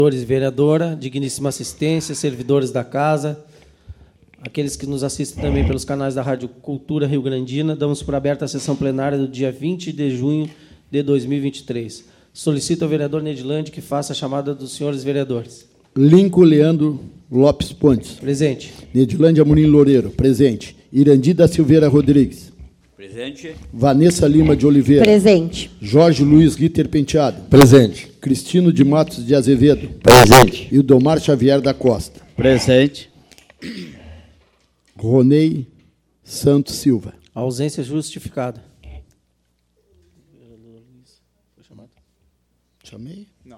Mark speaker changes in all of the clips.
Speaker 1: Vereadores e vereadora, digníssima assistência, servidores da casa, aqueles que nos assistem também pelos canais da Rádio Cultura Rio Grandina, damos por aberta a sessão plenária do dia 20 de junho de 2023. Solicito ao vereador Nedilande que faça a chamada dos senhores vereadores.
Speaker 2: Lincoln Leandro Lopes Pontes.
Speaker 1: Presente.
Speaker 2: Nedilande Amorim Loureiro. Presente. Irandi da Silveira Rodrigues.
Speaker 3: Presente.
Speaker 2: Vanessa Lima de Oliveira.
Speaker 4: Presente.
Speaker 2: Jorge Luiz Ritter Penteado.
Speaker 5: Presente.
Speaker 2: Cristino de Matos de Azevedo.
Speaker 5: Presente.
Speaker 2: Ildomar Xavier da Costa.
Speaker 3: Presente.
Speaker 2: Ronei Santos Silva.
Speaker 1: Ausência justificada. Foi chamado?
Speaker 2: Chamei?
Speaker 3: Não.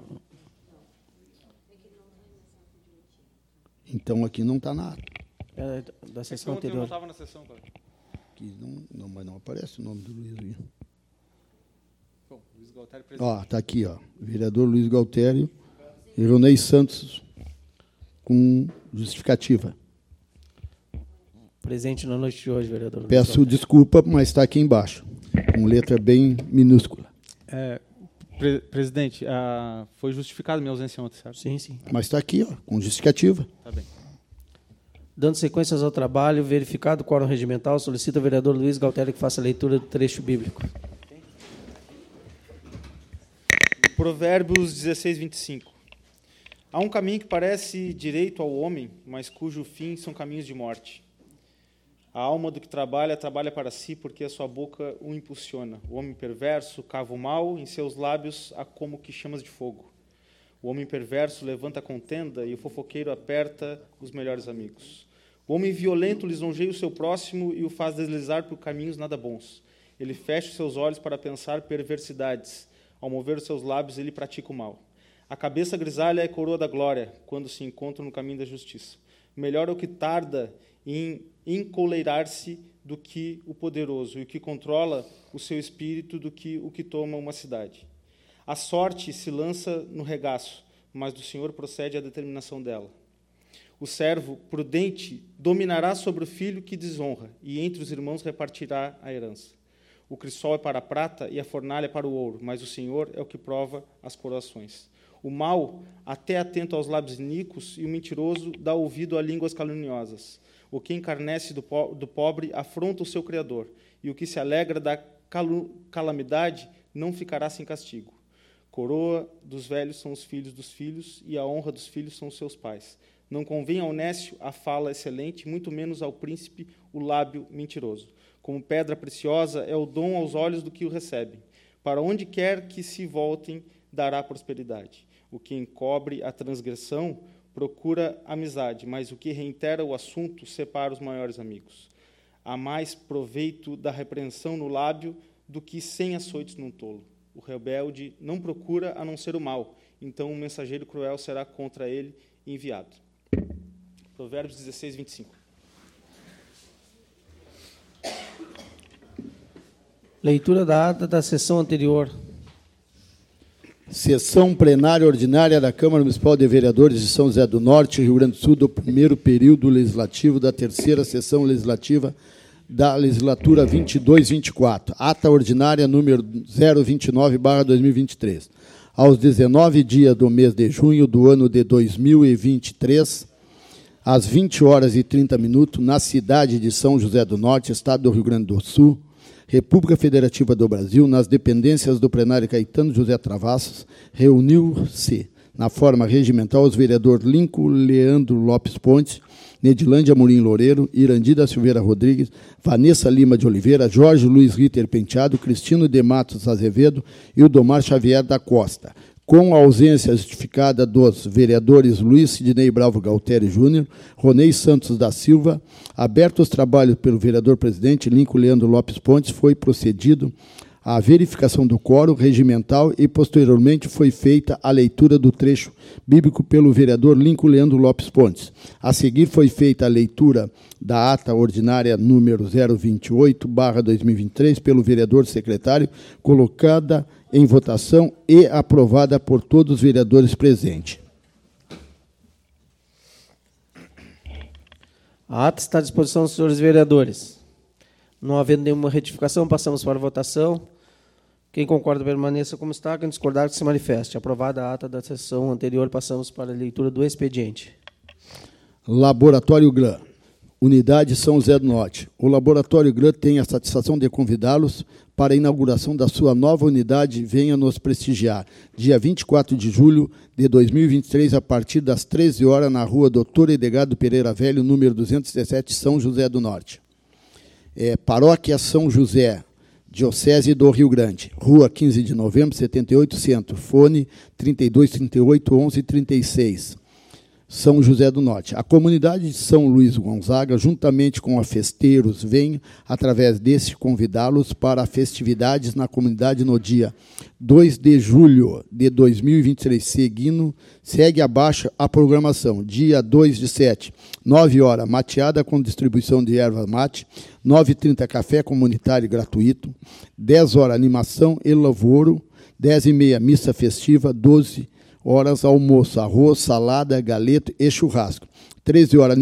Speaker 2: Então aqui não está nada.
Speaker 1: É da sessão anterior.
Speaker 3: Eu não estava na sessão, cara.
Speaker 2: Aqui mas não aparece o nome do Luiz aí.
Speaker 3: Bom, Luiz Galtério presente.
Speaker 2: Ó, está aqui, ó. Vereador Luiz Galtério e Ronei Santos com justificativa.
Speaker 1: Presente na noite de hoje, vereador.
Speaker 2: Peço desculpa, mas está aqui embaixo, com letra bem minúscula.
Speaker 3: Presidente, foi justificada minha ausência ontem, certo?
Speaker 1: Sim, sim.
Speaker 2: Mas está aqui, ó, com justificativa.
Speaker 3: Tá bem.
Speaker 1: Dando sequências ao trabalho, verificado o quórum regimental, solicito ao vereador Luiz Galtério que faça a leitura do trecho bíblico.
Speaker 6: Provérbios 16, 25. Há um caminho que parece direito ao homem, mas cujo fim são caminhos de morte. A alma do que trabalha, trabalha para si, porque a sua boca o impulsiona. O homem perverso cava o mal, em seus lábios há como que chamas de fogo. O homem perverso levanta a contenda e o fofoqueiro aperta os melhores amigos. O homem violento lisonjeia o seu próximo e o faz deslizar por caminhos nada bons. Ele fecha os seus olhos para pensar perversidades. Ao mover os seus lábios, ele pratica o mal. A cabeça grisalha é a coroa da glória, quando se encontra no caminho da justiça. Melhor é o que tarda em encoleirar-se do que o poderoso, e o que controla o seu espírito do que o que toma uma cidade. A sorte se lança no regaço, mas do Senhor procede a determinação dela. O servo prudente dominará sobre o filho que desonra, e entre os irmãos repartirá a herança. O crisol é para a prata e a fornalha para o ouro, mas o Senhor é o que prova as coroações. O mal até atento aos lábios iníquos, e o mentiroso dá ouvido a línguas caluniosas. O que encarnece do pobre afronta o seu Criador, e o que se alegra da calamidade não ficará sem castigo. Coroa dos velhos são os filhos dos filhos, e a honra dos filhos são os seus pais. Não convém ao nécio a fala excelente, muito menos ao príncipe o lábio mentiroso. Como pedra preciosa é o dom aos olhos do que o recebem. Para onde quer que se voltem, dará prosperidade. O que encobre a transgressão procura amizade, mas o que reitera o assunto separa os maiores amigos. Há mais proveito da repreensão no lábio do que 100 açoites num tolo. O rebelde não procura a não ser o mal, então um mensageiro cruel será contra ele enviado. Provérbios 16, 25.
Speaker 1: Leitura da ata da sessão anterior.
Speaker 2: Sessão plenária ordinária da Câmara Municipal de Vereadores de São José do Norte, Rio Grande do Sul, do primeiro período legislativo da terceira sessão legislativa da legislatura 22-24. Ata ordinária número 029/2023. Aos 19 dias do mês de junho do ano de 2023, às 20h30, na cidade de São José do Norte, estado do Rio Grande do Sul, República Federativa do Brasil, nas dependências do plenário Caetano José Travassos, reuniu-se, na forma regimental, os vereadores Lincoln Leandro Lopes Pontes, Nedilande Amorim Loureiro, Irandi da Silveira Rodrigues, Vanessa Lima de Oliveira, Jorge Luiz Ritter Penteado, Cristino de Matos Azevedo e Ildomar Xavier da Costa, com a ausência justificada dos vereadores Luiz Sidnei Bravo Galtério Júnior, Ronei Santos da Silva. Abertos os trabalhos pelo vereador-presidente Lincoln Leandro Lopes Pontes, foi procedido à verificação do quórum regimental e, posteriormente, foi feita a leitura do trecho bíblico pelo vereador Lincoln Leandro Lopes Pontes. A seguir, foi feita a leitura da ata ordinária número 028/2023 pelo vereador secretário, colocada em votação e aprovada por todos os vereadores presentes.
Speaker 1: A ata está à disposição dos senhores vereadores. Não havendo nenhuma retificação, passamos para a votação. Quem concorda permaneça como está, quem discordar que se manifeste. Aprovada a ata da sessão anterior, passamos para a leitura do expediente.
Speaker 2: Laboratório GLAM, Unidade São José do Norte. O Laboratório GLAM tem a satisfação de convidá-los para a inauguração da sua nova unidade. Venha nos prestigiar. Dia 24 de julho de 2023, a partir das 13 horas, na rua Doutor Edgardo Pereira Velho, número 217, São José do Norte. Paróquia São José, Diocese do Rio Grande, Rua 15 de Novembro, 78, Centro, fone 3238 1136, São José do Norte. A comunidade de São Luís Gonzaga, juntamente com a Festeiros, vem, através deste, convidá-los para festividades na comunidade no dia 2 de julho de 2023, segue abaixo a programação. Dia 2 de 7, 9 horas, mateada com distribuição de erva mate, 9h30, café comunitário gratuito, 10 horas, animação e lavoro, 10h30, missa festiva, 12 horas, almoço, arroz, salada, galeto e churrasco. 13 horas,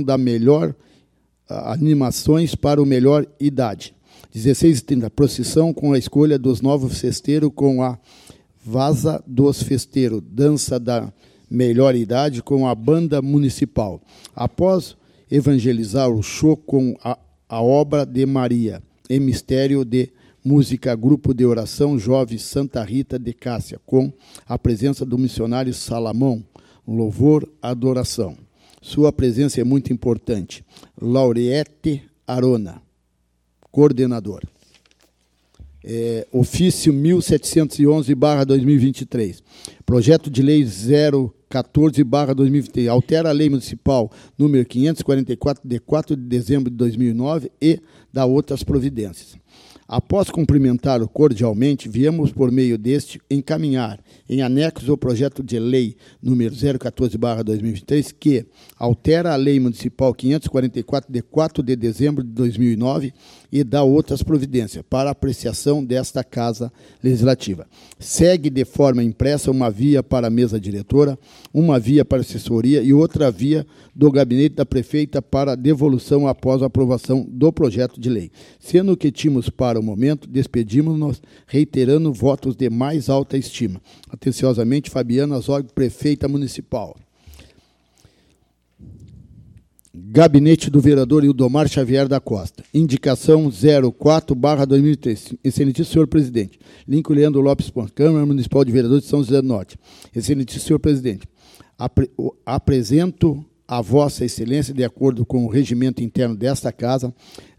Speaker 2: animações para o melhor idade. 16h30, procissão com a escolha dos novos festeiros com a Vaza dos Festeiros, dança da melhor idade com a banda municipal. Após evangelizar o show com a obra de Maria, e mistério de música, grupo de oração Jovem Santa Rita de Cássia, com a presença do missionário Salamão, louvor, adoração. Sua presença é muito importante. Lauriette Arona, coordenador. Ofício 1711/2023. Projeto de lei 014/2023. Altera a lei municipal número 544, de 4 de dezembro de 2009 e dá outras providências. Após cumprimentá-lo cordialmente, viemos, por meio deste, encaminhar em anexo o projeto de lei número 014/2023, que altera a lei municipal 544, de 4 de dezembro de 2009, e dá outras providências para apreciação desta Casa Legislativa. Segue de forma impressa uma via para a mesa diretora, uma via para a assessoria e outra via do gabinete da prefeita para devolução após a aprovação do projeto de lei. Sendo que tínhamos para o momento, despedimos-nos reiterando votos de mais alta estima. Atenciosamente, Fabiana Zog, prefeita municipal. Gabinete do vereador Ildomar Xavier da Costa. Indicação 04/2003. Excelentíssimo senhor presidente. Lincoln Leandro Lopes Ponte, Câmara Municipal de Vereadores de São José do Norte. Excelentíssimo senhor presidente. Apresento a vossa excelência, de acordo com o regimento interno desta Casa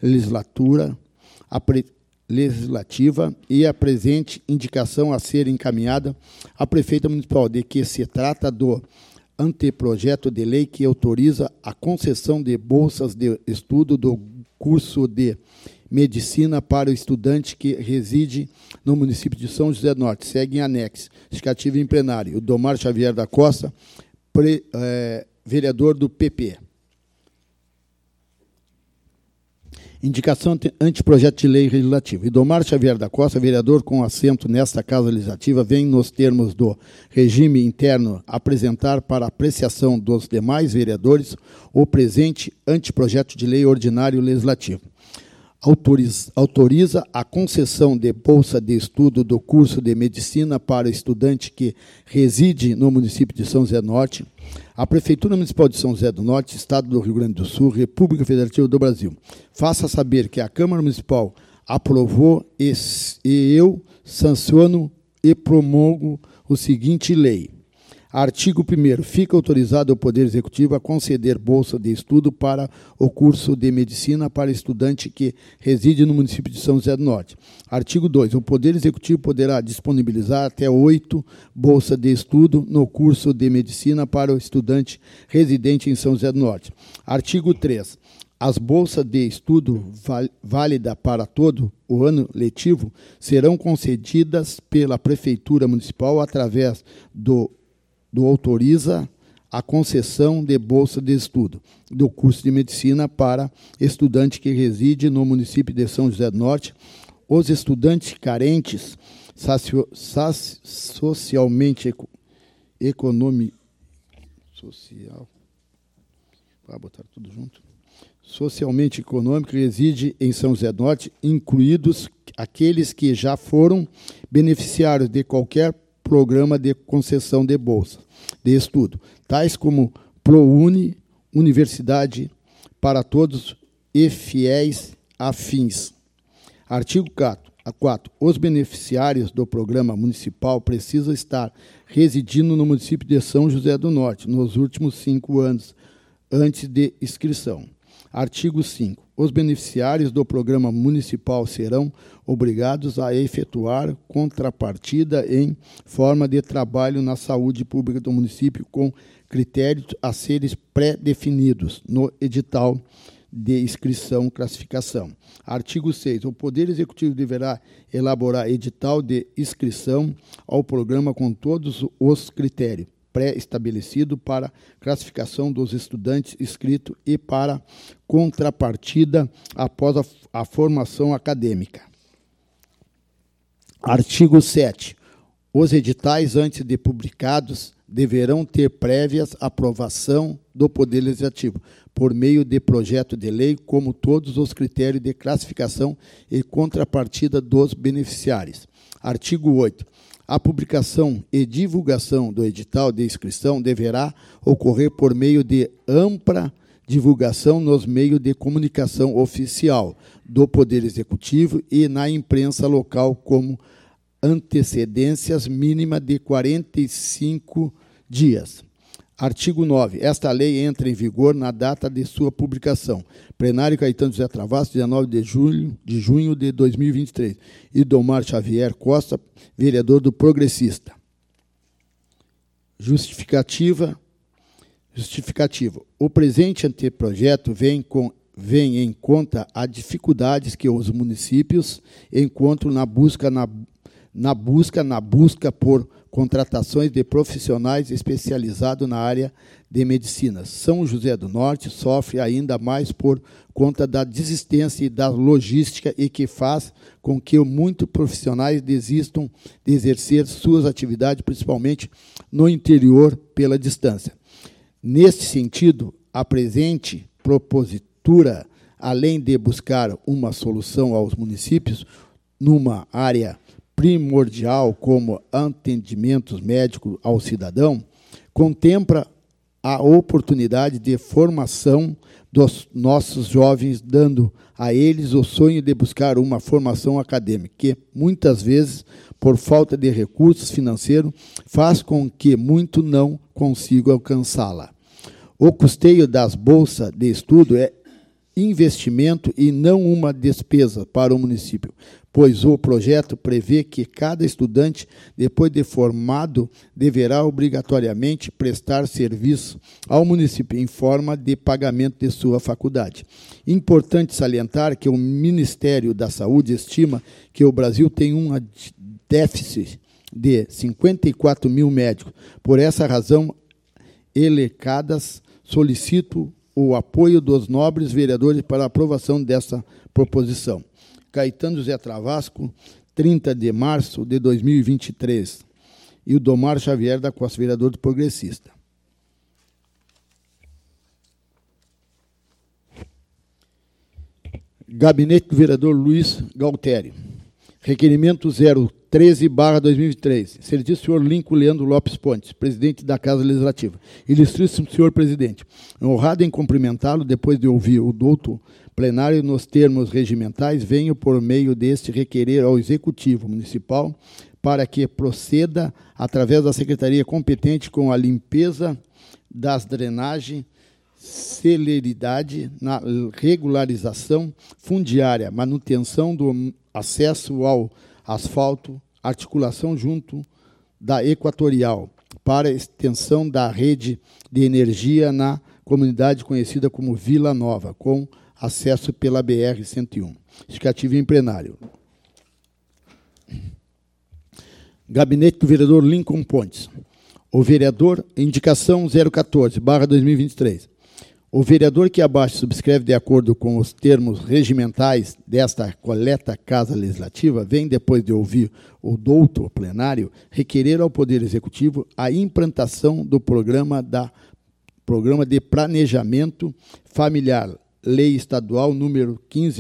Speaker 2: Legislativa, e a presente indicação a ser encaminhada à prefeita municipal, de que se trata do anteprojeto de lei que autoriza a concessão de bolsas de estudo do curso de medicina para o estudante que reside no município de São José do Norte. Segue em anexo, justificativa em plenário. O Ildomar Xavier da Costa, vereador do PP. Indicação anteprojeto de lei legislativo. Ildomar Xavier da Costa, vereador com assento nesta Casa Legislativa, vem, nos termos do regime interno, apresentar para apreciação dos demais vereadores o presente anteprojeto de lei ordinário legislativo. Autoriza a concessão de bolsa de estudo do curso de medicina para o estudante que reside no município de São José do Norte. A Prefeitura Municipal de São José do Norte, Estado do Rio Grande do Sul, República Federativa do Brasil, faça saber que a Câmara Municipal aprovou e eu sanciono e promulgo o seguinte lei. Artigo 1º. Fica autorizado o Poder Executivo a conceder bolsa de estudo para o curso de medicina para estudante que reside no município de São José do Norte. Artigo 2. O Poder Executivo poderá disponibilizar até 8 bolsas de estudo no curso de medicina para o estudante residente em São José do Norte. Artigo 3. As bolsas de estudo válidas para todo o ano letivo serão concedidas pela Prefeitura Municipal através do autoriza a concessão de bolsa de estudo do curso de medicina para estudante que reside no município de São José do Norte. Os estudantes carentes socialmente vai botar tudo junto. socialmente econômico reside em São José do Norte, incluídos aqueles que já foram beneficiários de qualquer programa de concessão de bolsa de estudo, tais como ProUni, Universidade para Todos e fiéis afins. Artigo 4. Os beneficiários do programa municipal precisam estar residindo no município de São José do Norte nos últimos 5 anos antes de inscrição. Artigo 5. Os beneficiários do programa municipal serão obrigados a efetuar contrapartida em forma de trabalho na saúde pública do município com critérios a serem pré-definidos no edital de inscrição e classificação. Artigo 6. O Poder Executivo deverá elaborar edital de inscrição ao programa com todos os critérios pré-estabelecidos para classificação dos estudantes inscritos e para contrapartida após a formação acadêmica. Artigo 7. Os editais, antes de publicados, deverão ter prévias aprovação do Poder Legislativo, por meio de projeto de lei, como todos os critérios de classificação e contrapartida dos beneficiários. Artigo 8. A publicação e divulgação do edital de inscrição deverá ocorrer por meio de ampla divulgação nos meios de comunicação oficial do Poder Executivo e na imprensa local, como antecedências mínima de 45 dias. Artigo 9. Esta lei entra em vigor na data de sua publicação. Plenário Caetano José Travassos, 19 de junho de 2023. Idomar Xavier Costa, vereador do Progressista. Justificativa. O presente anteprojeto vem em conta as dificuldades que os municípios encontram na busca por contratações de profissionais especializados na área de medicina. São José do Norte sofre ainda mais por conta da desistência e da logística e que faz com que muitos profissionais desistam de exercer suas atividades, principalmente no interior, pela distância. Neste sentido, a presente propositura, além de buscar uma solução aos municípios numa área primordial como atendimentos médicos ao cidadão, contempla a oportunidade de formação dos nossos jovens, dando a eles o sonho de buscar uma formação acadêmica, que muitas vezes, por falta de recursos financeiros, faz com que muitos não consigam alcançá-la. O custeio das bolsas de estudo é investimento e não uma despesa para o município, pois o projeto prevê que cada estudante, depois de formado, deverá obrigatoriamente prestar serviço ao município em forma de pagamento de sua faculdade. Importante salientar que o Ministério da Saúde estima que o Brasil tem um déficit de 54 mil médicos. Por essa razão, elecadas, solicito o apoio dos nobres vereadores para a aprovação dessa proposição. Caetano José Travassos, 30 de março de 2023. E o Domar Xavier da Costa, vereador do Progressista. Gabinete do vereador Luiz Galtério. Requerimento 013/2023. Serviço senhor Lincoln Leandro Lopes Pontes, presidente da Casa Legislativa. Ilustríssimo senhor presidente, honrado em cumprimentá-lo, depois de ouvir o doutor plenário nos termos regimentais, venho por meio deste requerer ao Executivo Municipal para que proceda, através da Secretaria competente, com a limpeza das drenagens, celeridade na regularização fundiária, manutenção do acesso ao asfalto, articulação junto da Equatorial, para extensão da rede de energia na comunidade conhecida como Vila Nova, com acesso pela BR-101. Justificativa em plenário. Gabinete do vereador Lincoln Pontes. O vereador, indicação 014/2023. O vereador que abaixo subscreve de acordo com os termos regimentais desta coleta Casa Legislativa, vem, depois de ouvir o doutor plenário, requerer ao Poder Executivo a implantação do programa de planejamento familiar Lei Estadual número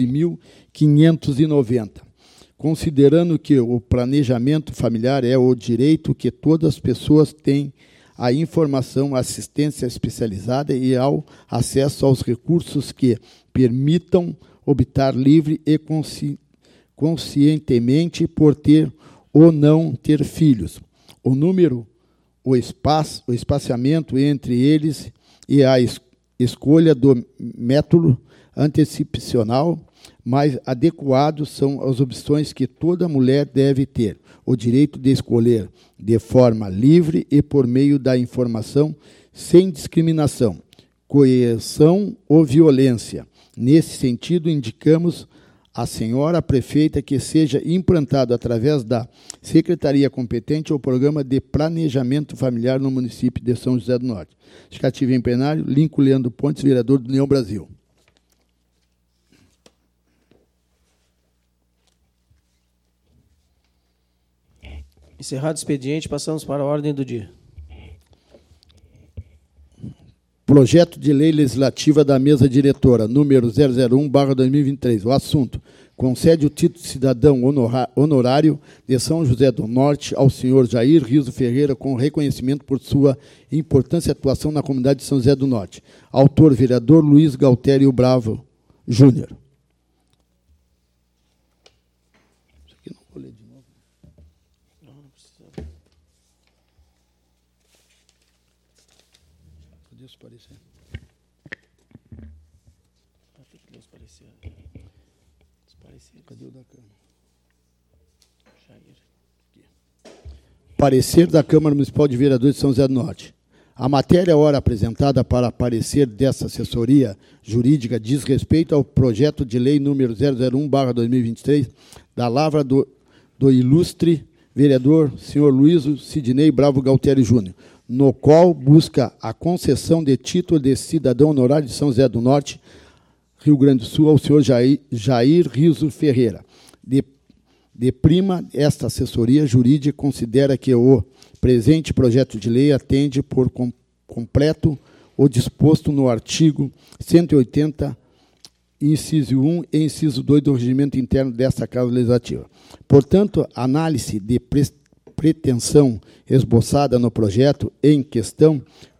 Speaker 2: 15.590. Considerando que o planejamento familiar é o direito que todas as pessoas têm à informação, assistência especializada e ao acesso aos recursos que permitam optar livre e conscientemente por ter ou não ter filhos. O número, o espaçamento entre eles e a escolha do método anticoncepcional mais adequado são as opções que toda mulher deve ter. O direito de escolher de forma livre e por meio da informação, sem discriminação, coerção ou violência. Nesse sentido, indicamos à senhora prefeita que seja implantado através da secretaria competente o programa de planejamento familiar no município de São José do Norte. Justificativa em plenário, Lincoln Leandro Pontes, vereador do União Brasil.
Speaker 1: Encerrado o expediente, passamos para a ordem do dia.
Speaker 2: Projeto de Lei Legislativa da Mesa Diretora, número 001/2023. O assunto: concede o título de cidadão honorário de São José do Norte ao senhor Jair Riso Ferreira, com reconhecimento por sua importante atuação na comunidade de São José do Norte. Autor, vereador Luiz Galtério Bravo Júnior. Isso aqui não vou ler de novo.
Speaker 1: Não precisa.
Speaker 2: Cadê os pareceres?
Speaker 1: Tem que ler os pareceres.
Speaker 2: Cadê o da Câmara?
Speaker 1: Jair.
Speaker 2: Parecer da Câmara Municipal de Vereadores de São José do Norte. A matéria ora apresentada para parecer dessa assessoria jurídica diz respeito ao projeto de lei número 001/2023 da lavra do ilustre vereador senhor Luiz Sidney Bravo Galtério Júnior, no qual busca a concessão de título de cidadão honorário de São José do Norte, Rio Grande do Sul, ao senhor Jair Riso Ferreira. De prima, esta assessoria jurídica considera que o presente projeto de lei atende por completo o disposto no artigo 180, inciso 1 e inciso 2 do regimento interno desta Casa Legislativa. Portanto, a análise de pretensão esboçada no projeto em questão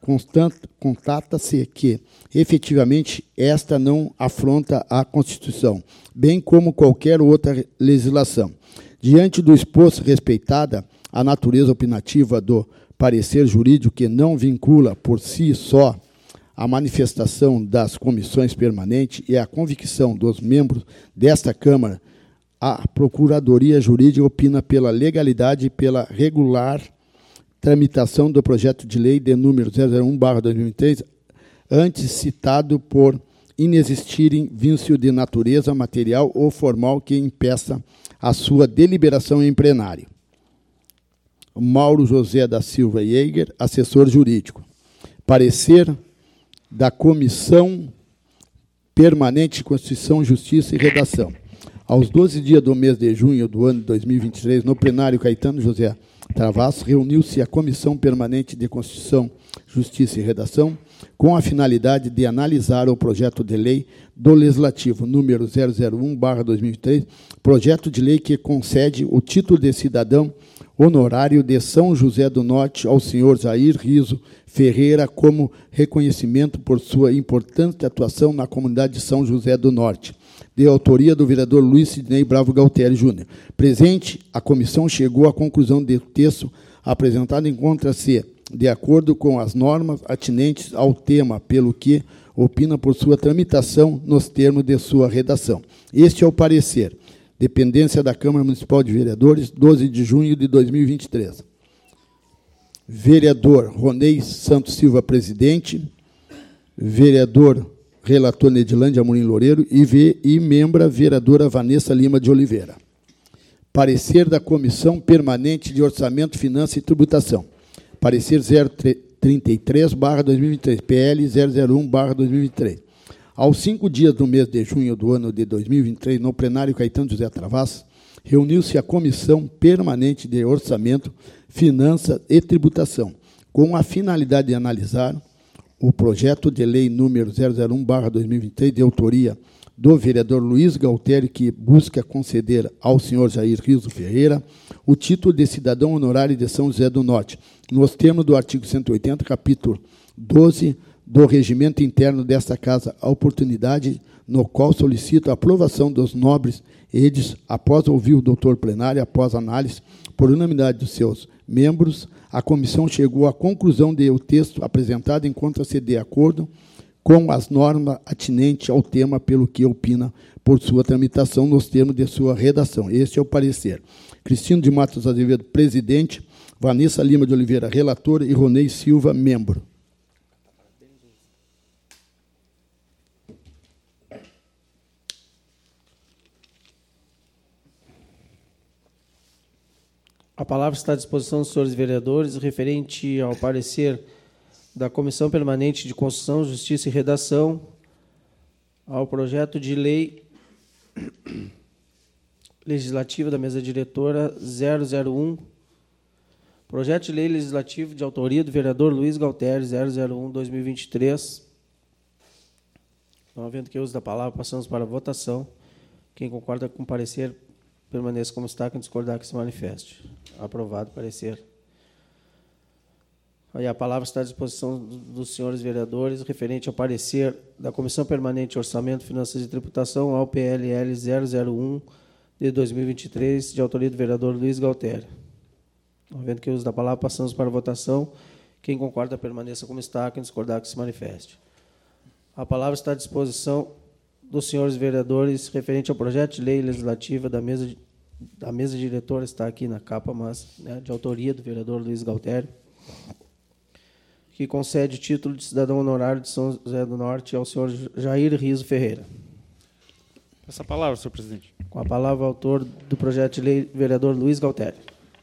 Speaker 2: constata-se que, efetivamente, esta não afronta a Constituição, bem como qualquer outra legislação. Diante do exposto, respeitada a natureza opinativa do parecer jurídico, que não vincula por si só a manifestação das comissões permanentes e a convicção dos membros desta Câmara, a Procuradoria Jurídica opina pela legalidade e pela regular tramitação do projeto de lei de número 001/2003, antes citado por inexistirem vício de natureza material ou formal que impeça a sua deliberação em plenário. Mauro José da Silva Jäger, assessor jurídico. Parecer da Comissão Permanente de Constituição, Justiça e Redação. Aos 12 dias do mês de junho do ano de 2023, no plenário Caetano José Travassos, reuniu-se a Comissão Permanente de Constituição, Justiça e Redação, com a finalidade de analisar o projeto de lei do Legislativo número 001/2003, projeto de lei que concede o título de cidadão honorário de São José do Norte ao senhor Jair Riso Ferreira, como reconhecimento por sua importante atuação na comunidade de São José do Norte, de autoria do vereador Luiz Sidney Bravo Galtério Júnior. Presente, a comissão chegou à conclusão de que o texto apresentado encontra-se de acordo com as normas atinentes ao tema, pelo que opina por sua tramitação nos termos de sua redação. Este é o parecer. Dependência da Câmara Municipal de Vereadores, 12 de junho de 2023. Vereador Ronei Santos Silva, presidente. Vereador relator Nedilândia Amorim Loureiro e membra vereadora Vanessa Lima de Oliveira. Parecer da Comissão Permanente de Orçamento, Finanças e Tributação. Parecer 033/2023, PL 001/2023. Aos 5 dias do mês de junho do ano de 2023, no plenário Caetano José Travassos, reuniu-se a Comissão Permanente de Orçamento, Finanças e Tributação, com a finalidade de analisar o projeto de lei número 001/2023, de autoria do vereador Luiz Galtério, que busca conceder ao senhor Jair Riso Ferreira o título de cidadão honorário de São José do Norte, nos termos do artigo 180, capítulo 12 do regimento interno desta Casa, a oportunidade no qual solicito a aprovação dos nobres edes, após ouvir o doutor plenário, após análise por unanimidade dos seus membros, a comissão chegou à conclusão de o texto apresentado encontra-se de acordo com as normas atinentes ao tema, pelo que opina por sua tramitação nos termos de sua redação. Este é o parecer. Cristino de Matos Azevedo, presidente, Vanessa Lima de Oliveira, relatora, e Ronei Silva, membro.
Speaker 1: A palavra está à disposição dos senhores vereadores, referente ao parecer da Comissão Permanente de Constituição, Justiça e Redação, ao projeto de lei legislativa da mesa diretora 001, projeto de lei legislativo de autoria do vereador Luiz Galtério, 001/2023. Não havendo que uso da palavra, passamos para a votação. Quem concorda com o parecer, permaneça como está. Quem discordar, que se manifeste. Aprovado o parecer. Aí a palavra está à disposição dos senhores vereadores, referente ao parecer da Comissão Permanente de Orçamento, Finanças e Tributação, ao PLL 001 de 2023, de autoria do vereador Luiz Galtério. Não havendo que uso da palavra, passamos para a votação. Quem concorda, permaneça como está. Quem discordar, que se manifeste. A palavra está à disposição dos senhores vereadores, referente ao projeto de lei legislativa da mesa diretora, está aqui na capa, mas de autoria do vereador Luiz Galtério, que concede o título de cidadão honorário de São José do Norte ao senhor Jair Riso Ferreira.
Speaker 6: Essa palavra, senhor presidente.
Speaker 1: Com a palavra, o autor do projeto de lei, vereador Luiz Galtério.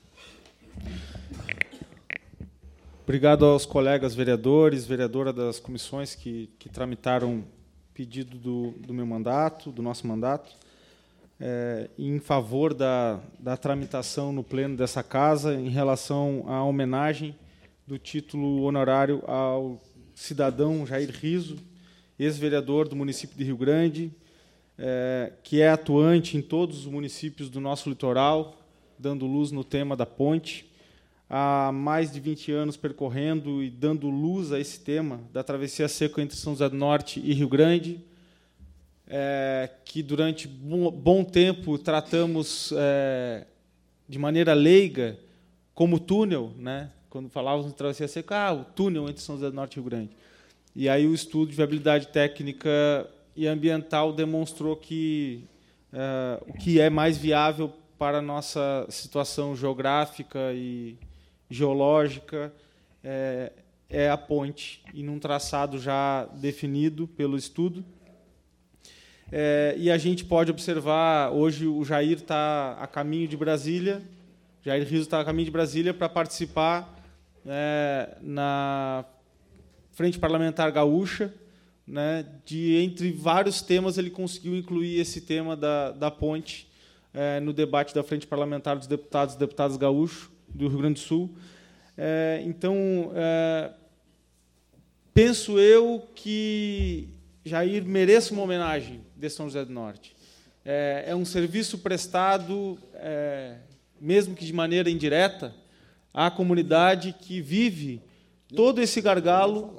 Speaker 6: Obrigado aos colegas vereadores, vereadora das comissões que tramitaram pedido do meu mandato, do nosso mandato, em favor da tramitação no pleno dessa casa, em relação à homenagem do título honorário ao cidadão Jair Riso, ex-vereador do município de Rio Grande, que é atuante em todos os municípios do nosso litoral, dando luz no tema da ponte, há mais de 20 anos percorrendo e dando luz a esse tema da travessia seca entre São José do Norte e Rio Grande, que durante bom tempo tratamos de maneira leiga como túnel, né? Quando falávamos de travessia seca, o túnel entre São José do Norte e Rio Grande. E aí o estudo de viabilidade técnica e ambiental demonstrou que o que é mais viável para a nossa situação geográfica e geológica é a ponte, e num traçado já definido pelo estudo. E a gente pode observar, hoje o Jair está a caminho de Brasília, Jair Riso está a caminho de Brasília para participar na Frente Parlamentar Gaúcha, né, entre vários temas, ele conseguiu incluir esse tema da ponte no debate da Frente Parlamentar dos Deputados e Deputadas Gaúchos do Rio Grande do Sul. Então, penso eu que Jair merece uma homenagem de São José do Norte. É um serviço prestado, mesmo que de maneira indireta, à comunidade que vive todo esse gargalo,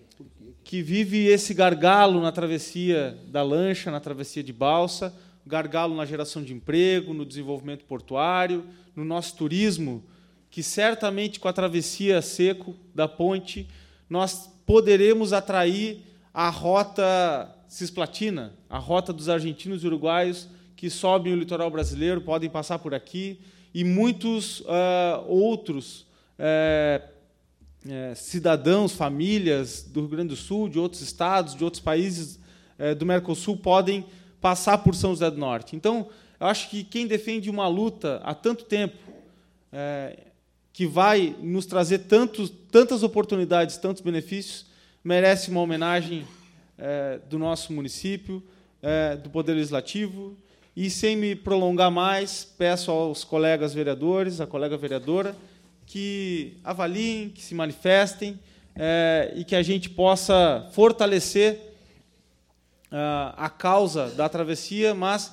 Speaker 6: na travessia da lancha, na travessia de balsa, gargalo na geração de emprego, no desenvolvimento portuário, no nosso turismo, que certamente com a travessia seco da ponte nós poderemos atrair a rota cisplatina, a rota dos argentinos e uruguaios que sobem o litoral brasileiro, podem passar por aqui, e muitos outros cidadãos, famílias do Rio Grande do Sul, de outros estados, de outros países do Mercosul, podem passar por São José do Norte. Então, eu acho que quem defende uma luta há tanto tempo, que vai nos trazer tantas oportunidades, tantos benefícios, merece uma homenagem do nosso município, do Poder Legislativo. E, sem me prolongar mais, peço aos colegas vereadores, à colega vereadora, que avaliem, que se manifestem, e que a gente possa fortalecer a causa da travessia, mas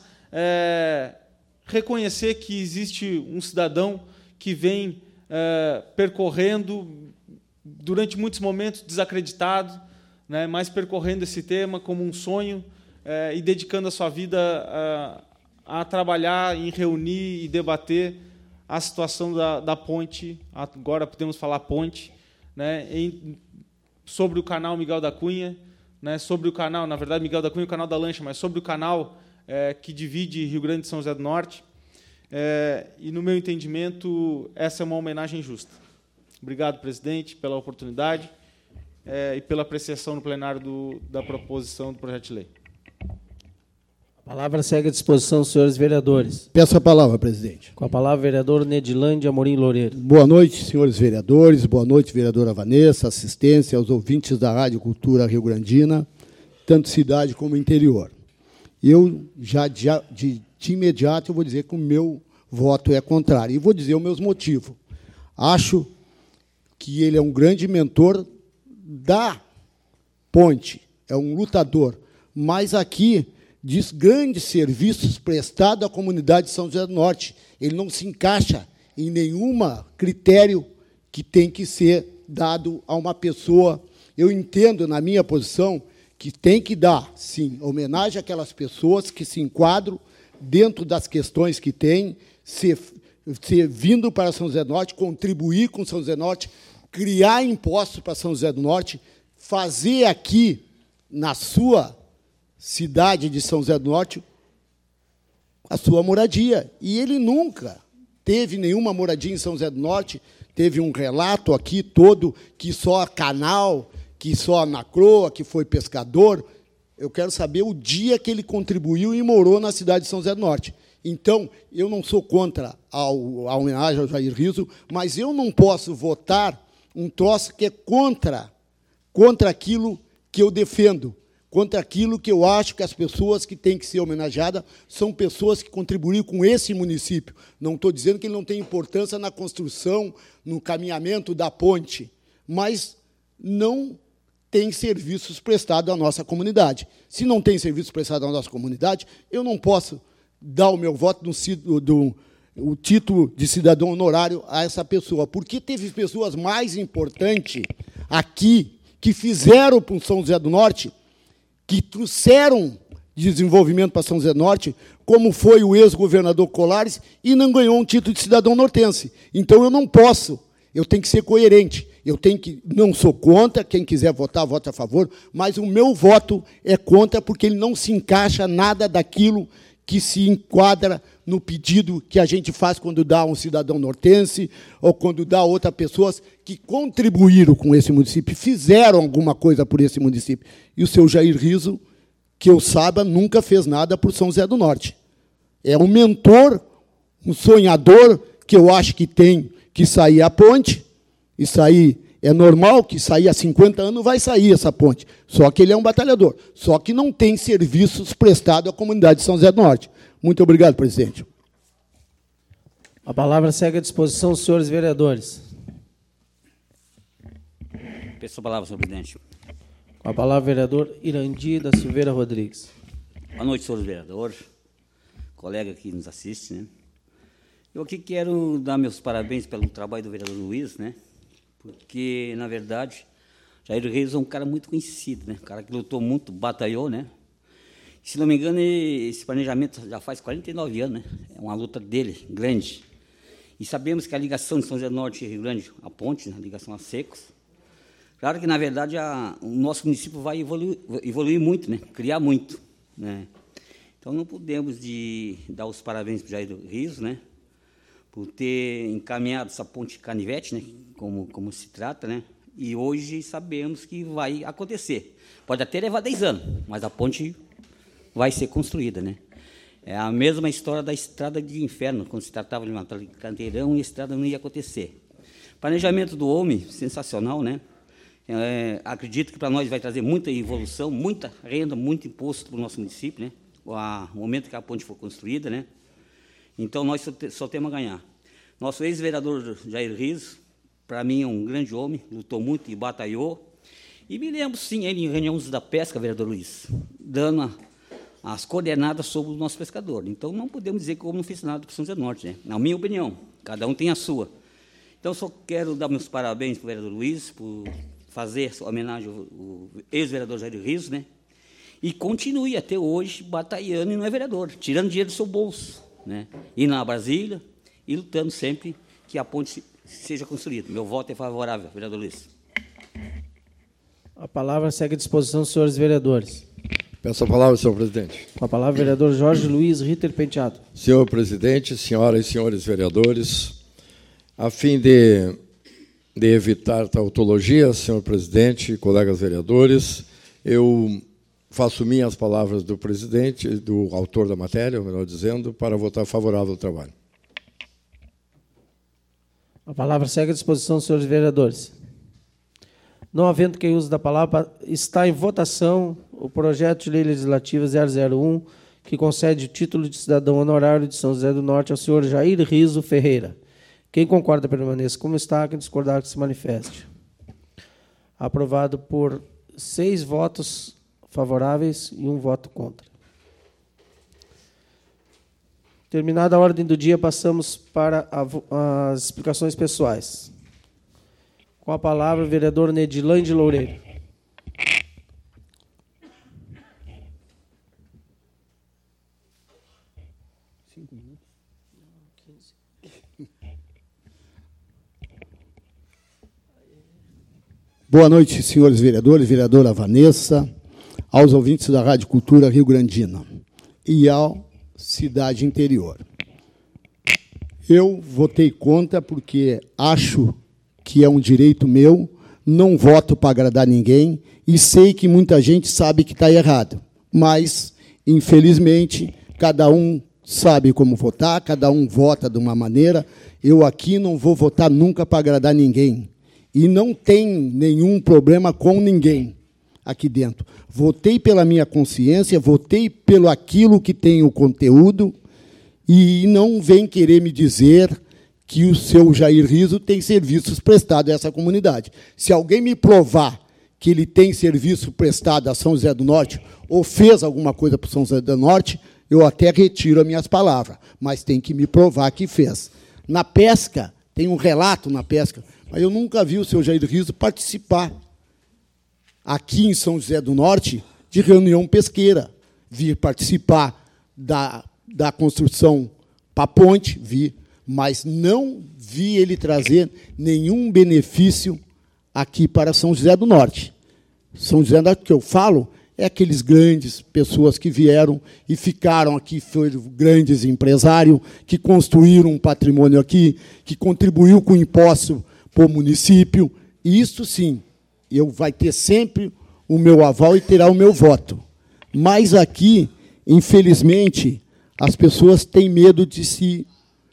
Speaker 6: reconhecer que existe um cidadão que vem percorrendo, durante muitos momentos, desacreditado, né, mas percorrendo esse tema como um sonho e dedicando a sua vida a trabalhar em reunir e debater a situação da ponte, agora podemos falar ponte, né, sobre o canal Miguel da Cunha, né, sobre o canal, na verdade, Miguel da Cunha é o canal da lancha, mas sobre o canal que divide Rio Grande e São José do Norte. E, no meu entendimento, essa é uma homenagem justa. Obrigado, presidente, pela oportunidade e pela apreciação no plenário da proposição do projeto de lei.
Speaker 1: A palavra segue à disposição dos senhores vereadores.
Speaker 2: Peço a palavra, presidente.
Speaker 1: Com a palavra, vereador Nedilande Amorim Loureiro.
Speaker 2: Boa noite, senhores vereadores. Boa noite, vereadora Vanessa. Assistência aos ouvintes da Rádio Cultura Rio Grandina, tanto cidade como interior. Eu, de imediato, eu vou dizer que o meu voto é contrário. E vou dizer os meus motivos. Acho que ele é um grande mentor da ponte, é um lutador, mas aqui diz grandes serviços prestados à comunidade de São José do Norte. Ele não se encaixa em nenhum critério que tem que ser dado a uma pessoa. Eu entendo, na minha posição, que tem que dar, sim, homenagem àquelas pessoas que se enquadram dentro das questões que têm, ser vindo para São José do Norte, contribuir com São José do Norte, criar impostos para São José do Norte, fazer aqui, na sua cidade de São José do Norte, a sua moradia. E ele nunca teve nenhuma moradia em São José do Norte, teve um relato aqui todo que só canal, que só na Croa, que foi pescador. Eu quero saber o dia que ele contribuiu e morou na cidade de São José do Norte. Então, eu não sou contra a homenagem ao Jair Rizzo, mas eu não posso votar um troço que é contra aquilo que eu defendo, contra aquilo que eu acho que as pessoas que têm que ser homenageadas são pessoas que contribuíram com esse município. Não estou dizendo que ele não tem importância na construção, no caminhamento da ponte, mas não tem serviços prestados à nossa comunidade. Se não tem serviços prestados à nossa comunidade, eu não posso dar o meu voto o título de cidadão honorário a essa pessoa, porque teve pessoas mais importantes aqui que fizeram para o São José do Norte, que trouxeram desenvolvimento para São José do Norte, como foi o ex-governador Colares, e não ganhou um título de cidadão nortense. Então, eu não posso, eu tenho que ser coerente. Não sou contra, quem quiser votar, vote a favor, mas o meu voto é contra, porque ele não se encaixa nada daquilo que se enquadra no pedido que a gente faz quando dá a um cidadão nortense ou quando dá a outras pessoas que contribuíram com esse município, fizeram alguma coisa por esse município. E o seu Jair Rizzo, que eu saiba, nunca fez nada por São José do Norte. É um mentor, um sonhador, que eu acho que tem que sair a ponte. Isso aí é normal, que sair há 50 anos vai sair essa ponte. Só que ele é um batalhador. Só que não tem serviços prestados à comunidade de São José do Norte. Muito obrigado, presidente.
Speaker 1: A palavra segue à disposição dos senhores vereadores.
Speaker 4: Peço a palavra, senhor presidente.
Speaker 1: Com a palavra, vereador Irandi da Silveira Rodrigues.
Speaker 4: Boa noite, senhores vereadores, colega que nos assiste, né? Eu aqui quero dar meus parabéns pelo trabalho do vereador Luiz, né? Porque, na verdade, Jair Rizzo é um cara muito conhecido, né? Um cara que lutou muito, batalhou, né? Se não me engano, esse planejamento já faz 49 anos, né? É uma luta dele, grande. E sabemos que a ligação de São José do Norte e Rio Grande, a ponte, né? A ligação a secos, claro que, na verdade, o nosso município vai evoluir muito, né? Criar muito, né? Então, não podemos dar os parabéns para o Jair Rizzo, né? Por ter encaminhado essa ponte canivete, né? Como se trata, né? E hoje sabemos que vai acontecer. Pode até levar 10 anos, mas a ponte vai ser construída, né? É a mesma história da Estrada de Inferno, quando se tratava de uma canteirão e a estrada não ia acontecer. Planejamento do homem, sensacional, né? Acredito que para nós vai trazer muita evolução, muita renda, muito imposto para o nosso município, né? O momento que a ponte for construída, né? Então, nós só temos a ganhar. Nosso ex-vereador Jair Rizzo para mim, é um grande homem, lutou muito e batalhou. E me lembro, sim, ele em reuniões da pesca, vereador Luiz, dando as coordenadas sobre o nosso pescador. Então, não podemos dizer que eu não fiz nada para São José do Norte, né? Na minha opinião, cada um tem a sua. Então, só quero dar meus parabéns para o vereador Luiz por fazer essa homenagem ao ex-vereador Jair Riso, né? E continue até hoje batalhando e não é vereador, tirando dinheiro do seu bolso, né? Indo na Brasília e lutando sempre que a ponte seja construída. Meu voto é favorável, vereador Luiz.
Speaker 1: A palavra segue à disposição dos senhores vereadores.
Speaker 5: Peço a palavra, senhor presidente.
Speaker 1: Com a palavra, o vereador Jorge Luiz Ritter Penteado.
Speaker 5: Senhor presidente, senhoras e senhores vereadores, a fim de evitar tautologia, senhor presidente e colegas vereadores, eu faço minhas palavras do presidente, do autor da matéria, melhor dizendo, para votar favorável ao trabalho.
Speaker 1: A palavra segue à disposição dos senhores vereadores. Não havendo quem use da palavra, está em votação o projeto de lei legislativa 001, que concede o título de cidadão honorário de São José do Norte ao senhor Jair Riso Ferreira. Quem concorda permaneça como está, quem discordar que se manifeste. Aprovado por 6 votos favoráveis e 1 voto contra. Terminada a ordem do dia, passamos para as explicações pessoais. Com a palavra, o vereador Nedilande Loureiro.
Speaker 2: Boa noite, senhores vereadores, vereadora Vanessa, aos ouvintes da Rádio Cultura Rio Grandina e ao Cidade Interior. Eu votei contra porque acho que é um direito meu, não voto para agradar ninguém e sei que muita gente sabe que está errado. Mas, infelizmente, cada um sabe como votar, cada um vota de uma maneira. Eu aqui não vou votar nunca para agradar ninguém. E não tem nenhum problema com ninguém aqui dentro. Votei pela minha consciência, votei pelo aquilo que tem o conteúdo e não vem querer me dizer que o seu Jair Riso tem serviços prestados a essa comunidade. Se alguém me provar que ele tem serviço prestado a São José do Norte ou fez alguma coisa para São José do Norte, eu até retiro as minhas palavras, mas tem que me provar que fez. Na pesca, tem um relato na pesca, mas eu nunca vi o seu Jair Riso participar aqui em São José do Norte de reunião pesqueira. Vi participar da construção para a ponte, vi, mas não vi ele trazer nenhum benefício aqui para São José do Norte. São José do Norte, que eu falo, é aqueles grandes pessoas que vieram e ficaram aqui, foram grandes empresários, que construíram um patrimônio aqui, que contribuiu com imposto para o município. E isso, sim, eu vai ter sempre o meu aval e terá o meu voto. Mas aqui, infelizmente, as pessoas têm medo de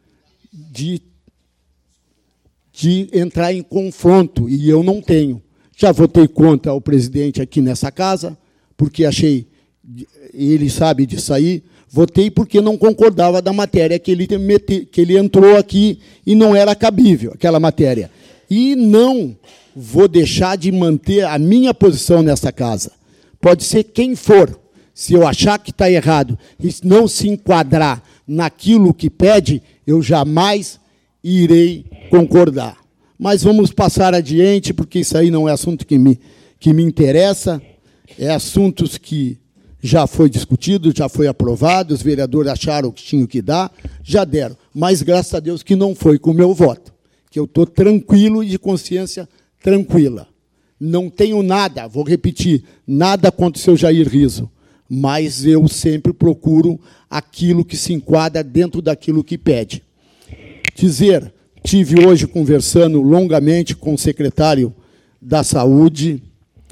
Speaker 2: entrar em confronto, e eu não tenho. Já votei contra o presidente aqui nessa casa, porque achei, ele sabe disso aí, votei porque não concordava da matéria que ele entrou aqui e não era cabível, aquela matéria. E não vou deixar de manter a minha posição nessa casa. Pode ser quem for. Se eu achar que está errado e não se enquadrar naquilo que pede, eu jamais irei concordar. Mas vamos passar adiante, porque isso aí não é assunto que me interessa, é assuntos que já foi discutido, já foi aprovado, os vereadores acharam que tinham que dar, já deram. Mas, graças a Deus, que não foi com o meu voto, que eu estou tranquilo e de consciência tranquila. Não tenho nada, vou repetir, nada contra o seu Jair Riso, mas eu sempre procuro aquilo que se enquadra dentro daquilo que pede. Dizer, tive hoje conversando longamente com o secretário da Saúde,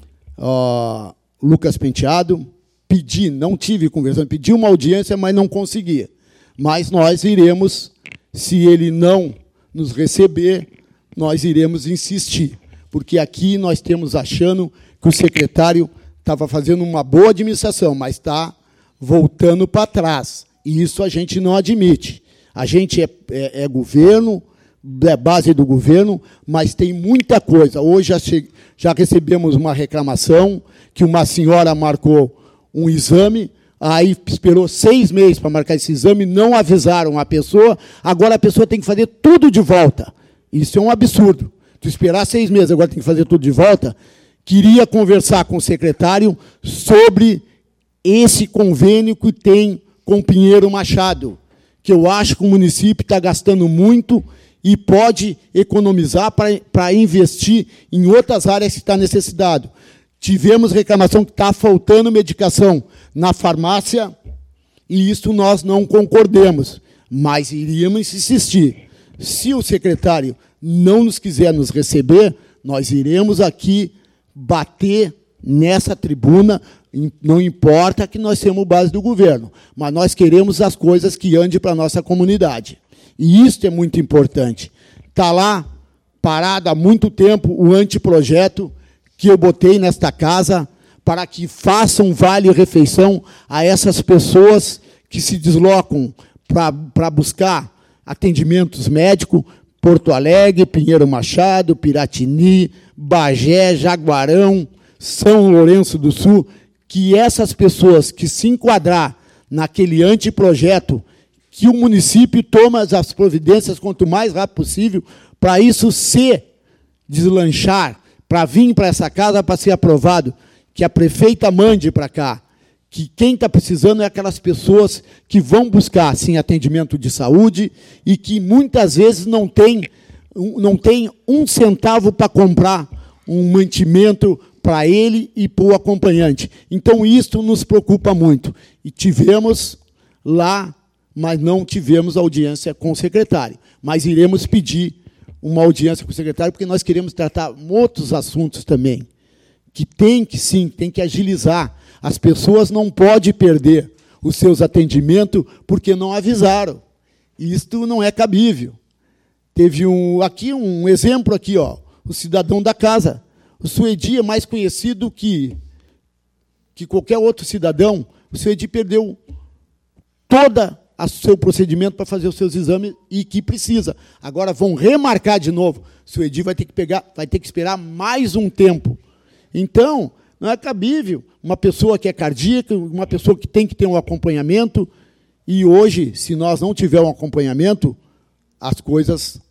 Speaker 2: Lucas Penteado, não tive conversando, pedi uma audiência, mas não consegui. Mas nós iremos, se ele não nos receber, nós iremos insistir, porque aqui nós estamos achando que o secretário estava fazendo uma boa administração, mas está voltando para trás. E isso a gente não admite. A gente é governo, da base do governo, mas tem muita coisa. Hoje já recebemos uma reclamação que uma senhora marcou um exame, aí esperou 6 meses para marcar esse exame, não avisaram a pessoa, agora a pessoa tem que fazer tudo de volta. Isso é um absurdo. Tu esperar 6 meses, agora tem que fazer tudo de volta. Queria conversar com o secretário sobre esse convênio que tem com Pinheiro Machado, que eu acho que o município está gastando muito e pode economizar para investir em outras áreas que está necessitado. Tivemos reclamação que está faltando medicação na farmácia, e isso nós não concordamos, mas iríamos insistir. Se o secretário não nos quiser nos receber, nós iremos aqui bater nessa tribuna, não importa que nós temos base do governo, mas nós queremos as coisas que andem para a nossa comunidade. E isso é muito importante. Está lá, parado há muito tempo, o anteprojeto que eu botei nesta casa para que façam vale-refeição a essas pessoas que se deslocam para buscar atendimentos médicos, Porto Alegre, Pinheiro Machado, Piratini, Bagé, Jaguarão, São Lourenço do Sul, que essas pessoas que se enquadrar naquele anteprojeto, que o município toma as providências quanto mais rápido possível, para isso se deslanchar, para vir para essa casa para ser aprovado, que a prefeita mande para cá, que quem está precisando é aquelas pessoas que vão buscar, sim, atendimento de saúde e que muitas vezes não tem um centavo para comprar um mantimento para ele e para o acompanhante. Então, isso nos preocupa muito. E tivemos lá, mas não tivemos audiência com o secretário. Mas iremos pedir uma audiência com o secretário, porque nós queremos tratar outros assuntos também, que tem que agilizar. As pessoas não podem perder os seus atendimentos porque não avisaram. Isto não é cabível. Teve um exemplo aqui, ó, o cidadão da casa. O Suedi é mais conhecido que qualquer outro cidadão. O Suedi perdeu todo o seu procedimento para fazer os seus exames e que precisa. Agora vão remarcar de novo. O Suedi vai ter que esperar mais um tempo. Então, não é cabível uma pessoa que é cardíaca, uma pessoa que tem que ter um acompanhamento, e hoje, se nós não tivermos um acompanhamento, as coisas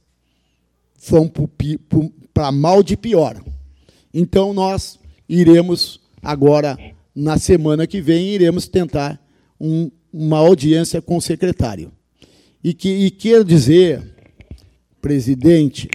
Speaker 2: vão para mal de pior. Então, nós iremos agora, na semana que vem, iremos tentar uma audiência com o secretário. E quero dizer, presidente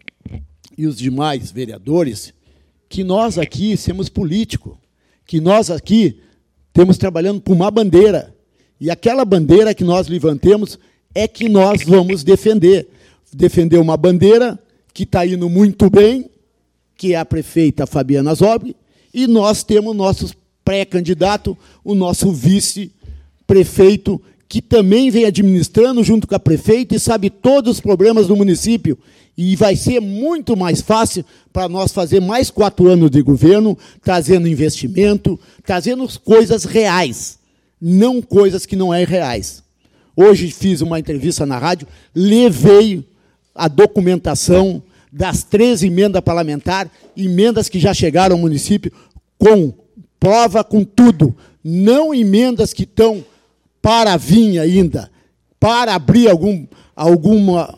Speaker 2: e os demais vereadores, que nós aqui somos políticos, que nós aqui estamos trabalhando por uma bandeira, e aquela bandeira que nós levantemos é que nós vamos defender. Defender uma bandeira que está indo muito bem, que é a prefeita Fabiana Zobre, e nós temos nossos pré-candidato, o nosso vice-prefeito, que também vem administrando junto com a prefeita e sabe todos os problemas do município. E vai ser muito mais fácil para nós fazer mais 4 anos de governo, trazendo investimento, trazendo coisas reais, não coisas que não é reais. Hoje fiz uma entrevista na rádio, levei a documentação das 3 emendas parlamentares, emendas que já chegaram ao município, com prova, com tudo. Não emendas que estão para vir ainda, para abrir alguma,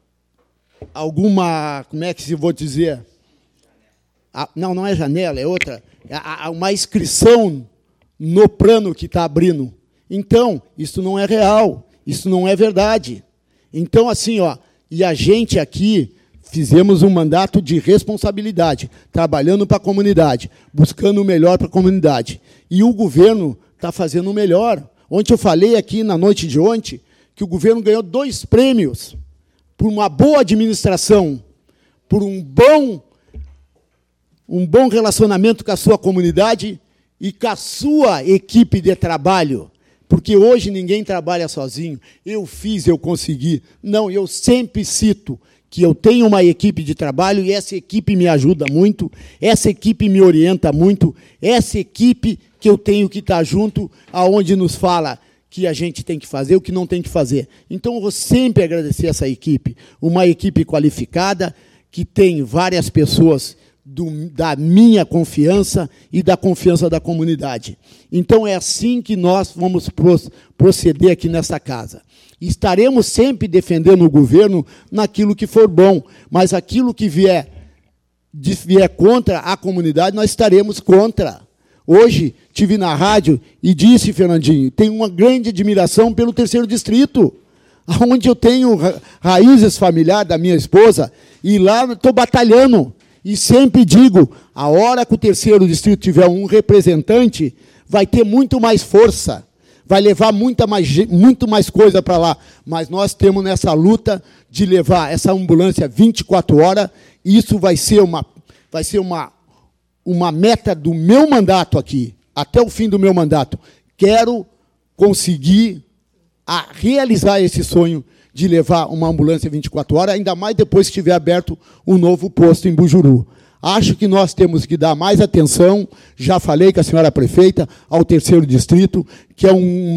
Speaker 2: como é que se vou dizer? Não é janela, é outra. Uma inscrição no plano que está abrindo. Então, isso não é real, isso não é verdade. Então, assim, ó, e a gente aqui fizemos um mandato de responsabilidade, trabalhando para a comunidade, buscando o melhor para a comunidade. E o governo está fazendo o melhor. Ontem eu falei aqui, na noite de ontem, que o governo ganhou 2 prêmios por uma boa administração, por um bom relacionamento com a sua comunidade e com a sua equipe de trabalho. Porque hoje ninguém trabalha sozinho. Eu fiz, eu consegui. Não, eu sempre cito que eu tenho uma equipe de trabalho e essa equipe me ajuda muito, essa equipe me orienta muito, essa equipe que eu tenho que estar junto, aonde nos fala que a gente tem que fazer, o que não tem que fazer. Então, eu vou sempre agradecer essa equipe, uma equipe qualificada, que tem várias pessoas da minha confiança e da confiança da comunidade. Então, é assim que nós vamos proceder aqui nessa casa. Estaremos sempre defendendo o governo naquilo que for bom, mas aquilo que vier contra a comunidade, nós estaremos contra. Hoje, estive na rádio e disse, Fernandinho, tenho uma grande admiração pelo 3º Distrito, onde eu tenho raízes familiares da minha esposa, e lá estou batalhando. E sempre digo, a hora que o 3º Distrito tiver um representante, vai ter muito mais força, vai levar muito mais coisa para lá. Mas nós temos nessa luta de levar essa ambulância 24 horas, e isso vai ser uma meta do meu mandato aqui, até o fim do meu mandato. Quero conseguir realizar esse sonho de levar uma ambulância 24 horas, ainda mais depois que tiver aberto um novo posto em Bujuru. Acho que nós temos que dar mais atenção, já falei com a senhora prefeita, ao 3º Distrito, que é um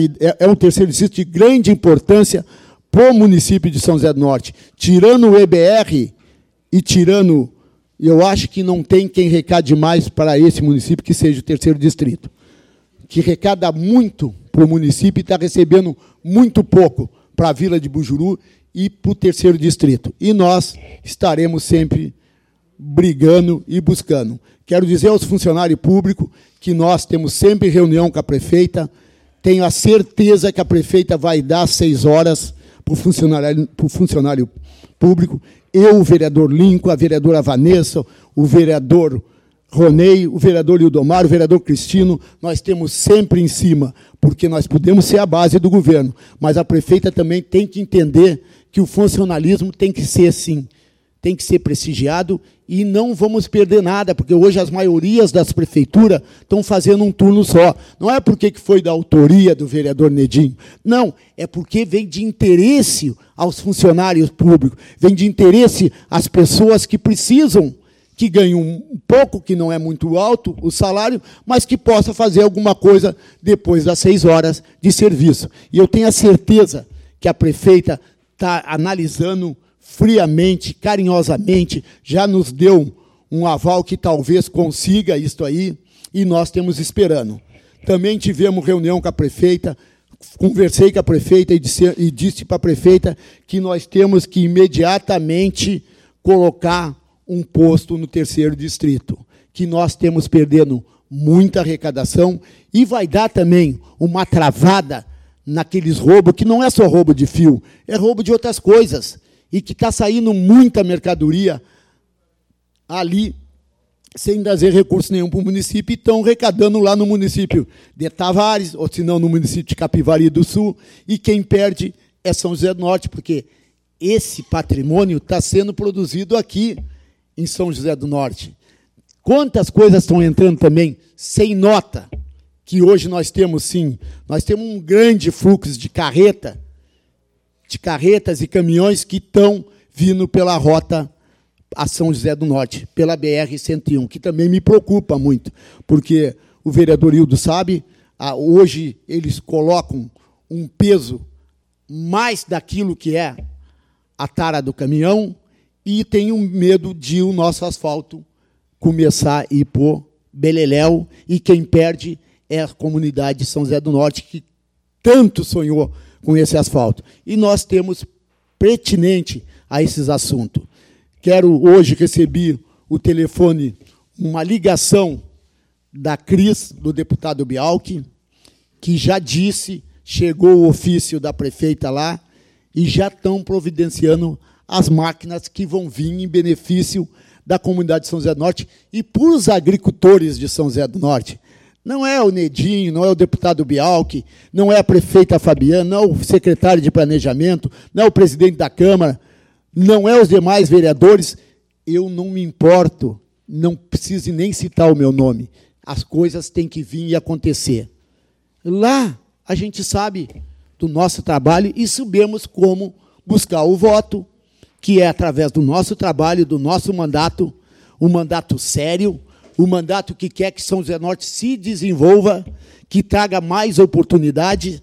Speaker 2: 3º Distrito de grande importância para o município de São José do Norte. Tirando o EBR e tirando... Eu acho que não tem quem recade mais para esse município que seja o 3º Distrito, que recada muito para o município e está recebendo muito pouco para a Vila de Bujuru e para o 3º Distrito. E nós estaremos sempre brigando e buscando. Quero dizer aos funcionários públicos que nós temos sempre reunião com a prefeita, tenho a certeza que a prefeita vai dar 6 horas para o funcionário público. Eu, o vereador Lincoln, a vereadora Vanessa, o vereador Ronei, o vereador Ildomar, o vereador Cristino, nós temos sempre em cima, porque nós podemos ser a base do governo, mas a prefeita também tem que entender que o funcionalismo tem que ser assim, tem que ser prestigiado, e não vamos perder nada, porque hoje as maiorias das prefeituras estão fazendo um turno só. Não é porque foi da autoria do vereador Nedinho, não, é porque vem de interesse aos funcionários públicos, vem de interesse às pessoas que precisam, que ganham um pouco, que não é muito alto o salário, mas que possa fazer alguma coisa depois das 6 horas de serviço. E eu tenho a certeza que a prefeita está analisando friamente, carinhosamente, já nos deu um aval que talvez consiga isso aí, e nós estamos esperando. Também tivemos reunião com a prefeita, conversei com a prefeita e disse para a prefeita que nós temos que imediatamente colocar um posto no 3º Distrito, que nós temos perdendo muita arrecadação, e vai dar também uma travada naqueles roubos, que não é só roubo de fio, é roubo de outras coisas, e que está saindo muita mercadoria ali, sem trazer recurso nenhum para o município, e estão arrecadando lá no município de Tavares, ou se não, no município de Capivari do Sul, e quem perde é São José do Norte, porque esse patrimônio está sendo produzido aqui, em São José do Norte. Quantas coisas estão entrando também sem nota, que hoje nós temos, sim, nós temos um grande fluxo de carretas e caminhões que estão vindo pela rota a São José do Norte, pela BR-101, que também me preocupa muito, porque o vereador Hildo sabe, hoje eles colocam um peso mais daquilo que é a tara do caminhão, e tenho medo de o nosso asfalto começar a ir por beleléu, e quem perde é a comunidade de São José do Norte, que tanto sonhou com esse asfalto. E nós temos pertinente a esses assuntos. Hoje recebi o telefone, uma ligação da Cris, do deputado Bialchi, que já disse, chegou o ofício da prefeita lá, e já estão providenciando as máquinas que vão vir em benefício da comunidade de São José do Norte e para os agricultores de São José do Norte. Não é o Nedinho, não é o deputado Bialchi, não é a prefeita Fabiana, não é o secretário de Planejamento, não é o presidente da Câmara, não é os demais vereadores. Eu não me importo, não preciso nem citar o meu nome. As coisas têm que vir e acontecer. Lá a gente sabe do nosso trabalho e sabemos como buscar o voto, que é através do nosso trabalho, do nosso mandato, um mandato sério, um mandato que quer que São José do Norte se desenvolva, que traga mais oportunidade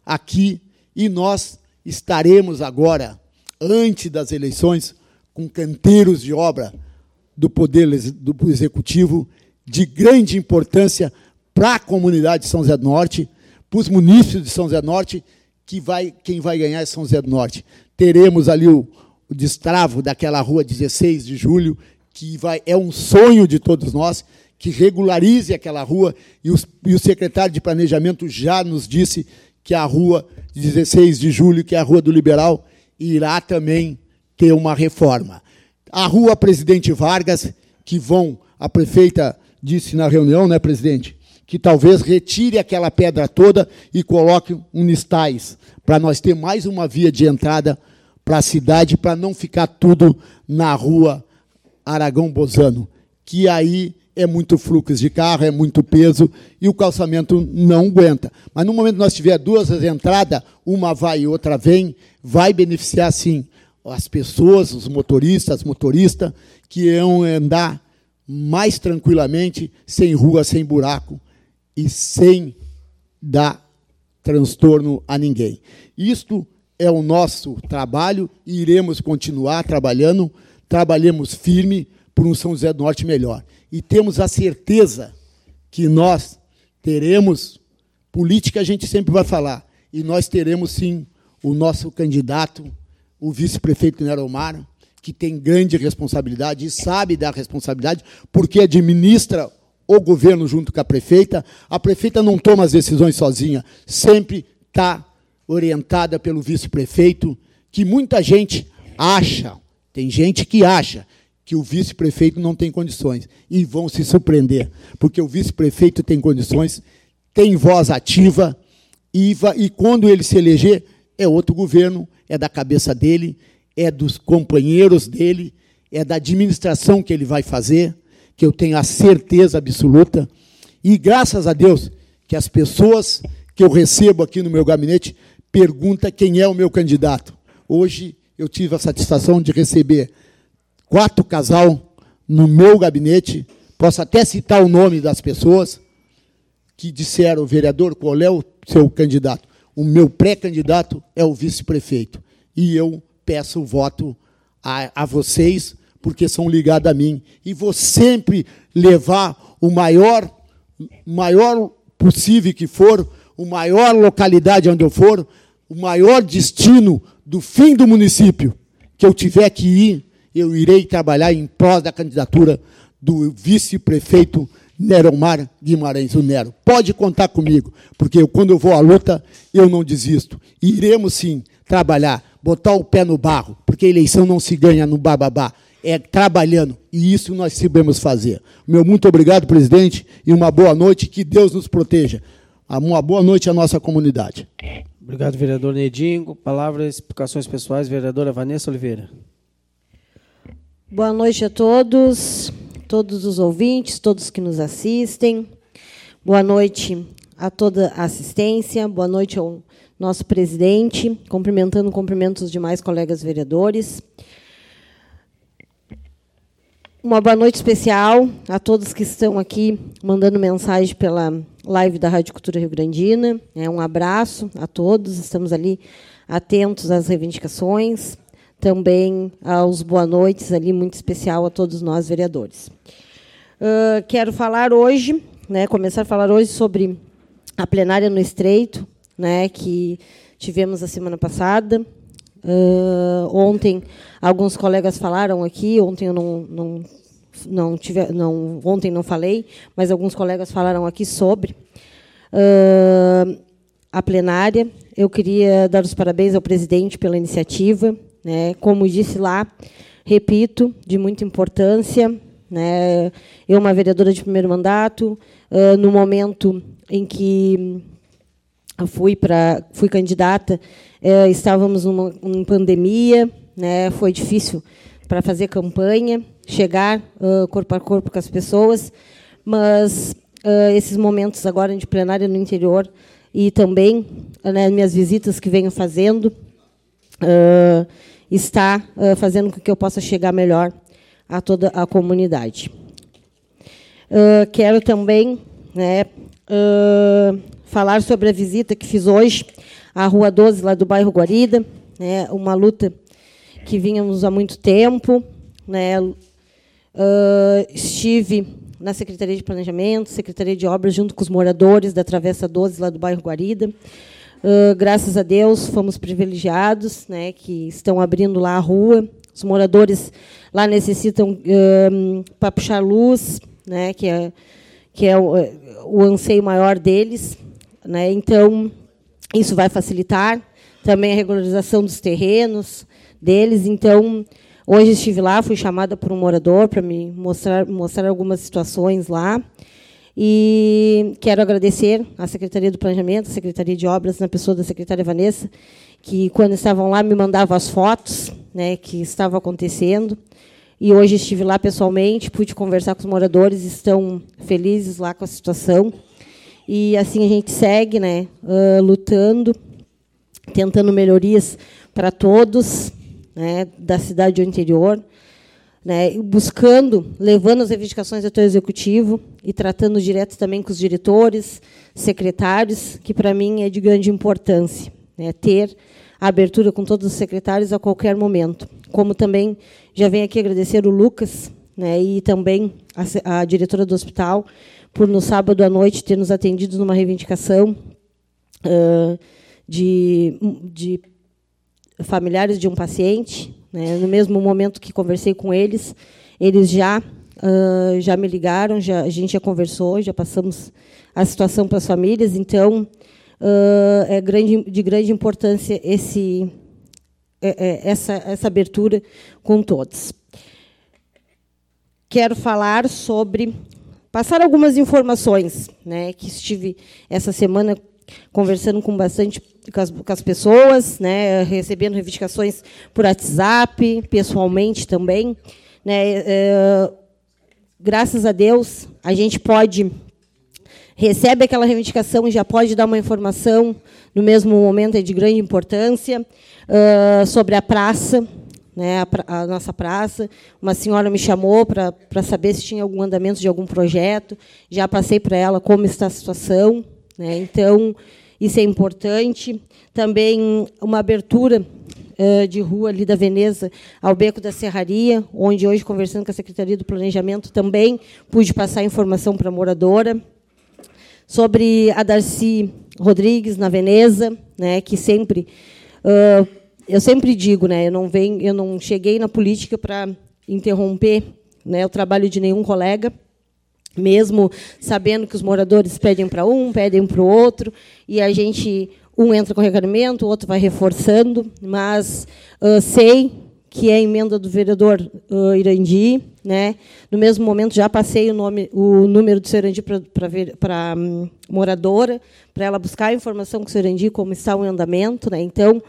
Speaker 2: aqui, e nós estaremos agora, antes das eleições, com canteiros de obra do Poder do Executivo de grande importância para a comunidade de São José do Norte, para os munícipes de São José do Norte, quem vai ganhar é São José do Norte. Teremos ali o destravo daquela rua 16 de julho, que é um sonho de todos nós, que regularize aquela rua, e o secretário de Planejamento já nos disse que a rua 16 de julho, que é a Rua do Liberal, irá também ter uma reforma. A Rua Presidente Vargas, a prefeita disse na reunião, né, presidente, que talvez retire aquela pedra toda e coloque um listais, para nós ter mais uma via de entrada para a cidade, para não ficar tudo na Rua Aragão Bozano, que aí é muito fluxo de carro, é muito peso, e o calçamento não aguenta. Mas no momento que nós tiver duas entradas, uma vai e outra vem, vai beneficiar, sim, as pessoas, os motoristas, que iam andar mais tranquilamente, sem rua, sem buraco, e sem dar transtorno a ninguém. Isto é o nosso trabalho, e iremos continuar trabalhando, trabalhemos firme por um São José do Norte melhor. E temos a certeza que nós teremos, política a gente sempre vai falar, e nós teremos, sim, o nosso candidato, o vice-prefeito Neromar, que tem grande responsabilidade e sabe da responsabilidade, porque administra o governo junto com a prefeita. A prefeita não toma as decisões sozinha, sempre está orientada pelo vice-prefeito, que muita gente acha, tem gente que acha que o vice-prefeito não tem condições, e vão se surpreender, porque o vice-prefeito tem condições, tem voz ativa, e quando ele se eleger, é outro governo, é da cabeça dele, é dos companheiros dele, é da administração que ele vai fazer, que eu tenho a certeza absoluta, e graças a Deus que as pessoas que eu recebo aqui no meu gabinete perguntam quem é o meu candidato. Hoje eu tive a satisfação de receber 4 casais no meu gabinete, posso até citar o nome das pessoas, que disseram: vereador, qual é o seu candidato? O meu pré-candidato é o vice-prefeito. E eu peço o voto a vocês, porque são ligados a mim. E vou sempre levar o maior possível que for, a maior localidade onde eu for, o maior destino do fim do município que eu tiver que ir, eu irei trabalhar em prol da candidatura do vice-prefeito Neromar Guimarães, o Nero. Pode contar comigo, porque quando eu vou à luta, eu não desisto. Iremos, sim, trabalhar, botar o pé no barro, porque a eleição não se ganha no bababá, é trabalhando, e isso nós sabemos fazer. Meu muito obrigado, presidente, e uma boa noite, que Deus nos proteja. Uma boa noite à nossa comunidade.
Speaker 1: Obrigado, vereador Nedingo. Palavras, explicações pessoais, vereadora Vanessa Oliveira.
Speaker 7: Boa noite a todos os ouvintes, todos que nos assistem. Boa noite a toda a assistência. Boa noite ao nosso presidente. Cumprimento os demais colegas vereadores. Uma boa noite especial a todos que estão aqui mandando mensagem pela live da Rádio Cultura Rio Grandina. Um abraço a todos. Estamos ali atentos às reivindicações. Também aos boa noites, ali, muito especial a todos nós, vereadores. Quero falar hoje, começar a falar hoje sobre a plenária no Estreito, que tivemos a semana passada. Ontem, alguns colegas falaram aqui, ontem eu ontem não falei, mas alguns colegas falaram aqui sobre a plenária. Eu queria dar os parabéns ao presidente pela iniciativa. Como disse lá, repito, de muita importância. Eu, uma vereadora de primeiro mandato, no momento em que fui candidata, estávamos em pandemia, foi difícil para fazer campanha, chegar corpo a corpo com as pessoas, mas esses momentos agora de plenária no interior e também minhas visitas que venho fazendo, está fazendo com que eu possa chegar melhor a toda a comunidade. Quero também falar sobre a visita que fiz hoje a Rua 12, lá do bairro Guarida, né, uma luta que vínhamos há muito tempo, né. Estive na Secretaria de Planejamento, Secretaria de Obras, junto com os moradores da Travessa 12, lá do bairro Guarida. Graças a Deus, fomos privilegiados, né, que estão abrindo lá a rua. Os moradores lá necessitam para puxar luz, né, que é o anseio maior deles, né. Então, isso vai facilitar também a regularização dos terrenos deles. Então, hoje estive lá, fui chamada por um morador para me mostrar algumas situações lá. E quero agradecer à Secretaria do Planejamento, à Secretaria de Obras, na pessoa da secretária Vanessa, que, quando estavam lá, me mandavam as fotos, né, que estava acontecendo. E hoje estive lá pessoalmente, pude conversar com os moradores, estão felizes lá com a situação. E assim a gente segue, né, lutando, tentando melhorias para todos, né, da cidade do interior, né, buscando, levando as reivindicações até o Executivo e tratando direto também com os diretores, secretários, que, para mim, é de grande importância, né, ter a abertura com todos os secretários a qualquer momento. Como também já venho aqui agradecer o Lucas, né, e também a diretora do hospital, por, no sábado à noite, ter nos atendido numa reivindicação de familiares de um paciente, né. No mesmo momento que conversei com eles, eles já me ligaram, a gente já conversou, já passamos a situação para as famílias. Então, é de grande importância essa abertura com todos. Quero falar passar algumas informações, né, que estive essa semana conversando com as pessoas, né, recebendo reivindicações por WhatsApp, pessoalmente também, né. Graças a Deus, a gente recebe aquela reivindicação e já pode dar uma informação no mesmo momento, é de grande importância, sobre a praça, né, a nossa praça. Uma senhora me chamou para saber se tinha algum andamento de algum projeto, já passei para ela como está a situação, né. Então, isso é importante. Também uma abertura de rua ali da Veneza ao Beco da Serraria, onde hoje, conversando com a Secretaria do Planejamento, também pude passar informação para a moradora. Sobre a Darcy Rodrigues, na Veneza, né, que sempre... eu sempre digo, né, eu não cheguei na política para interromper, né, o trabalho de nenhum colega, mesmo sabendo que os moradores pedem para um, pedem para o outro, e a gente, um entra com requerimento, o outro vai reforçando, mas sei que é a emenda do vereador Irandi, né? No mesmo momento, já passei o número do seu Irandi para a moradora, para ela buscar a informação com o seu Irandi, como está o andamento, né? Então,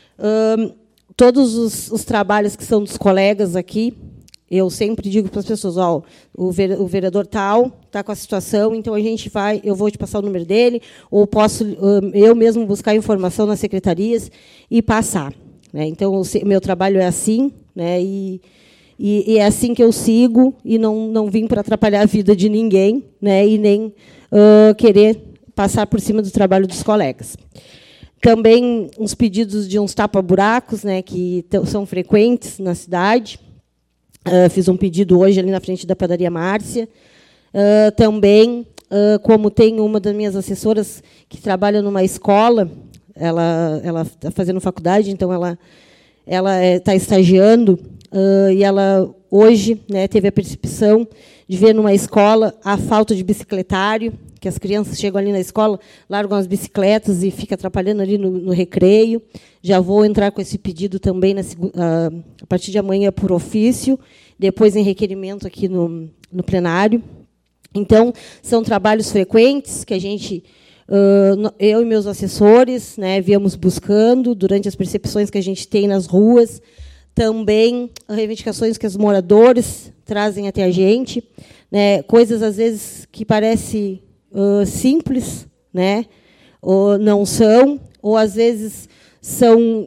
Speaker 7: todos os trabalhos que são dos colegas aqui, eu sempre digo para as pessoas, o vereador tal está com a situação, então eu vou te passar o número dele, ou posso eu mesmo buscar informação nas secretarias e passar, né? Então, o meu trabalho é assim, né? E é assim que eu sigo, e não vim para atrapalhar a vida de ninguém, né? E nem querer passar por cima do trabalho dos colegas. Também uns pedidos de uns tapa-buracos, né, que são frequentes na cidade. Fiz um pedido hoje ali na frente da padaria Márcia. Também, como tem uma das minhas assessoras que trabalha numa escola, ela está fazendo faculdade, então ela está estagiando, e ela hoje, né, teve a percepção de ver numa escola a falta de bicicletário, que as crianças chegam ali na escola, largam as bicicletas e fica atrapalhando ali no recreio. Já vou entrar com esse pedido também a partir de amanhã por ofício, depois em requerimento aqui no plenário. Então, são trabalhos frequentes que a gente, eu e meus assessores, né, viemos buscando durante as percepções que a gente tem nas ruas, também reivindicações que os moradores trazem até a gente, né, coisas, às vezes, que parecem simples, né, ou não são, ou, às vezes, são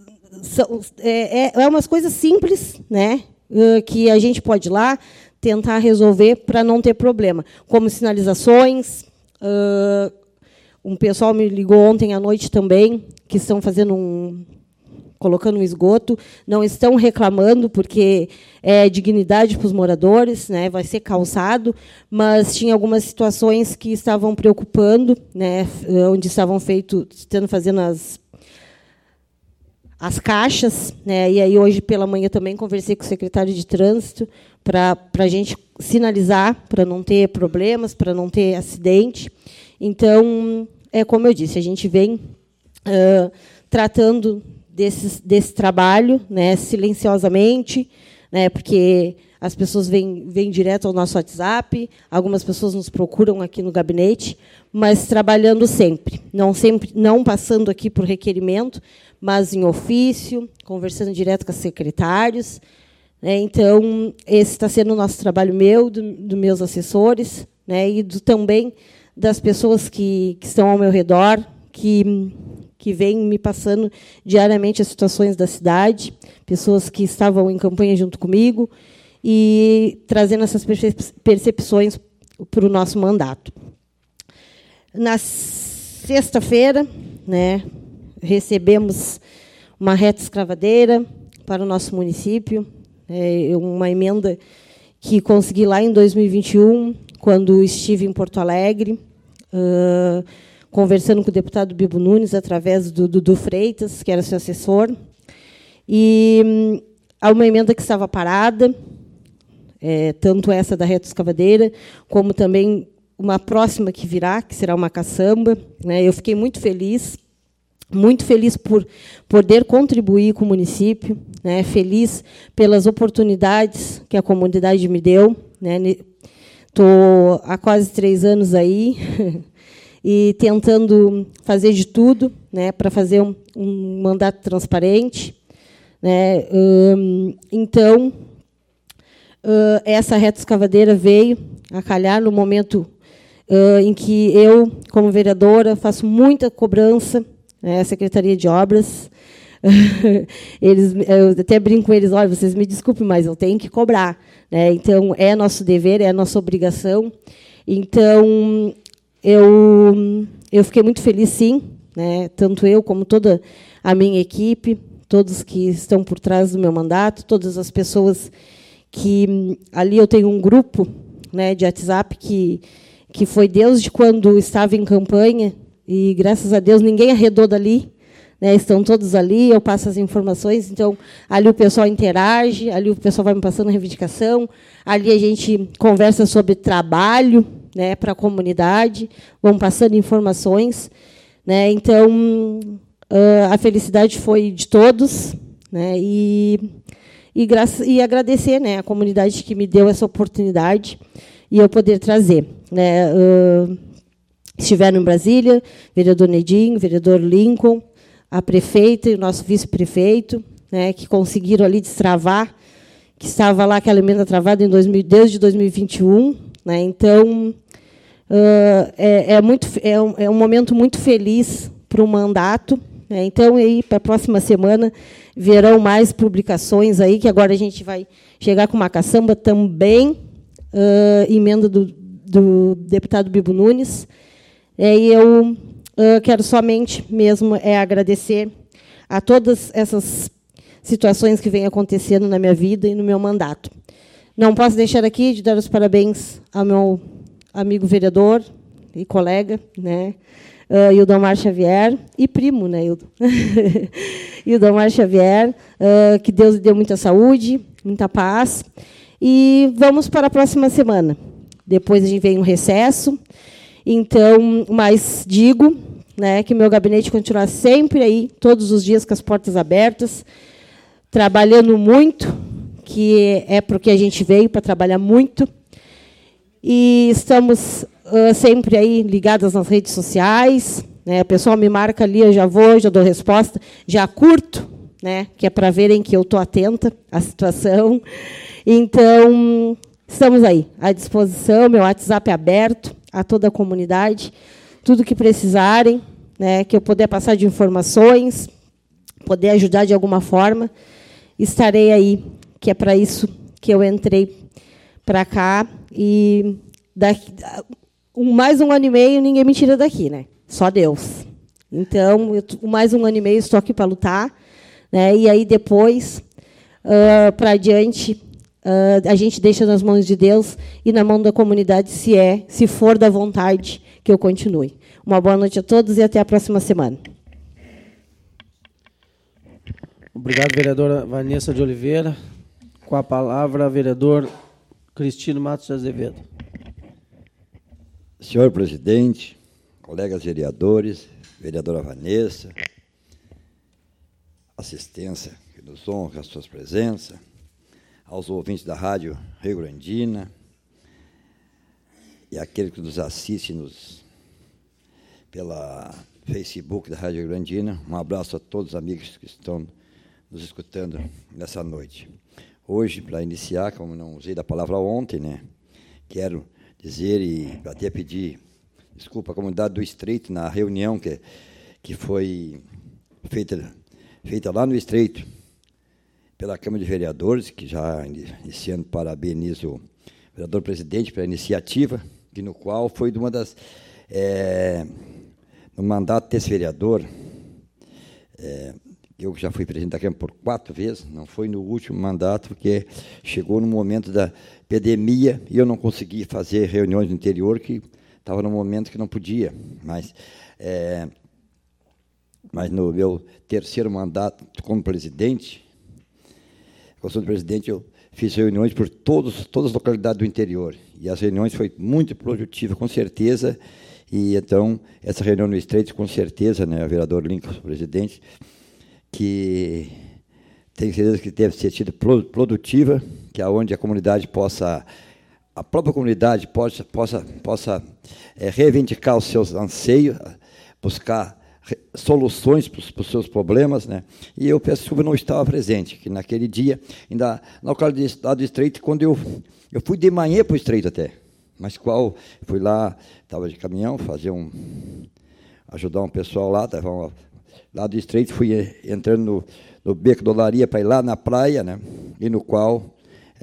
Speaker 7: umas coisas simples, né, que a gente pode ir lá tentar resolver para não ter problema, como sinalizações, Um pessoal me ligou ontem à noite também, que estão colocando um esgoto, não estão reclamando, porque é dignidade para os moradores, né, vai ser calçado, mas tinha algumas situações que estavam preocupando, né, onde estavam fazendo as caixas, né, e aí hoje pela manhã também conversei com o secretário de trânsito para a gente sinalizar, para não ter problemas, para não ter acidente. Então, é como eu disse, a gente vem tratando desse trabalho, né, silenciosamente, né, porque as pessoas vêm direto ao nosso WhatsApp, algumas pessoas nos procuram aqui no gabinete, mas trabalhando sempre, não passando aqui por requerimento, mas em ofício, conversando direto com os secretários. Né. Então, esse está sendo o nosso trabalho dos meus assessores, né, e também das pessoas que estão ao meu redor, que vêm me passando diariamente as situações da cidade, pessoas que estavam em campanha junto comigo, e trazendo essas percepções para o nosso mandato. Na sexta-feira, né, recebemos uma reta escavadeira para o nosso município, uma emenda que consegui lá em 2021, quando estive em Porto Alegre, conversando com o deputado Bibo Nunes, através do Dudu Freitas, que era seu assessor. E há uma emenda que estava parada, tanto essa da reta escavadeira, como também uma próxima que virá, que será uma caçamba. Né. Eu fiquei muito feliz por poder contribuir com o município, né, feliz pelas oportunidades que a comunidade me deu. Estou há quase 3 anos aí, e tentando fazer de tudo, né, para fazer um mandato transparente. Né. Então, essa reta escavadeira veio a calhar no momento em que eu, como vereadora, faço muita cobrança, né, à Secretaria de Obras. Eu até brinco com eles, olha, vocês me desculpem, mas eu tenho que cobrar. Né. Então, é nosso dever, é nossa obrigação. Então, eu fiquei muito feliz, sim, né, tanto eu como toda a minha equipe, todos que estão por trás do meu mandato, todas as pessoas que... Ali eu tenho um grupo, né, de WhatsApp que foi desde quando estava em campanha, e, graças a Deus, ninguém arredou dali. Né, estão todos ali, eu passo as informações, então, ali o pessoal interage, ali o pessoal vai me passando reivindicação, ali a gente conversa sobre trabalho, né, para a comunidade, vão passando informações. Né, então, a felicidade foi de todos, né, e agradecer, né, a comunidade que me deu essa oportunidade e eu poder trazer. Né, estiveram em Brasília, vereador Nedinho, vereador Lincoln, a prefeita e o nosso vice-prefeito, né, que conseguiram ali destravar, que estava lá aquela emenda travada desde 2021. Né, então, é um momento muito feliz para o mandato. Né, então, aí, para a próxima semana, verão mais publicações, aí, que agora a gente vai chegar com uma caçamba também, emenda do deputado Bibo Nunes. E eu quero somente mesmo agradecer a todas essas situações que vêm acontecendo na minha vida e no meu mandato. Não posso deixar aqui de dar os parabéns ao meu amigo vereador e colega, né, Ildomar Xavier, e primo, né, Ildomar Xavier, que Deus lhe dê muita saúde, muita paz. E vamos para a próxima semana. Depois a gente vem um recesso. Então, mas digo, né, que meu gabinete continuará sempre aí, todos os dias com as portas abertas, trabalhando muito, que é porque a gente veio para trabalhar muito, e estamos sempre aí ligadas nas redes sociais. Né, o pessoal me marca ali, eu já vou, já dou resposta, já curto, né, que é para verem que eu estou atenta à situação. Então, estamos aí, à disposição, meu WhatsApp é aberto a toda a comunidade, tudo que precisarem, né, que eu puder passar de informações, poder ajudar de alguma forma, estarei aí, que é para isso que eu entrei para cá, e mais um ano e meio ninguém me tira daqui. Né? Só Deus. Então, mais 1 ano e meio estou aqui para lutar, né? E aí depois, para adiante, a gente deixa nas mãos de Deus e na mão da comunidade, se for da vontade que eu continue. Uma boa noite a todos e até a próxima semana.
Speaker 1: Obrigado, vereadora Vanessa de Oliveira. Com a palavra, vereador Cristino Matos de Azevedo.
Speaker 8: Senhor presidente, colegas vereadores, vereadora Vanessa, assistência que nos honra a sua presença, aos ouvintes da Rádio Rio Grandina e aqueles que nos assistem pela Facebook da Rádio Rio Grandina. Um abraço a todos os amigos que estão nos escutando nessa noite. Hoje, para iniciar, como não usei da palavra ontem, né, quero dizer e até pedir desculpa à comunidade do Estreito na reunião que foi feita lá no Estreito pela Câmara de Vereadores, que já iniciando parabenizo o vereador presidente pela iniciativa, que no qual foi de uma das no mandato desse vereador, eu já fui presidente da Câmara por 4 vezes, não foi no último mandato, porque chegou no momento da epidemia e eu não consegui fazer reuniões no interior, que estava no momento que não podia. Mas no meu 3º mandato como presidente, eu fiz reuniões por todas as localidades do interior. E as reuniões foram muito produtivas, com certeza. E, então, essa reunião no Estreito, com certeza, né, o vereador Lincoln, o presidente, que tenho certeza que deve ser sido produtiva, que é onde a comunidade a própria comunidade possa reivindicar os seus anseios, buscar soluções para os seus problemas, né? E eu peço desculpa, não estava presente, que naquele dia, ainda na localidade do Estreito, quando eu fui de manhã para o Estreito até, mas fui lá, estava de caminhão, ajudar um pessoal lá, estava lá do Estreito, fui entrando no Beco da Olaria para ir lá na praia, né? E no qual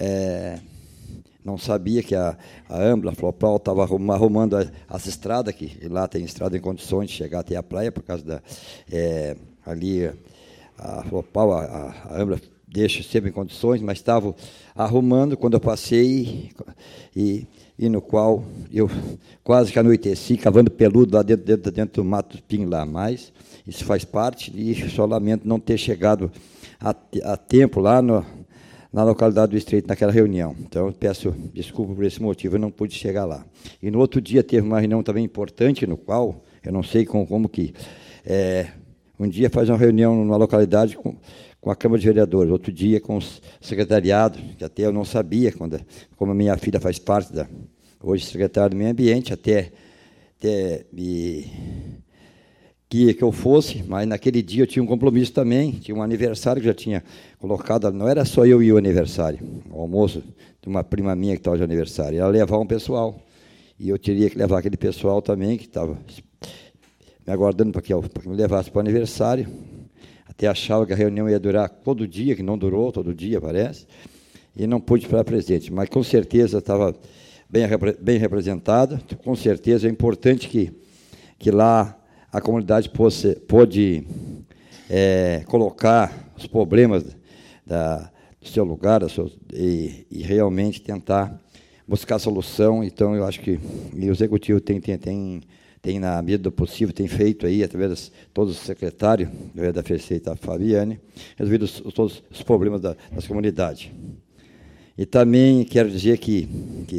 Speaker 8: não sabia que a Ambla, a Flopal, estava arrumando as estradas, que lá tem estrada em condições de chegar até a praia, por causa ali a Flopal, a Ambla deixa sempre em condições, mas estava arrumando quando eu passei e no qual eu quase que anoiteci, cavando peludo lá dentro do mato pinho lá, mas isso faz parte e só lamento não ter chegado a tempo lá na localidade do Estreito, naquela reunião. Então, eu peço desculpa por esse motivo, eu não pude chegar lá. E no outro dia teve uma reunião também importante, no qual, eu não sei como que, um dia faz uma reunião numa localidade com a Câmara de Vereadores, outro dia com o secretariado, que até eu não sabia, como a minha filha faz parte hoje secretário do Meio Ambiente, até me queria que eu fosse, mas naquele dia eu tinha um compromisso também, tinha um aniversário que já tinha colocado, não era só eu e o aniversário, o almoço de uma prima minha que estava de aniversário, era levar um pessoal, e eu teria que levar aquele pessoal também, que estava me aguardando para que me levasse para o aniversário, até achava que a reunião ia durar todo dia, que não durou todo dia, parece, e não pude estar presente, mas com certeza estava bem representado, com certeza é importante que lá a comunidade pôde colocar os problemas do seu lugar e realmente tentar buscar solução. Então, eu acho que o Executivo tem, na medida do possível, tem feito aí, através de todos os secretários da Prefeita Fabiane, resolvido todos os problemas das comunidades. E também quero dizer que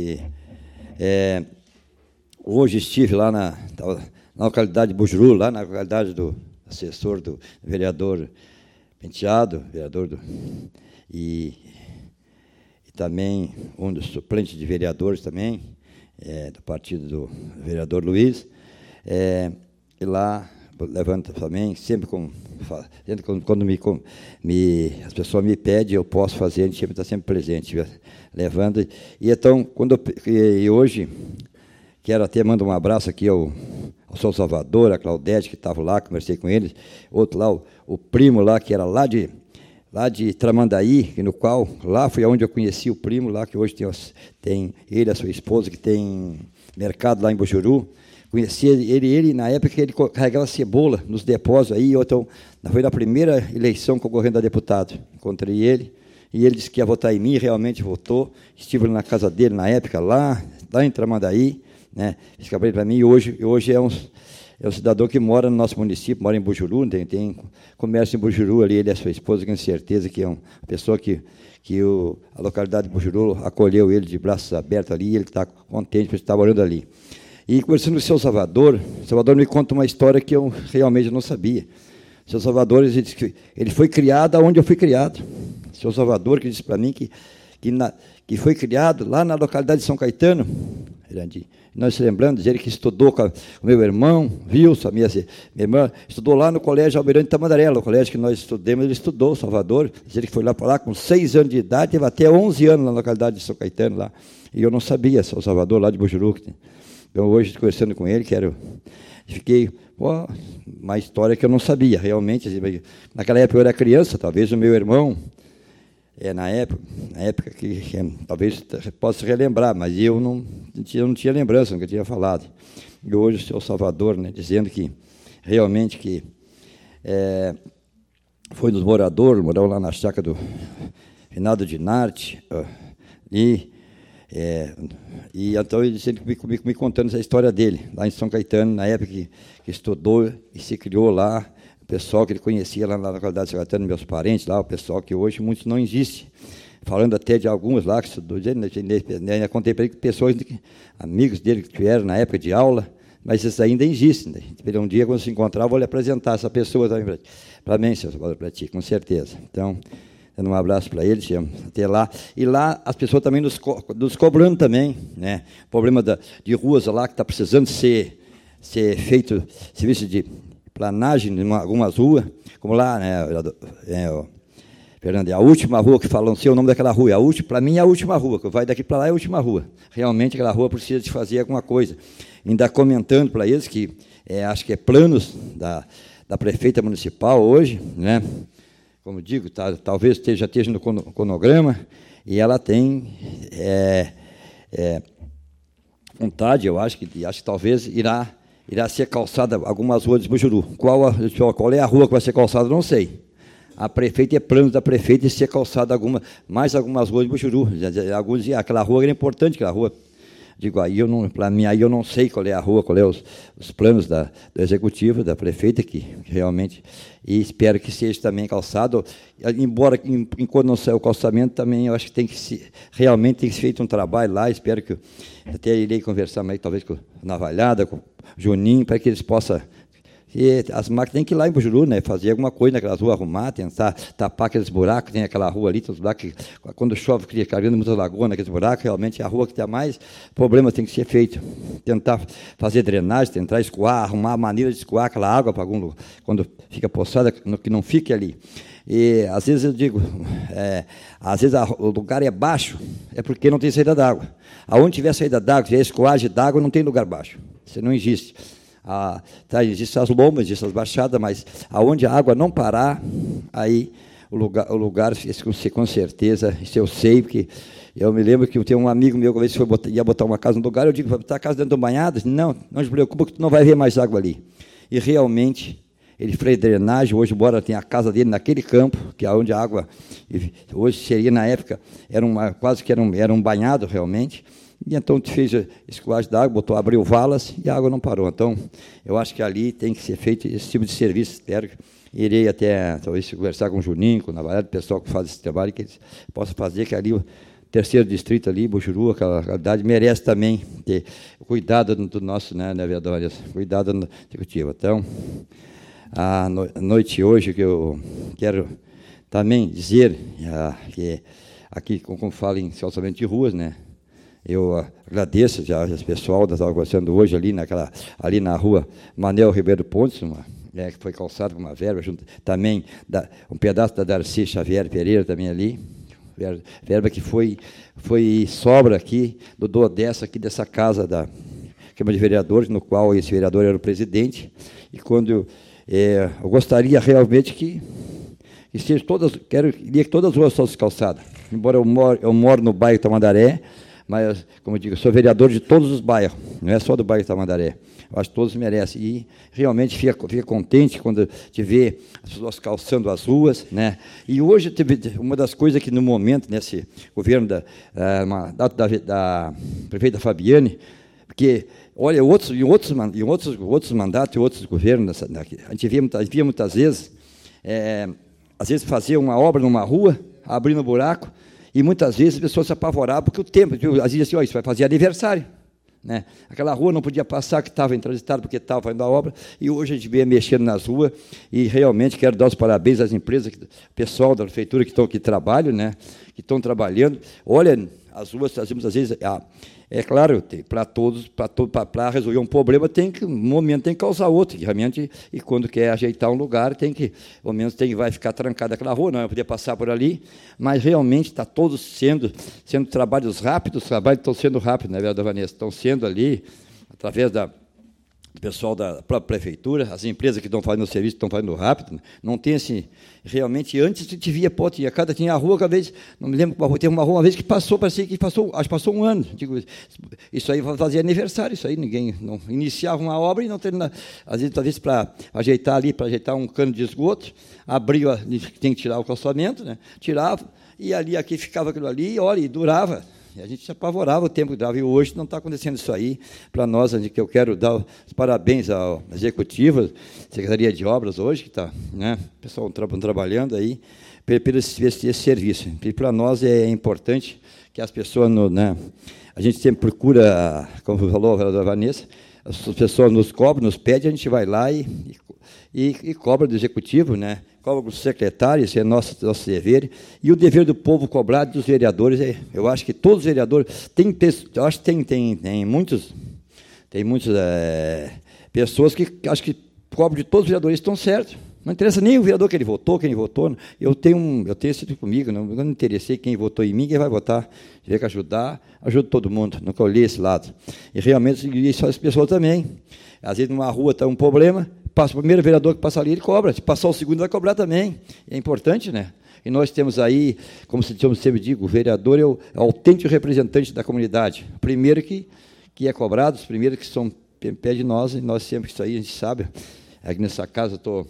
Speaker 8: hoje estive lá na localidade de Bujuru, lá na localidade do assessor do vereador Penteado, e também um dos suplentes de vereadores também, do partido do vereador Luiz, e lá levanta também, sempre quando as pessoas me pedem, eu posso fazer, a gente sempre está sempre presente, levando. E então, e hoje, quero até mandar um abraço aqui ao seu Salvador, a Claudete, que estava lá, conversei com eles, outro lá, o primo lá, que era lá de Tramandaí, que no qual, lá foi onde eu conheci o primo, lá que hoje tem ele e a sua esposa, que tem mercado lá em Bujuru. Conheci ele na época que ele carregava cebola nos depósitos. Aí, então, foi na primeira eleição concorrendo a deputado. Encontrei ele, e ele disse que ia votar em mim, realmente votou. Estive na casa dele na época, lá em Tramandaí, né? Escapei para mim, e hoje é um cidadão que mora no nosso município, mora em Bujuru, tem comércio em Bujuru ali, ele e a sua esposa, com certeza que é uma pessoa que a localidade de Bujuru acolheu ele de braços abertos ali, e ele está contente por estar morando ali. E conversando com o seu Salvador me conta uma história que eu realmente não sabia. O seu Salvador, ele disse que ele foi criado onde eu fui criado. O seu Salvador, que disse para mim que foi criado lá na localidade de São Caetano, nós se lembrando, ele que estudou com o meu irmão, Wilson, minha irmã, estudou lá no Colégio Almirante Tamandaré, o colégio que nós estudamos, ele estudou, Salvador, ele que foi lá para lá com 6 anos de idade, teve até 11 anos na localidade de São Caetano, lá, e eu não sabia, o Salvador, lá de Bujuru. Então, hoje, conversando com ele, fiquei, uma história que eu não sabia, realmente. Naquela época eu era criança, talvez o meu irmão, na época que talvez possa relembrar, mas eu não tinha lembrança, nunca tinha falado. E hoje o seu Salvador, né, dizendo que realmente que foi nos moradores, morou lá na chácara do Renato de Narte, e então ele sempre me contando essa história dele, lá em São Caetano, na época que estudou e se criou lá, o pessoal que ele conhecia lá na localidade de São Caetano, meus parentes lá, o pessoal que hoje muitos não existe, falando até de alguns lá, que estudou, eu contei para ele que pessoas, amigos dele que tiveram na época de aula, mas esses ainda existem. Né? Um dia, quando se encontrar, eu vou lhe apresentar essa pessoa também para mim, para ti, com certeza. Então, dando um abraço para eles, até lá. E lá as pessoas também nos cobrando também, né? O problema de ruas lá que está precisando ser feito serviço de planagem em algumas ruas, como lá, né, Fernando, a última rua que falam, não sei o nome daquela rua, para mim é a última rua, que vai daqui para lá é a última rua. Realmente aquela rua precisa de fazer alguma coisa. Ainda comentando para eles que acho que é planos da prefeita municipal hoje, né? Como digo, talvez esteja no cronograma, e ela tem vontade, eu acho que talvez irá ser calçada algumas ruas de Bujuru. Qual é a rua que vai ser calçada, não sei. A prefeita é plano da prefeita de ser calçada mais algumas ruas de Bujuru. Alguns diziam, aquela rua era importante, aquela rua. Digo, para mim, aí eu não sei qual é a rua, qual é os planos do executivo, da prefeita, que realmente, e espero que seja também calçado, embora, enquanto não sair o calçamento, também eu acho que realmente tem que ser feito um trabalho lá, espero que, até irei conversar mais, talvez com o Navalhada, com o Juninho, para que eles possam. E as máquinas têm que ir lá em Bujuru, né, fazer alguma coisa naquelas ruas, arrumar, tentar tapar aqueles buracos, tem aquela rua ali, os buracos, quando chove, cria carregando muitas lagoas naqueles buracos, realmente é a rua que tem mais problema, tem que ser feito. Tentar fazer drenagem, tentar escoar, arrumar a maneira de escoar aquela água para algum lugar, quando fica poçada, que não fique ali. E às vezes eu digo, às vezes o lugar é baixo, é porque não tem saída d'água. Aonde tiver saída d'água, tiver escoagem d'água, não tem lugar baixo. Isso não existe. Existem as lomas, existem as baixadas, mas aonde a água não parar, aí o lugar com certeza, isso eu sei, porque eu me lembro que tem um amigo meu que ia botar uma casa no lugar, eu digo, vai botar a casa dentro de uma banhada? Não se preocupa que tu não vai ver mais água ali. E realmente, ele fez drenagem, hoje embora tem a casa dele naquele campo, que é onde a água, hoje seria na época, quase que era um banhado realmente. E então fez escoagem da água, abriu valas e a água não parou. Então, eu acho que ali tem que ser feito esse tipo de serviço. Espero que irei até, talvez, conversar com o Juninho, com o Navalhada, o pessoal que faz esse trabalho, que eles possam fazer, que ali o terceiro distrito ali, Bujuru, aquela localidade, merece também ter cuidado do nosso, né, vereadores, cuidado no executivo. Então, a noite hoje, que eu quero também dizer, que aqui, como falo em calçamento de ruas, né, eu agradeço já o pessoal que estava conversando hoje ali na rua Manel Ribeiro Pontes, que foi calçado com uma verba, junto, também um pedaço da Darcy Xavier Pereira também ali, verba que foi sobra aqui do Dodessa, aqui dessa casa da Câmara de Vereadores, no qual esse vereador era o presidente, e quando eu gostaria realmente que seja queria que todas as ruas fossem calçadas, embora eu moro no bairro Tamandaré, mas, como eu digo, eu sou vereador de todos os bairros, não é só do bairro Tamandaré. Eu acho que todos merecem. E realmente fica contente quando te vê as pessoas calçando as ruas, né? E hoje teve uma das coisas que no momento, nesse governo da prefeita Fabiane, porque, olha, em outros mandatos, em outros governos, a gente via muitas vezes, às vezes fazia uma obra numa rua, abrindo um buraco, e muitas vezes as pessoas se apavoravam, porque o tempo, às vezes assim, isso vai fazer aniversário. Né? Aquela rua não podia passar, que estava intransitada, porque estava fazendo a obra, e hoje a gente vem mexendo nas ruas, e realmente quero dar os parabéns às empresas, o pessoal da prefeitura que estão aqui trabalham, né? Que estão trabalhando. Olha, as ruas, muitas vezes, é claro, para resolver um problema, um momento tem que causar outro, realmente, e quando quer ajeitar um lugar, ao menos vai ficar trancada aquela rua, não vai poder passar por ali, mas realmente está todos sendo trabalhos rápidos, os trabalhos estão sendo rápidos, não é verdade, Vanessa? Estão sendo ali, através do pessoal da própria prefeitura, as empresas que estão fazendo o serviço estão fazendo rápido, né? Não tem assim, realmente, antes a gente via, tinha a rua, cada vez, não me lembro, teve uma rua uma vez que passou, parecia que passou um ano, digo, isso aí fazia aniversário, isso aí ninguém não iniciava uma obra e não terminava, às vezes para ajeitar um cano de esgoto, abriu, tem que tirar o calçamento, né? Tirava, e aqui ficava aquilo ali, e olha, e durava. E a gente se apavorava o tempo que dava, e hoje não está acontecendo isso aí. Para nós, que eu quero dar os parabéns ao Executivo, Secretaria de Obras hoje, que está, né, o pessoal trabalhando aí, pelo esse serviço. E para nós é importante que as pessoas, né, a gente sempre procura, como falou a Vanessa, as pessoas nos cobram, nos pedem, a gente vai lá e cobra do Executivo, né? Cobra do secretário, esse é nosso dever, e o dever do povo cobrar dos vereadores, eu acho que todos os vereadores, eu acho que tem muitas pessoas que acho que cobram de todos os vereadores, estão certos. Não interessa nem o vereador que ele votou, quem votou. Eu tenho isso comigo, não me interessei quem votou em mim, quem vai votar. Tiver que ajudar, ajudo todo mundo, nunca olhei esse lado. E realmente, isso as pessoas também. Às vezes, numa rua está um problema, passa o primeiro vereador que passa ali, ele cobra. Se passar o segundo, vai cobrar também. É importante, né? E nós temos aí, como eu sempre digo, o vereador é o autêntico representante da comunidade. O primeiro que é cobrado, os primeiros que são pé de nós, e nós sempre, isso aí a gente sabe. Aqui nessa casa, estou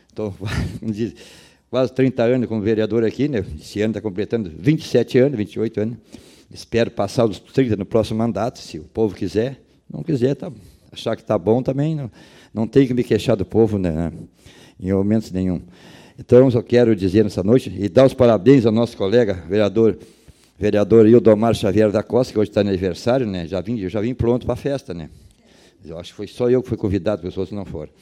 Speaker 8: quase 30 anos como vereador aqui, né? Esse ano está completando 27 anos, 28 anos. Espero passar os 30 no próximo mandato, se o povo quiser. Não quiser, achar que está bom também, não tem que me queixar do povo, né? Em momento nenhum. Então, só quero dizer nessa noite, e dar os parabéns ao nosso colega, vereador Ildomar Xavier da Costa, que hoje está no aniversário, né? Eu já vim pronto para a festa, né? Eu acho que foi só eu que fui convidado, as pessoas não foram.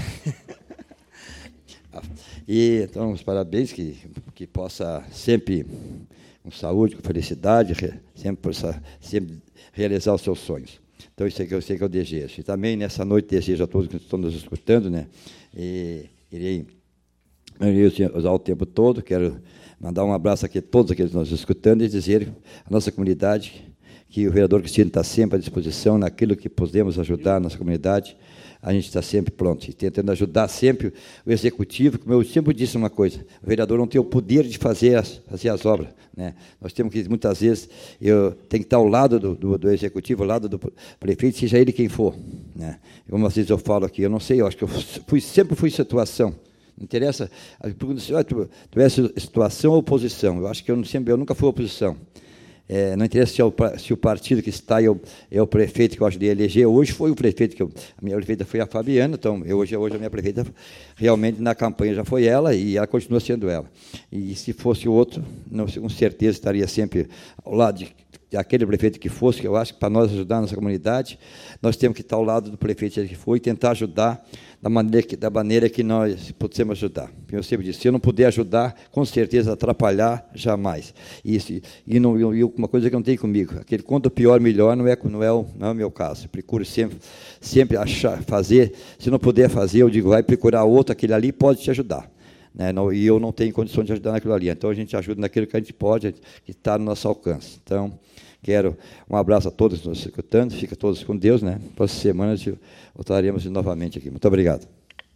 Speaker 8: E, então, os parabéns, que possa sempre, com saúde, com felicidade, sempre realizar os seus sonhos. Então, isso é que eu sei que eu desejo. E também, nessa noite, desejo a todos que estão nos escutando, né? E irei usar o tempo todo, quero mandar um abraço aqui a todos aqueles que estão nos escutando e dizer à nossa comunidade que o vereador Cristiano está sempre à disposição naquilo que podemos ajudar a nossa comunidade. A gente está sempre pronto, tentando ajudar sempre o Executivo. Como eu sempre disse uma coisa, o vereador não tem o poder de fazer as obras, né? Nós temos que, muitas vezes, tem que estar ao lado do Executivo, ao lado do prefeito, seja ele quem for, né? Como às vezes eu falo aqui, eu não sei, eu acho que eu sempre fui situação. Não interessa, tu és situação ou oposição. Eu acho que eu nunca fui oposição. Não interessa se o partido que está é o prefeito que eu ajudei a eleger. Hoje foi o prefeito, a minha prefeita foi a Fabiana, então hoje a minha prefeita, realmente na campanha já foi ela e ela continua sendo ela. E se fosse outro, não, com certeza estaria sempre ao lado daquele prefeito que fosse, que eu acho que para nós ajudar a nossa comunidade, nós temos que estar ao lado do prefeito que for e tentar ajudar da maneira que nós podemos ajudar. Eu sempre disse, se eu não puder ajudar, com certeza atrapalhar, jamais. E uma coisa que não tem comigo, aquele quanto pior, melhor, não é o meu caso. Eu procuro sempre fazer, se não puder fazer, eu digo, vai procurar outro, aquele ali pode te ajudar. Né? E eu não tenho condição de ajudar naquilo ali. Então, a gente ajuda naquilo que a gente pode, que está no nosso alcance. Então, quero um abraço a todos que estão nos escutando, fica todos com Deus, né? Próxima semana voltaremos novamente aqui. Muito obrigado.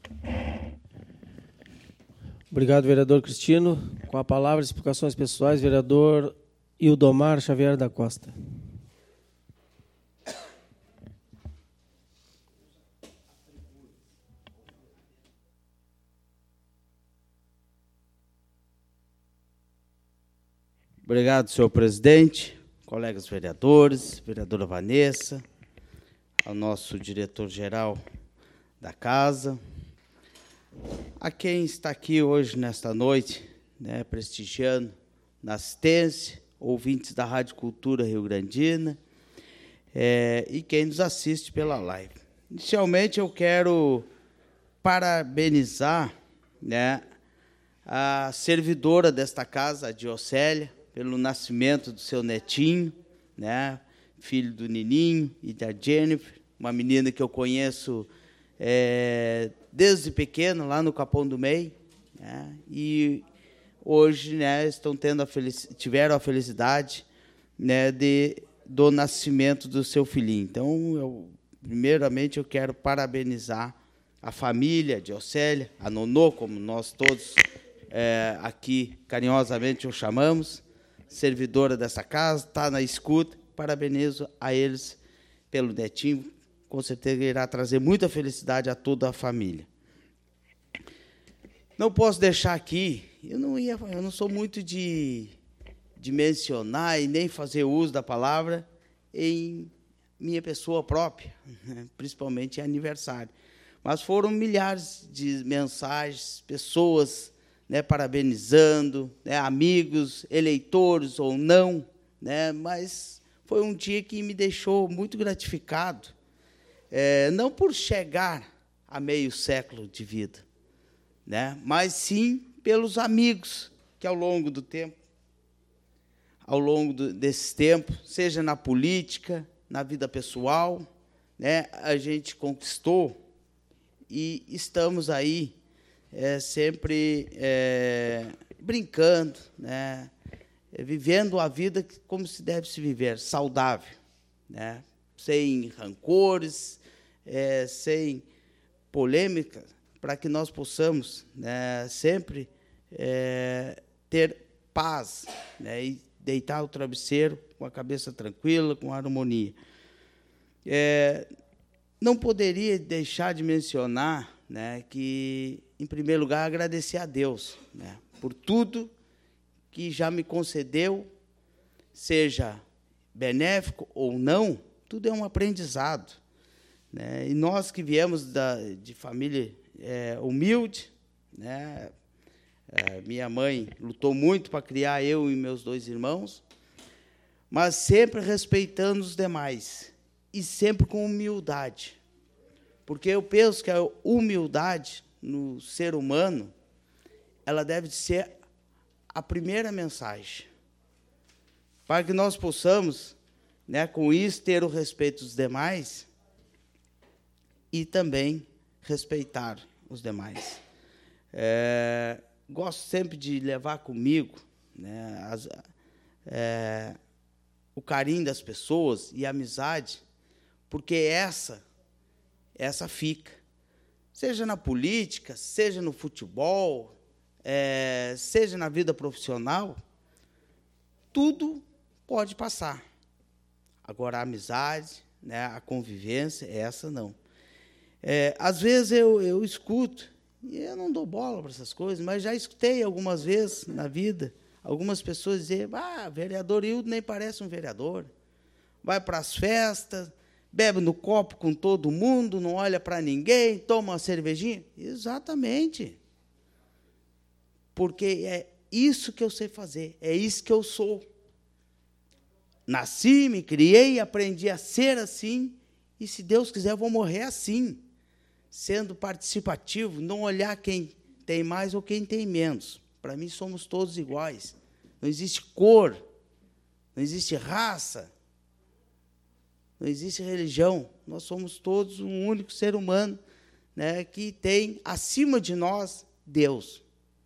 Speaker 1: Obrigado, vereador Cristino. Com a palavra, explicações pessoais, vereador Ildomar Xavier da Costa.
Speaker 9: Obrigado, senhor presidente, colegas vereadores, vereadora Vanessa, ao nosso diretor-geral da casa, a quem está aqui hoje, nesta noite, né, prestigiando na assistência, ouvintes da Rádio Cultura Rio Grandina, e quem nos assiste pela live. Inicialmente, eu quero parabenizar, né, a servidora desta casa, a Diocélia, pelo nascimento do seu netinho, né, filho do Nininho e da Jennifer, uma menina que eu conheço desde pequeno, lá no Capão do Meio, né, e hoje, né, tiveram a felicidade, né, do nascimento do seu filhinho. Então, primeiramente, eu quero parabenizar a família de Diocélia, a Nonô, como nós todos aqui carinhosamente o chamamos, servidora dessa casa, está na escuta. Parabenizo a eles pelo netinho, com certeza irá trazer muita felicidade a toda a família. Não posso deixar aqui, eu não sou muito de mencionar e nem fazer uso da palavra em minha pessoa própria, principalmente em aniversário. Mas foram milhares de mensagens, pessoas, né, parabenizando, né, amigos, eleitores ou não, né, mas foi um dia que me deixou muito gratificado, não por chegar a meio século de vida, né, mas sim pelos amigos que, ao longo do tempo, desse tempo, seja na política, na vida pessoal, né, a gente conquistou e estamos aí sempre brincando, né, vivendo a vida como se deve se viver, saudável, né, sem rancores, sem polêmica, para que nós possamos, né, sempre ter paz, né, e deitar o travesseiro com a cabeça tranquila, com harmonia. Não poderia deixar de mencionar, né, que, em primeiro lugar, agradecer a Deus, né, por tudo que já me concedeu, seja benéfico ou não, tudo é um aprendizado, né, e nós que viemos de família humilde, né, minha mãe lutou muito para criar eu e meus 2 irmãos, mas sempre respeitando os demais e sempre com humildade, porque eu penso que a humildade no ser humano, ela deve ser a primeira mensagem, para que nós possamos, né, com isso, ter o respeito dos demais e também respeitar os demais. Gosto sempre de levar comigo, né, o carinho das pessoas e a amizade, porque essa fica. Seja na política, seja no futebol, seja na vida profissional, tudo pode passar. Agora, a amizade, né, a convivência, essa não. Às vezes eu escuto, e eu não dou bola para essas coisas, mas já escutei algumas vezes na vida algumas pessoas dizer: vereador Hildo nem parece um vereador. Vai para as festas, bebe no copo com todo mundo, não olha para ninguém, toma uma cervejinha. Exatamente. Porque é isso que eu sei fazer, é isso que eu sou. Nasci, me criei, aprendi a ser assim, e, se Deus quiser, eu vou morrer assim, sendo participativo, não olhar quem tem mais ou quem tem menos. Para mim, somos todos iguais. Não existe cor, não existe raça, não existe religião. Nós somos todos um único ser humano, né, que tem, acima de nós, Deus.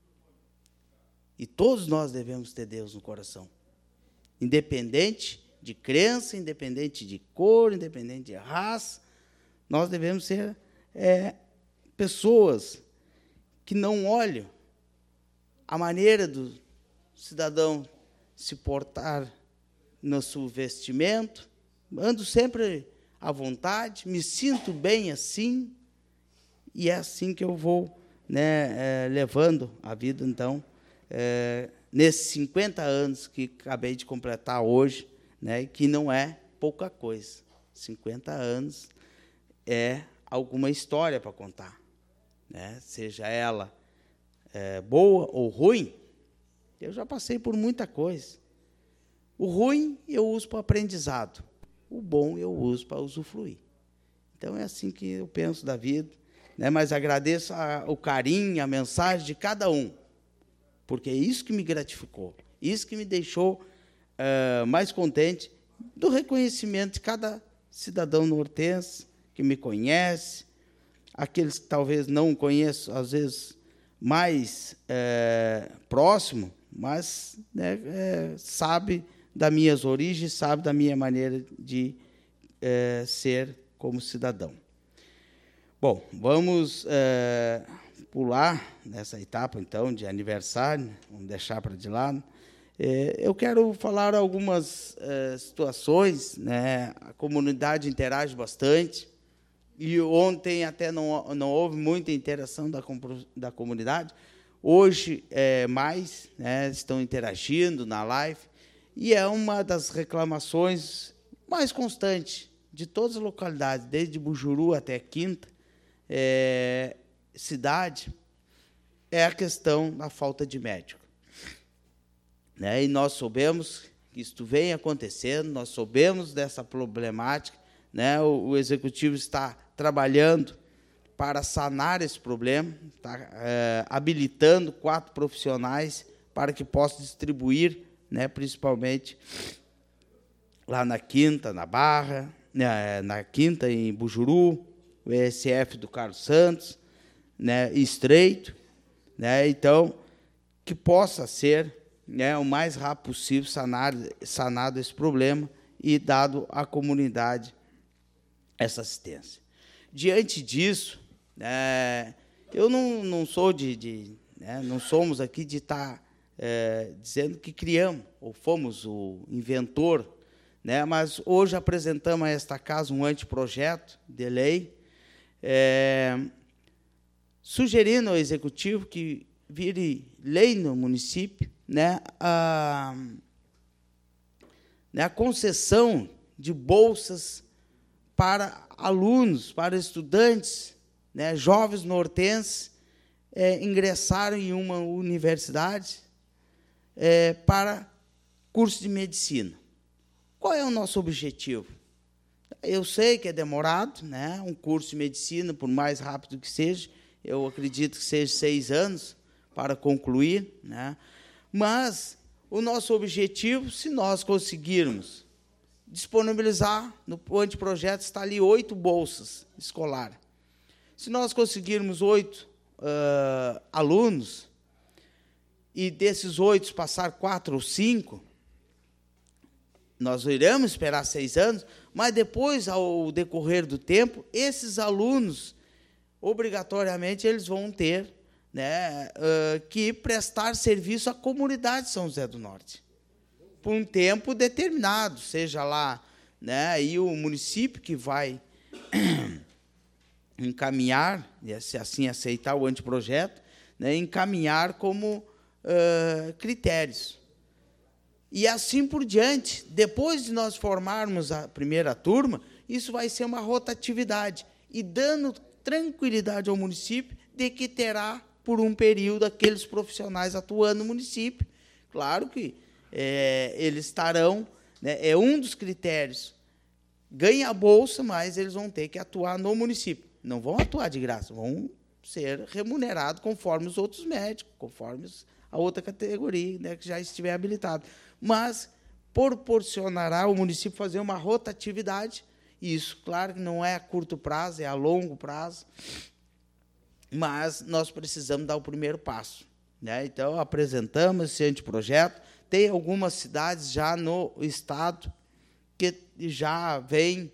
Speaker 9: E todos nós devemos ter Deus no coração. Independente de crença, independente de cor, independente de raça, nós devemos ser pessoas que não olham a maneira do cidadão se portar no seu vestimento. Ando sempre à vontade, me sinto bem assim, e é assim que eu vou, né, levando a vida, então, nesses 50 anos que acabei de completar hoje, né, que não é pouca coisa. 50 anos é alguma história para contar, né? Seja ela boa ou ruim, eu já passei por muita coisa. O ruim eu uso para aprendizado, o bom eu uso para usufruir. Então, é assim que eu penso da vida, né? Mas agradeço o carinho, a mensagem de cada um, porque é isso que me gratificou, isso que me deixou mais contente do reconhecimento de cada cidadão nortense que me conhece, aqueles que talvez não conheço, às vezes, mais próximo, mas, né, sabe das minhas origens, sabe da minha maneira de ser como cidadão. Bom, vamos pular nessa etapa, então, de aniversário, vamos deixar para de lado. Eu quero falar algumas situações, né? A comunidade interage bastante, e ontem até não houve muita interação da comunidade. Hoje, mais, né, estão interagindo na live, e é uma das reclamações mais constantes de todas as localidades, desde Bujuru até Quinta, cidade, é a questão da falta de médico. Né? E nós soubemos que isso vem acontecendo, nós soubemos dessa problemática, né? O Executivo está trabalhando para sanar esse problema, está habilitando 4 profissionais para que possam distribuir, né, principalmente lá na Quinta, na Barra, na Quinta, em Bujuru, o ESF do Carlos Santos, né, Estreito, né, então, que possa ser, né, o mais rápido possível sanado esse problema e dado à comunidade essa assistência. Diante disso, eu não sou não somos aqui de estar dizendo que criamos ou fomos o inventor, né, mas hoje apresentamos a esta casa um anteprojeto de lei, sugerindo ao Executivo que vire lei no município, né, a concessão de bolsas para alunos, para estudantes, né, jovens nortenses, ingressaram em uma universidade para curso de medicina. Qual é o nosso objetivo? Eu sei que é demorado, né, um curso de medicina, por mais rápido que seja, eu acredito que seja 6 anos para concluir, né, mas o nosso objetivo, se nós conseguirmos disponibilizar, no anteprojeto está ali 8 bolsas escolares. Se nós conseguirmos 8 alunos, e desses 8 passar 4 ou 5, nós iremos esperar 6 anos, mas depois, ao decorrer do tempo, esses alunos, obrigatoriamente, eles vão ter, né, que prestar serviço à comunidade de São José do Norte, por um tempo determinado, seja lá, né, aí o município que vai encaminhar, se assim aceitar o anteprojeto, né, encaminhar como critérios. E assim por diante, depois de nós formarmos a primeira turma, isso vai ser uma rotatividade, e dando tranquilidade ao município de que terá, por um período, aqueles profissionais atuando no município. Claro que eles estarão, né, é um dos critérios, ganha a bolsa, mas eles vão ter que atuar no município. Não vão atuar de graça, vão ser remunerados conforme os outros médicos, conforme a outra categoria, né, que já estiver habilitado. Mas proporcionará ao município fazer uma rotatividade, e isso, claro, que não é a curto prazo, é a longo prazo, mas nós precisamos dar o primeiro passo, né? Então, apresentamos esse anteprojeto. Tem algumas cidades já no estado que já vêm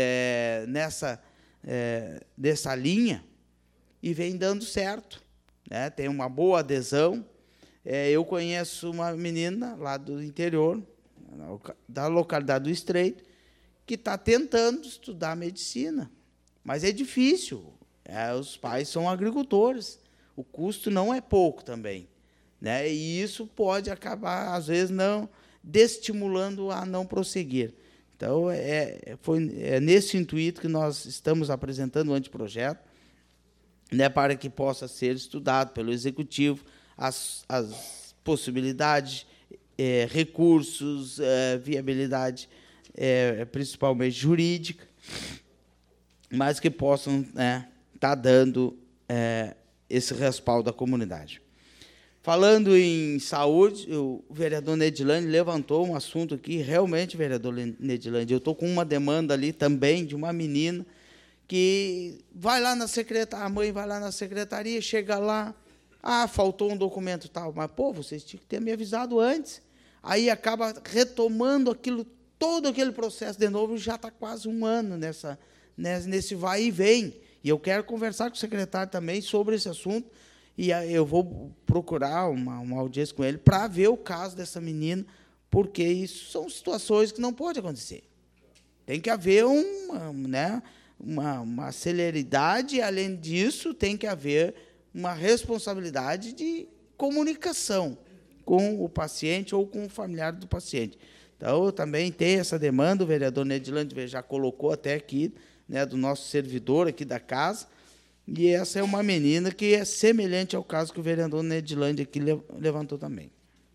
Speaker 9: nessa linha e vem dando certo, né? Tem uma boa adesão. Eu conheço uma menina lá do interior, da localidade do Estreito, que está tentando estudar medicina, mas é difícil. Os pais são agricultores, o custo não é pouco também, né? E isso pode acabar, às vezes, não desestimulando a não prosseguir. Então, é nesse intuito que nós estamos apresentando o anteprojeto, né, para que possa ser estudado pelo Executivo as possibilidades, recursos, viabilidade, principalmente jurídica, mas que possam estar dando esse respaldo à comunidade. Falando em saúde, o vereador Nedilane levantou um assunto aqui, realmente, vereador Nedilane, eu estou com uma demanda ali também de uma menina que vai lá na secretaria, a mãe vai lá na secretaria, chega lá, faltou um documento tal, mas, vocês tinham que ter me avisado antes. Aí acaba retomando todo aquele processo de novo, já está quase um ano nesse vai e vem. E eu quero conversar com o secretário também sobre esse assunto, e eu vou procurar uma audiência com ele para ver o caso dessa menina, porque isso são situações que não podem acontecer. Tem que haver uma celeridade, e, além disso, tem que haver uma responsabilidade de comunicação com o paciente ou com o familiar do paciente. Então, eu também tenho essa demanda, o vereador Nedilane já colocou até aqui, né, do nosso servidor aqui da casa, e essa é uma menina que é semelhante ao caso que o vereador Nedilane aqui levantou também.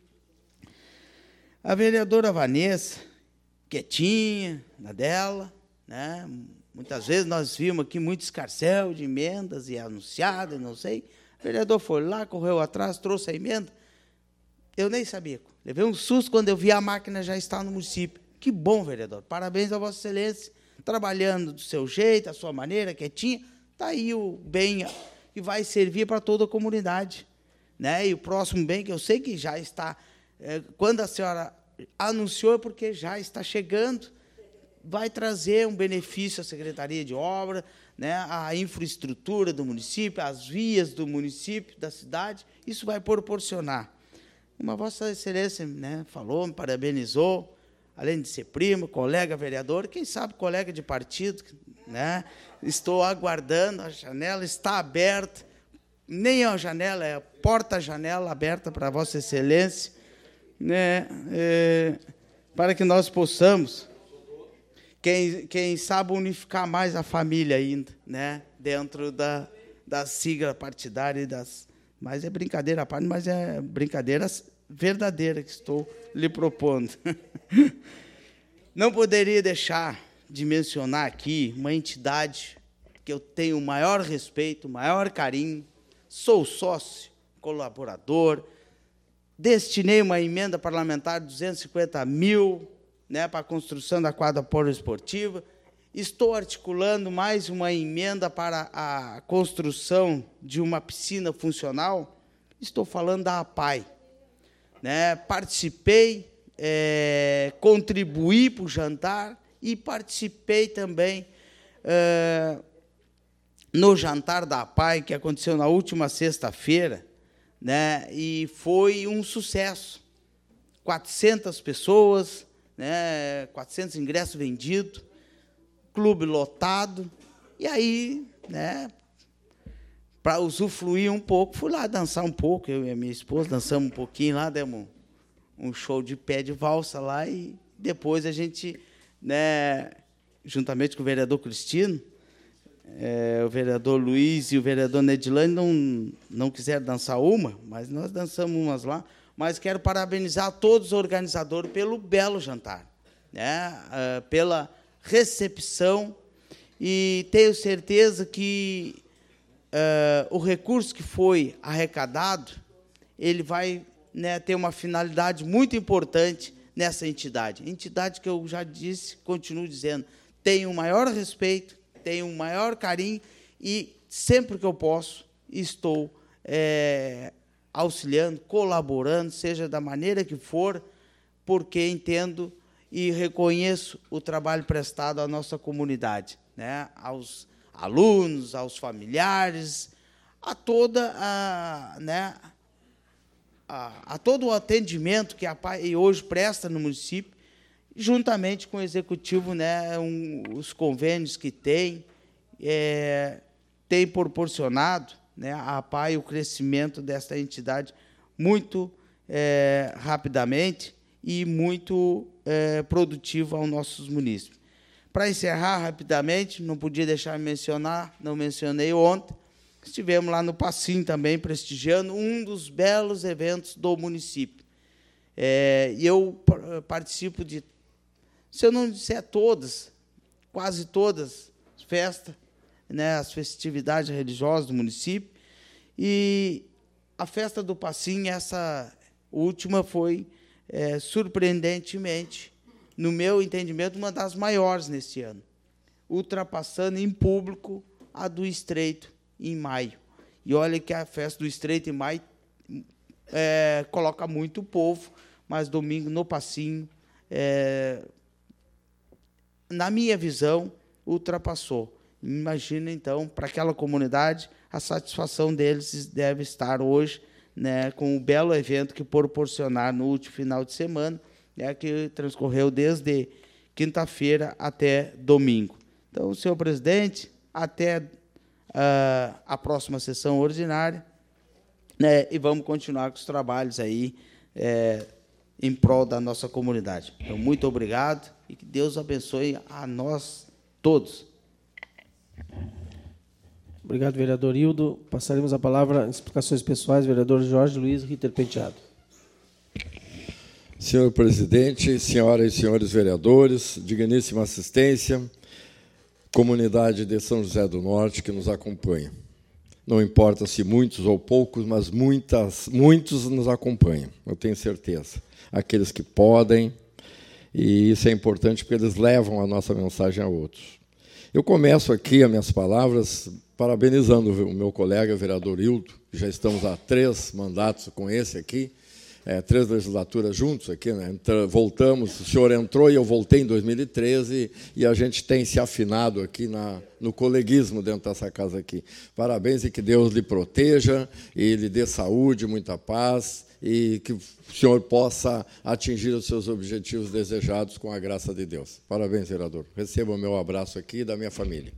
Speaker 9: A vereadora Vanessa, quietinha, na dela, né? Muitas vezes nós vimos aqui muito escarcéu de emendas e anunciadas, não sei. O vereador foi lá, correu atrás, trouxe a emenda. Eu nem sabia. Levei um susto quando eu vi a máquina já estar no município. Que bom, vereador. Parabéns a Vossa Excelência, trabalhando do seu jeito, a sua maneira, quietinha. Está aí o bem que vai servir para toda a comunidade, né? E o próximo bem, que eu sei que já está, quando a senhora anunciou, é porque já está chegando, vai trazer um benefício à Secretaria de Obra, né, à infraestrutura do município, às vias do município, da cidade, isso vai proporcionar. Uma Vossa Excelência, né, falou, me parabenizou, além de ser primo, colega vereador, quem sabe colega de partido, né? Estou aguardando, a janela está aberta, nem é a janela, é a porta-janela aberta para Vossa Excelência, né? Para que nós possamos, quem sabe, unificar mais a família ainda, né? Dentro da sigla partidária, mas é brincadeira à parte, mas é brincadeira verdadeira que estou lhe propondo. Não poderia deixar de mencionar aqui uma entidade que eu tenho o maior respeito, o maior carinho, sou sócio, colaborador, destinei uma emenda parlamentar de 250 mil, né, para a construção da quadra poliesportiva, estou articulando mais uma emenda para a construção de uma piscina funcional, estou falando da APAI. Né, participei, contribuí para o jantar, e participei também no jantar da APAI, que aconteceu na última sexta-feira, né, e foi um sucesso. 400 pessoas, né, 400 ingressos vendidos, clube lotado, e aí, né, para usufruir um pouco, fui lá dançar um pouco, eu e a minha esposa dançamos um pouquinho lá, demos um show de pé de valsa lá, e depois a gente, né, juntamente com o vereador Cristino, o vereador Luiz e o vereador Nedilane não quiseram dançar uma, mas nós dançamos umas lá. Mas quero parabenizar todos os organizadores pelo belo jantar, né, pela recepção, e tenho certeza que o recurso que foi arrecadado, ele vai, né, ter uma finalidade muito importante nessa entidade. Entidade que eu já disse, continuo dizendo, tenho o maior respeito, tenho o maior carinho, e sempre que eu posso, estou auxiliando, colaborando, seja da maneira que for, porque entendo e reconheço o trabalho prestado à nossa comunidade, né, aos alunos, aos familiares, a toda a todo o atendimento que a APAI hoje presta no município, juntamente com o executivo, né, os convênios que tem proporcionado, né, à APAI o crescimento desta entidade muito rapidamente e muito produtivo aos nossos munícipes. Para encerrar rapidamente, não podia deixar de mencionar, não mencionei ontem, estivemos lá no Passim também, prestigiando um dos belos eventos do município. E eu participo de, se eu não disser todas, quase todas as festas, né, as festividades religiosas do município, e a festa do Passim, essa última, foi, surpreendentemente, no meu entendimento, uma das maiores neste ano, ultrapassando em público a do Estreito, em maio. E olha que a festa do Estreito, em maio, coloca muito povo, mas domingo, no Passinho, na minha visão, ultrapassou. Imagina, então, para aquela comunidade, a satisfação deles deve estar hoje, né, com o belo evento que proporcionar no último final de semana, né, que transcorreu desde quinta-feira até domingo. Então, senhor presidente, até a próxima sessão ordinária, né, e vamos continuar com os trabalhos aí em prol da nossa comunidade. Então, muito obrigado e que Deus abençoe a nós todos.
Speaker 1: Obrigado, vereador Hildo. Passaremos a palavra em explicações pessoais, vereador Jorge Luiz Ritter Penteado.
Speaker 5: Senhor presidente, senhoras e senhores vereadores, digníssima assistência, comunidade de São José do Norte que nos acompanha. Não importa se muitos ou poucos, mas muitos nos acompanham, eu tenho certeza. Aqueles que podem, e isso é importante porque eles levam a nossa mensagem a outros. Eu começo aqui as minhas palavras parabenizando o meu colega, o vereador Hildo, já estamos há 3 mandatos com esse aqui, 3 legislaturas juntos aqui, né? Voltamos, o senhor entrou e eu voltei em 2013, e a gente tem se afinado aqui no coleguismo dentro dessa casa aqui. Parabéns e que Deus lhe proteja, e lhe dê saúde, muita paz, e que o senhor possa atingir os seus objetivos desejados com a graça de Deus. Parabéns, vereador. Receba o meu abraço aqui da minha família.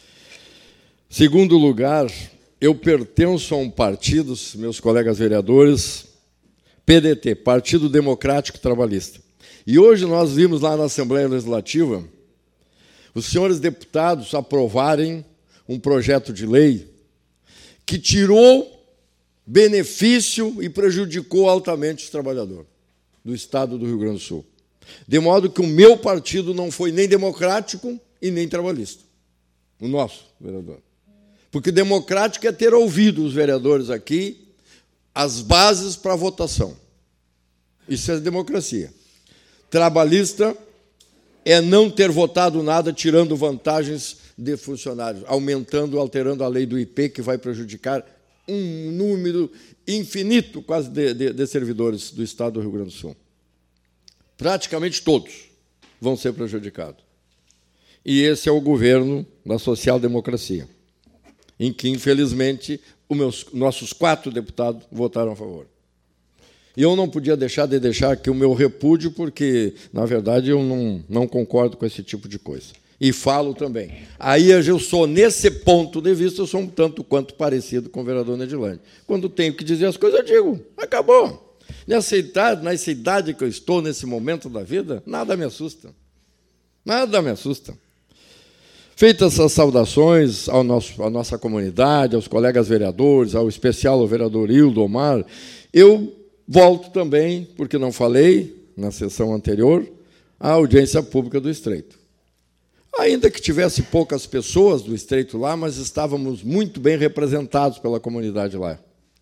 Speaker 5: Segundo lugar, eu pertenço a um partido, meus colegas vereadores, PDT, Partido Democrático Trabalhista. E hoje nós vimos lá na Assembleia Legislativa os senhores deputados aprovarem um projeto de lei que tirou benefício e prejudicou altamente os trabalhadores do Estado do Rio Grande do Sul. De modo que o meu partido não foi nem democrático e nem trabalhista. O nosso, vereador. Porque democrático é ter ouvido os vereadores aqui as bases para a votação. Isso é democracia. Trabalhista é não ter votado nada, tirando vantagens de funcionários, aumentando, alterando a lei do IP, que vai prejudicar um número infinito, quase, de servidores do Estado do Rio Grande do Sul. Praticamente todos vão ser prejudicados. E esse é o governo da social-democracia, em que, infelizmente, nossos 4 deputados votaram a favor. E eu não podia deixar aqui o meu repúdio, porque, na verdade, eu não concordo com esse tipo de coisa. E falo também. Aí eu sou, nesse ponto de vista, eu sou um tanto quanto parecido com o vereador Nedilane. Quando tenho que dizer as coisas, eu digo, acabou. Nessa idade que eu estou, nesse momento da vida, nada me assusta. Nada me assusta. Feitas essas saudações à nossa comunidade, aos colegas vereadores, ao especial ao vereador Hildo Omar, eu volto também, porque não falei na sessão anterior, à audiência pública do Estreito. Ainda que tivesse poucas pessoas do Estreito lá, mas estávamos muito bem representados pela comunidade lá.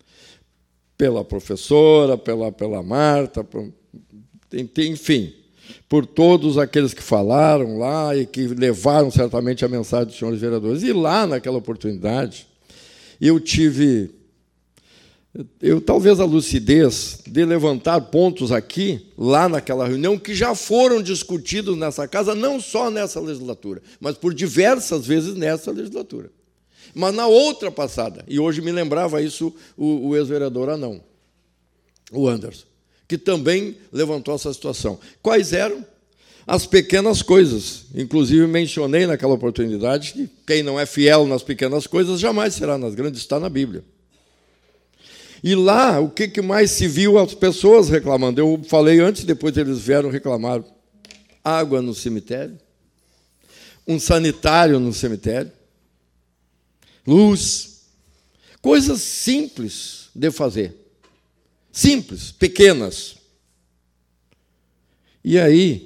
Speaker 5: Pela professora, pela Marta, enfim, por todos aqueles que falaram lá e que levaram certamente a mensagem dos senhores vereadores. E lá, naquela oportunidade, eu tive, talvez, a lucidez de levantar pontos aqui, lá naquela reunião, que já foram discutidos nessa casa, não só nessa legislatura, mas por diversas vezes nessa legislatura. Mas na outra passada, e hoje me lembrava isso o ex-vereador Anão, o Anderson, que também levantou essa situação. Quais eram? As pequenas coisas. Inclusive, mencionei naquela oportunidade que quem não é fiel nas pequenas coisas jamais será nas grandes, está na Bíblia. E lá, o que mais se viu as pessoas reclamando? Eu falei antes, depois eles vieram reclamar. Água no cemitério, um sanitário no cemitério, luz, coisas simples de fazer. Simples, pequenas. E aí,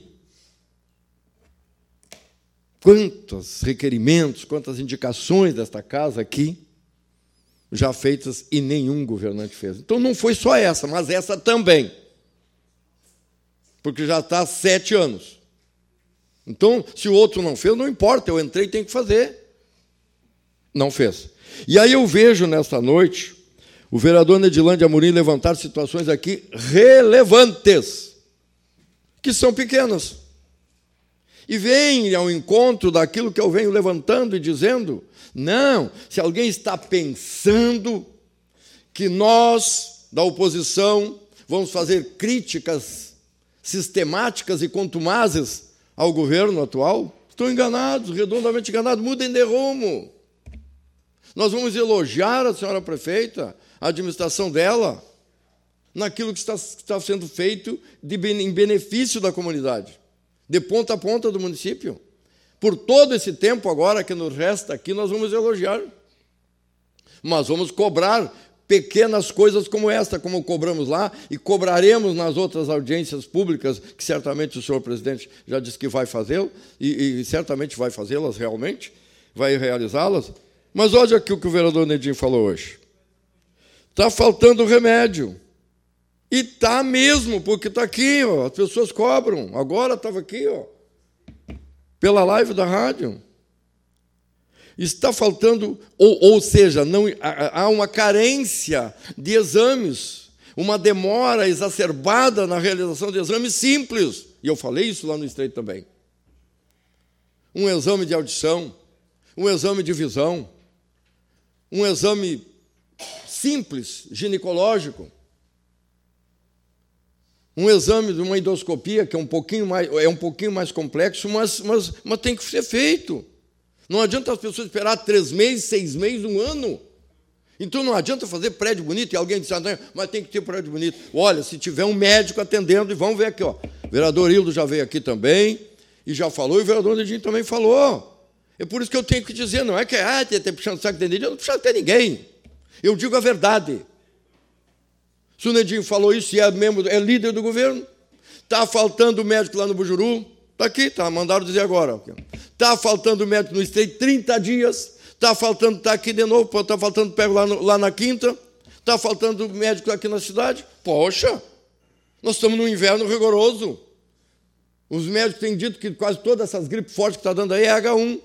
Speaker 5: quantos requerimentos, quantas indicações desta casa aqui, já feitas e nenhum governante fez. Então, não foi só essa, mas essa também. Porque já está há 7 anos. Então, se o outro não fez, não importa, eu entrei e tenho que fazer. Não fez. E aí eu vejo, nesta noite, o vereador Nedilândia Amorim levantar situações aqui relevantes, que são pequenas. E vem ao encontro daquilo que eu venho levantando e dizendo, não, se alguém está pensando que nós, da oposição, vamos fazer críticas sistemáticas e contumazes ao governo atual, estão enganados, redondamente enganados, mudem de rumo. Nós vamos elogiar a senhora prefeita, a administração dela, naquilo que está sendo feito em benefício da comunidade, de ponta a ponta do município. Por todo esse tempo agora que nos resta aqui, nós vamos elogiar. Mas vamos cobrar pequenas coisas como esta, como cobramos lá, e cobraremos nas outras audiências públicas, que certamente o senhor presidente já disse que vai fazê-lo, e certamente vai fazê-las realmente, vai realizá-las. Mas olha aqui o que o vereador Nedim falou hoje. Está faltando remédio. E está mesmo, porque está aqui, ó, as pessoas cobram. Agora estava aqui, ó, pela live da rádio. Está faltando, ou seja, não, há uma carência de exames, uma demora exacerbada na realização de exames simples. E eu falei isso lá no Estreito também. Um exame de audição, um exame de visão, um exame simples, ginecológico, um exame de uma endoscopia, que é um pouquinho mais complexo, mas tem que ser feito. Não adianta as pessoas esperar 3 meses, 6 meses, 1 ano. Então não adianta fazer prédio bonito e alguém diz, mas tem que ter prédio bonito. Olha, se tiver um médico atendendo, e vamos ver aqui, ó. O vereador Hildo já veio aqui também, e já falou, e o vereador Nedinho também falou. É por isso que eu tenho que dizer, não é que tem puxando o saco de Nedinho, eu não puxo até ninguém. Eu digo a verdade. Se o Nedinho falou isso e é líder do governo, está faltando médico lá no Bujuru, está aqui, mandaram dizer agora. Está faltando médico no Estreito 30 dias, está faltando, está aqui de novo, está faltando pego lá na Quinta, está faltando médico aqui na cidade. Poxa, nós estamos num inverno rigoroso. Os médicos têm dito que quase todas essas gripes fortes que está dando aí é H1.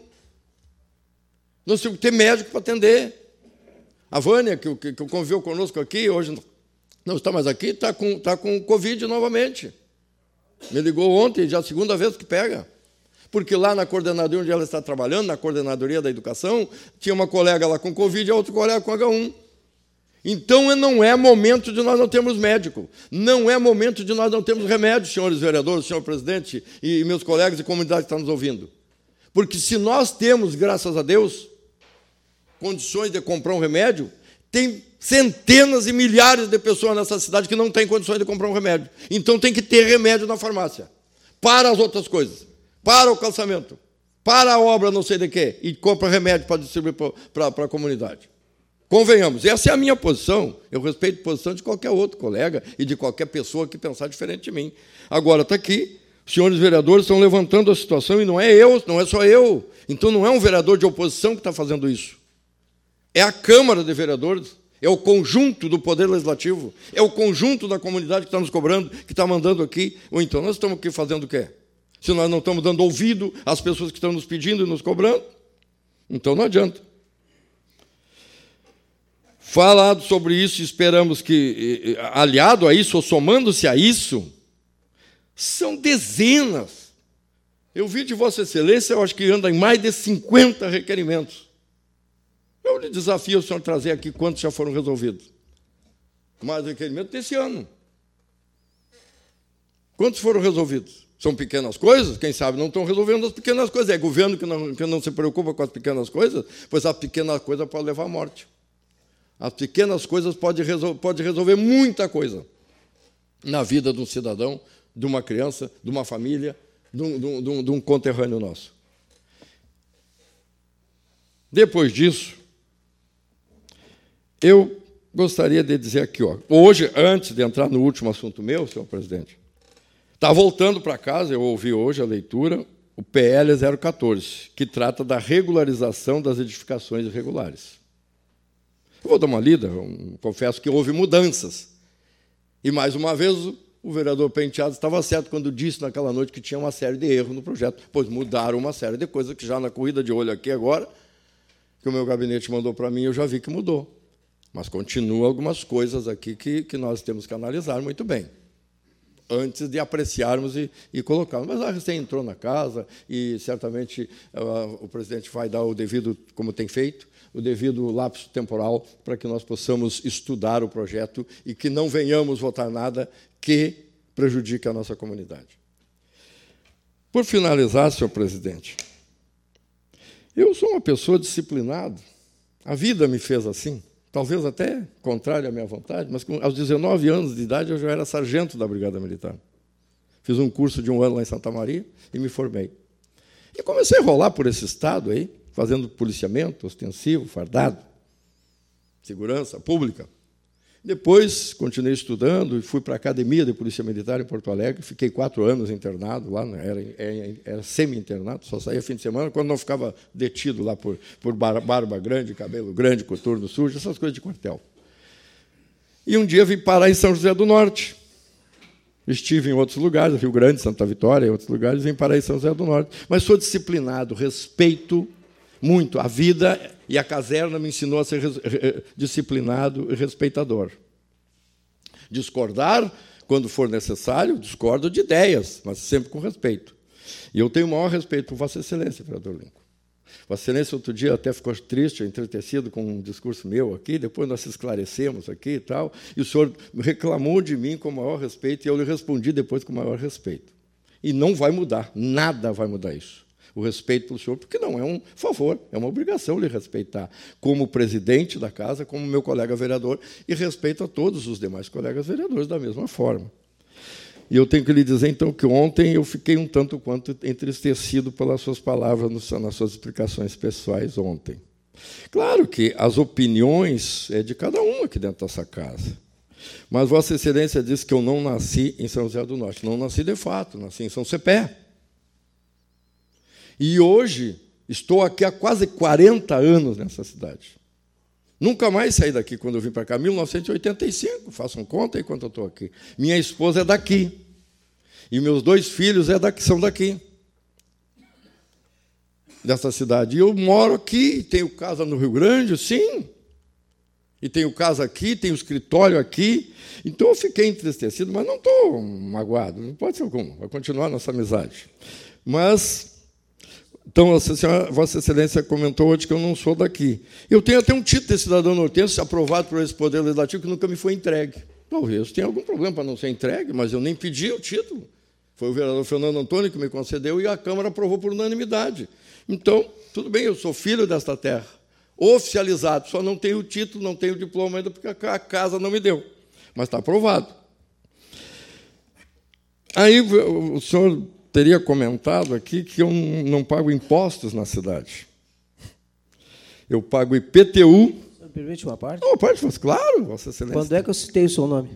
Speaker 5: Nós temos que ter médico para atender. A Vânia, que conviveu conosco aqui, hoje não está mais aqui, está com Covid novamente. Me ligou ontem, já a 2ª vez que pega. Porque lá na coordenadoria onde ela está trabalhando, na coordenadoria da educação, tinha uma colega lá com Covid e outro colega com H1. Então, não é momento de nós não termos médico. Não é momento de nós não termos remédio, senhores vereadores, senhor presidente e meus colegas e comunidade que estão nos ouvindo. Porque se nós temos, graças a Deus, condições de comprar um remédio, tem centenas e milhares de pessoas nessa cidade que não têm condições de comprar um remédio. Então tem que ter remédio na farmácia. Para as outras coisas. Para o calçamento. Para a obra não sei de quê. E compra remédio para distribuir para a comunidade. Convenhamos, essa é a minha posição. Eu respeito a posição de qualquer outro colega e de qualquer pessoa que pensar diferente de mim. Agora está aqui, os senhores vereadores estão levantando a situação e não é eu, não é só eu. Então não é um vereador de oposição que está fazendo isso. É a Câmara de Vereadores, é o conjunto do Poder Legislativo, é o conjunto da comunidade que está nos cobrando, que está mandando aqui. Ou então nós estamos aqui fazendo o quê? Se nós não estamos dando ouvido às pessoas que estão nos pedindo e nos cobrando, então não adianta. Falado sobre isso, esperamos que, aliado a isso, ou somando-se a isso, são dezenas. Eu vi de Vossa Excelência, eu acho que anda em mais de 50 requerimentos. Eu lhe desafio o senhor trazer aqui quantos já foram resolvidos. Mais requerimentos desse ano. Quantos foram resolvidos? São pequenas coisas? Quem sabe não estão resolvendo as pequenas coisas. É governo que não se preocupa com as pequenas coisas, pois a pequena coisa pode levar à morte. As pequenas coisas podem resolver muita coisa na vida de um cidadão, de uma criança, de uma família, de um conterrâneo nosso. Depois disso, eu gostaria de dizer aqui, hoje, antes de entrar no último assunto meu, senhor presidente, está voltando para casa, eu ouvi hoje a leitura, o PL 014, que trata da regularização das edificações irregulares. Eu vou dar uma lida, confesso que houve mudanças. E, mais uma vez, o vereador Penteado estava certo quando disse naquela noite que tinha uma série de erros no projeto, pois mudaram uma série de coisas que já na corrida de olho aqui agora, que o meu gabinete mandou para mim, eu já vi que mudou. Mas continua algumas coisas aqui que nós temos que analisar muito bem, antes de apreciarmos e colocarmos. Mas a recém entrou na casa e, certamente, o presidente vai dar o devido, como tem feito, o devido lapso temporal para que nós possamos estudar o projeto e que não venhamos votar nada que prejudique a nossa comunidade. Por finalizar, senhor presidente, eu sou uma pessoa disciplinada. A vida me fez assim, talvez até contrário à minha vontade, mas aos 19 anos de idade eu já era sargento da Brigada Militar. Fiz um curso de 1 ano lá em Santa Maria e me formei. E comecei a rolar por esse estado aí, fazendo policiamento ostensivo, fardado, segurança pública. Depois, continuei estudando e fui para a Academia de Polícia Militar em Porto Alegre. Fiquei 4 anos internado lá, era semi-internado, só saía fim de semana, quando não ficava detido lá por barba grande, cabelo grande, coturno sujo, essas coisas de quartel. E um dia vim parar em São José do Norte. Estive em outros lugares, Rio Grande, Santa Vitória, em outros lugares, vim parar em São José do Norte. Mas sou disciplinado, respeito muito. A vida e a caserna me ensinou a ser disciplinado e respeitador. Discordar, quando for necessário, discordo de ideias, mas sempre com respeito. E eu tenho o maior respeito por Vossa Excelência, vereador Lincoln. Vossa Excelência, outro dia, até ficou triste, entretecido com um discurso meu aqui, depois nós se esclarecemos aqui e tal, e o senhor reclamou de mim com o maior respeito, e eu lhe respondi depois com o maior respeito. E não vai mudar, nada vai mudar isso. O respeito pelo senhor, porque não é um favor, é uma obrigação lhe respeitar, como presidente da casa, como meu colega vereador, e respeito a todos os demais colegas vereadores da mesma forma. E eu tenho que lhe dizer, então, que ontem eu fiquei um tanto quanto entristecido pelas suas palavras, nas suas explicações pessoais ontem. Claro que as opiniões é de cada um aqui dentro dessa casa. Mas Vossa Excelência disse que eu não nasci em São José do Norte. Não nasci de fato, nasci em São Cepé. E hoje estou aqui há quase 40 anos nessa cidade. Nunca mais saí daqui quando eu vim para cá, 1985, façam conta aí quanto eu estou aqui. Minha esposa é daqui. E meus 2 filhos são daqui. Dessa cidade. E eu moro aqui, tenho casa no Rio Grande, sim. E tenho casa aqui, tenho escritório aqui. Então eu fiquei entristecido, mas não estou magoado, não pode ser algum, vai continuar a nossa amizade. Mas... Então, Vossa Excelência comentou hoje que eu não sou daqui. Eu tenho até um título de cidadão nortense aprovado por esse Poder Legislativo que nunca me foi entregue. Talvez tenha algum problema para não ser entregue, mas eu nem pedi o título. Foi o vereador Fernando Antônio que me concedeu e a Câmara aprovou por unanimidade. Então, tudo bem, eu sou filho desta terra, oficializado, só não tenho o título, não tenho o diploma ainda, porque a casa não me deu. Mas está aprovado. Aí o senhor teria comentado aqui que eu não pago impostos na cidade. Eu pago IPTU.
Speaker 1: Você me permite uma parte?
Speaker 5: Uma parte, mas claro, Vossa Excelência.
Speaker 1: Quando é que eu citei o seu nome?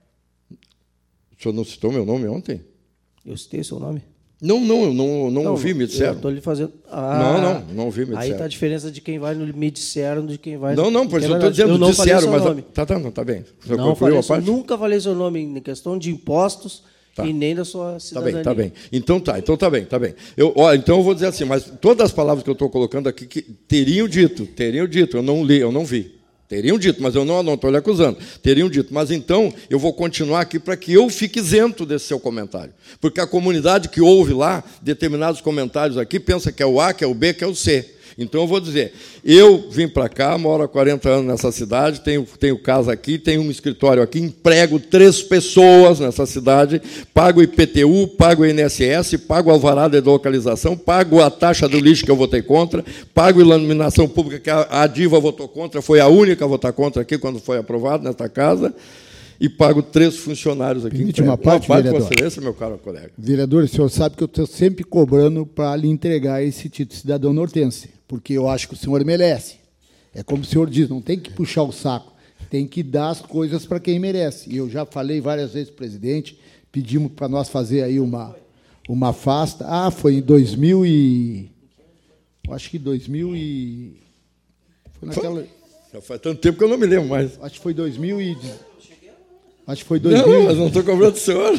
Speaker 5: O senhor não citou meu nome ontem?
Speaker 1: Eu citei o seu nome?
Speaker 5: Não, eu não ouvi, me disseram.
Speaker 1: Estou lhe fazendo...
Speaker 5: Não ouvi, me disseram.
Speaker 1: Aí está a diferença de quem vai no me disseram de quem vai...
Speaker 5: Não, pois eu estou dizendo, disseram, mas... Tá bem.
Speaker 1: Não falei, nunca falei seu nome em questão de impostos... Tá. E nem da sua cidadania.
Speaker 5: Tá bem. Então tá bem. Então eu vou dizer assim, mas todas as palavras que eu estou colocando aqui que teriam dito, eu não li, eu não vi. Teriam dito, mas eu não estou lhe acusando. Teriam dito, mas então eu vou continuar aqui para que eu fique isento desse seu comentário. Porque a comunidade que ouve lá determinados comentários aqui pensa que é o A, que é o B, que é o C. Então, eu vou dizer, eu vim para cá, moro há 40 anos nessa cidade, tenho casa aqui, tenho um escritório aqui, emprego 3 pessoas nessa cidade, pago IPTU, pago INSS, pago alvarada de localização, pago a taxa do lixo que eu votei contra, pago iluminação pública que a Diva votou contra, foi a única a votar contra aqui quando foi aprovado nesta casa, e pago 3 funcionários aqui.
Speaker 2: Permite uma parte, vereador.
Speaker 5: Vossa Excelência, meu caro colega.
Speaker 2: Vereador, o senhor sabe que eu estou sempre cobrando para lhe entregar esse título de cidadão nortense, porque eu acho que o senhor merece. É como o senhor diz, não tem que puxar o saco, tem que dar as coisas para quem merece. E eu já falei várias vezes para o presidente, pedimos para nós fazer aí uma fasta. Ah, foi em 2000 e... Acho que 2000 e... Foi naquela...
Speaker 5: Já faz tanto tempo que eu não me lembro mais.
Speaker 2: Acho que foi 2000 e... Acho que foi 2000...
Speaker 5: Não, mas não estou cobrando do senhor.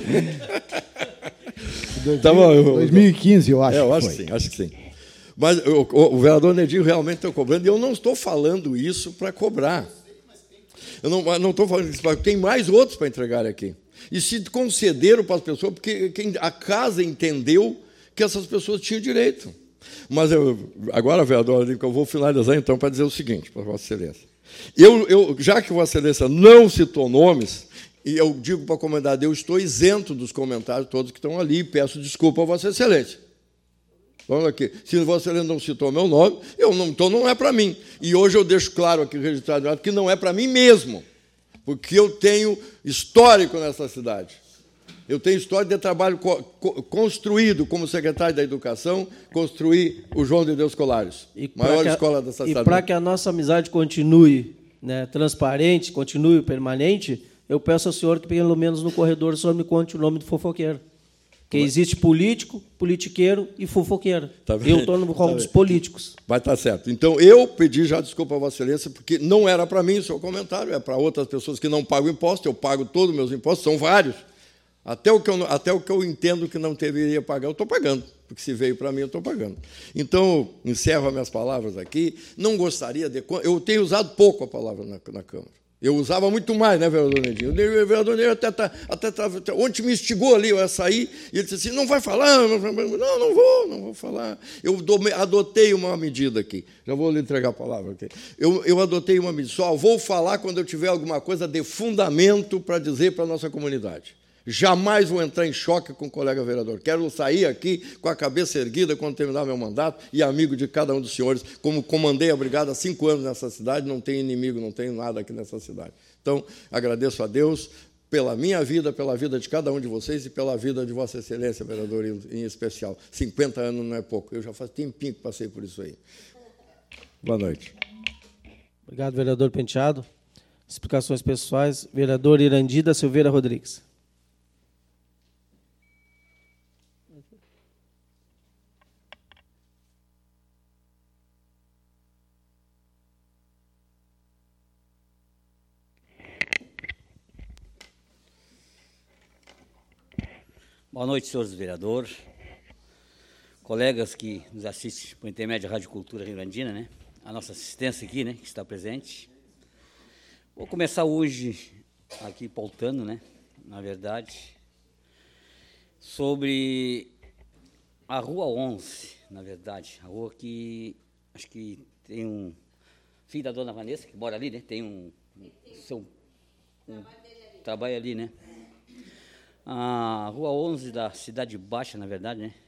Speaker 2: 2015, eu acho.
Speaker 5: Eu acho que sim. Mas o vereador Nedinho realmente está cobrando, e eu não estou falando isso para cobrar. Eu não estou falando isso, tem mais outros para entregar aqui. E se concederam para as pessoas, porque a casa entendeu que essas pessoas tinham direito. Mas agora, vereador, eu vou finalizar então para dizer o seguinte para Vossa Excelência. Já que Vossa Excelência não citou nomes, e eu digo para a comunidade, eu estou isento dos comentários todos que estão ali, e peço desculpa a Vossa Excelência. Olha aqui, se Vossa Excelência não citou meu nome, então não é para mim. E hoje eu deixo claro aqui, registrado, que não é para mim mesmo, porque eu tenho histórico nessa cidade. Eu tenho história de trabalho construído como secretário da Educação, construí o João de Deus Colares, maior escola dessa cidade.
Speaker 1: E para que a nossa amizade continue, né, transparente, continue permanente, eu peço ao senhor que, pelo menos no corredor, o senhor me conte o nome do fofoqueiro. Porque existe político, politiqueiro e fofoqueiro.
Speaker 5: Tá,
Speaker 1: eu estou no rol dos políticos.
Speaker 5: Vai estar certo. Então, eu pedi já desculpa a Vossa Excelência, porque não era para mim o seu comentário, é para outras pessoas que não pagam imposto, eu pago todos os meus impostos, são vários. Até o que eu entendo que não deveria pagar, eu estou pagando, porque se veio para mim, eu estou pagando. Então, encerro as minhas palavras aqui. Não gostaria de... Eu tenho usado pouco a palavra na Câmara. Eu usava muito mais, né, vereador Nedinho? O vereador Nedinho até ontem me instigou ali, eu ia sair, e ele disse assim, não vai falar? Não vou falar. Eu adotei uma medida aqui, já vou lhe entregar a palavra aqui. Eu adotei uma medida, só vou falar quando eu tiver alguma coisa de fundamento para dizer para a nossa comunidade. Jamais vou entrar em choque com o colega vereador. Quero sair aqui com a cabeça erguida quando terminar meu mandato e amigo de cada um dos senhores. Como comandei a brigada há 5 anos nessa cidade, não tenho inimigo, não tenho nada aqui nessa cidade. Então, agradeço a Deus pela minha vida, pela vida de cada um de vocês e pela vida de Vossa Excelência, vereador, em especial. 50 anos não é pouco. Eu já faz tempinho que passei por isso aí. Boa noite.
Speaker 1: Obrigado, vereador Penteado. Explicações pessoais. Vereador Irandida Silveira Rodrigues.
Speaker 4: Boa noite, senhores vereadores, colegas que nos assistem por intermédio da Rádio Cultura Rio Grandina, né? A nossa assistência aqui, né, que está presente. Vou começar hoje aqui pautando, né, na verdade, sobre a Rua 11, na verdade, a rua que acho que tem um filho da dona Vanessa, que mora ali, né? Tem um trabalho ali, né? A Rua 11 da Cidade Baixa, na verdade, né?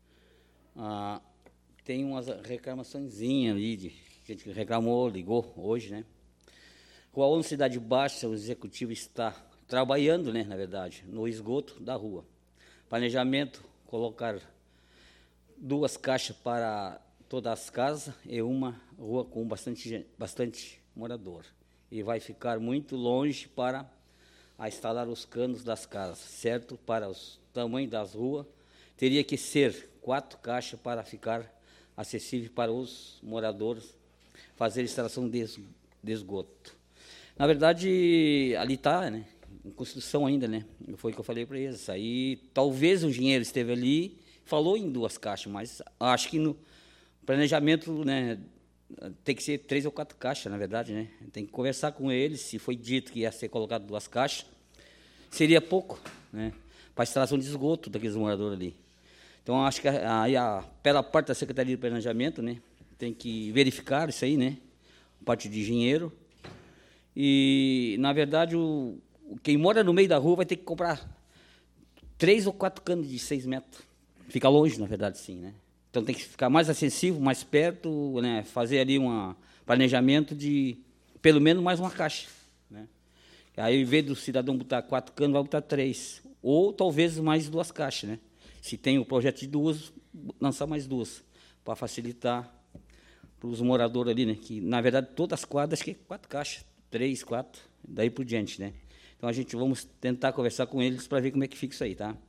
Speaker 4: Tem umas reclamaçõezinhas ali, de gente que reclamou, ligou hoje, né? Rua 11, Cidade Baixa, o executivo está trabalhando, né, na verdade, no esgoto da rua. Planejamento, colocar 2 caixas para todas as casas e uma rua com bastante morador. E vai ficar muito longe para instalar os canos das casas, certo? Para os tamanhos das ruas, teria que ser 4 caixas para ficar acessível para os moradores fazer instalação de esgoto. Na verdade, ali está, né, em construção ainda, né? Foi o que eu falei para eles. Aí, talvez o engenheiro esteve ali, falou em 2 caixas, mas acho que no planejamento, né, tem que ser 3 ou 4 caixas, na verdade, né? Tem que conversar com eles, se foi dito que ia ser colocado 2 caixas, seria pouco, né, para a instalação de esgoto daqueles moradores ali. Então, acho que aí, pela parte da Secretaria de Planejamento, né, tem que verificar isso aí, né? Parte de engenheiro. E, na verdade, quem mora no meio da rua vai ter que comprar 3 ou 4 canos de 6 metros. Fica longe, na verdade, sim, né? Então tem que ficar mais acessível, mais perto, né? Fazer ali um planejamento de, pelo menos, mais uma caixa, né? Aí, ao invés do cidadão botar 4 canos, vai botar 3. Ou, talvez, mais 2 caixas, né? Se tem o projeto de 2, lançar mais 2, para facilitar para os moradores ali, né? Que, na verdade, todas as quadras, que é 4 caixas, 3, 4, daí por diante, né? Então, vamos tentar conversar com eles para ver como é que fica isso aí, tá?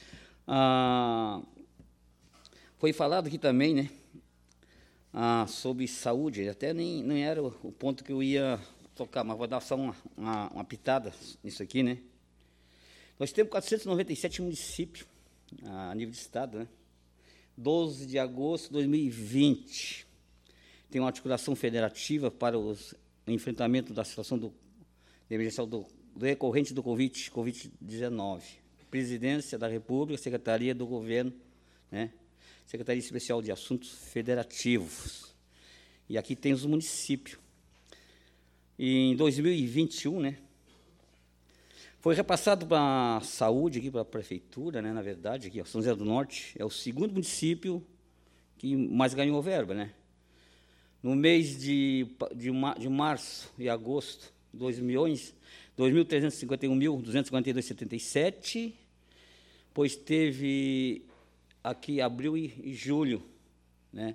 Speaker 4: Foi falado aqui também, né? Sobre saúde, até nem era o ponto que eu ia tocar, mas vou dar só uma pitada nisso aqui, né? Nós temos 497 municípios a nível de estado, né? 12 de agosto de 2020. Tem uma articulação federativa para o enfrentamento da situação emergencial do decorrente do Covid-19. Presidência da República, Secretaria do Governo, né? Secretaria Especial de Assuntos Federativos. E aqui tem os municípios. E em 2021, né? Foi repassado para a saúde, aqui para a prefeitura, né? Na verdade, aqui, ó, São José do Norte é o segundo município que mais ganhou verba, né? No mês de março e agosto, 2 milhões, 2.351.252,77, pois teve aqui abril e julho, né?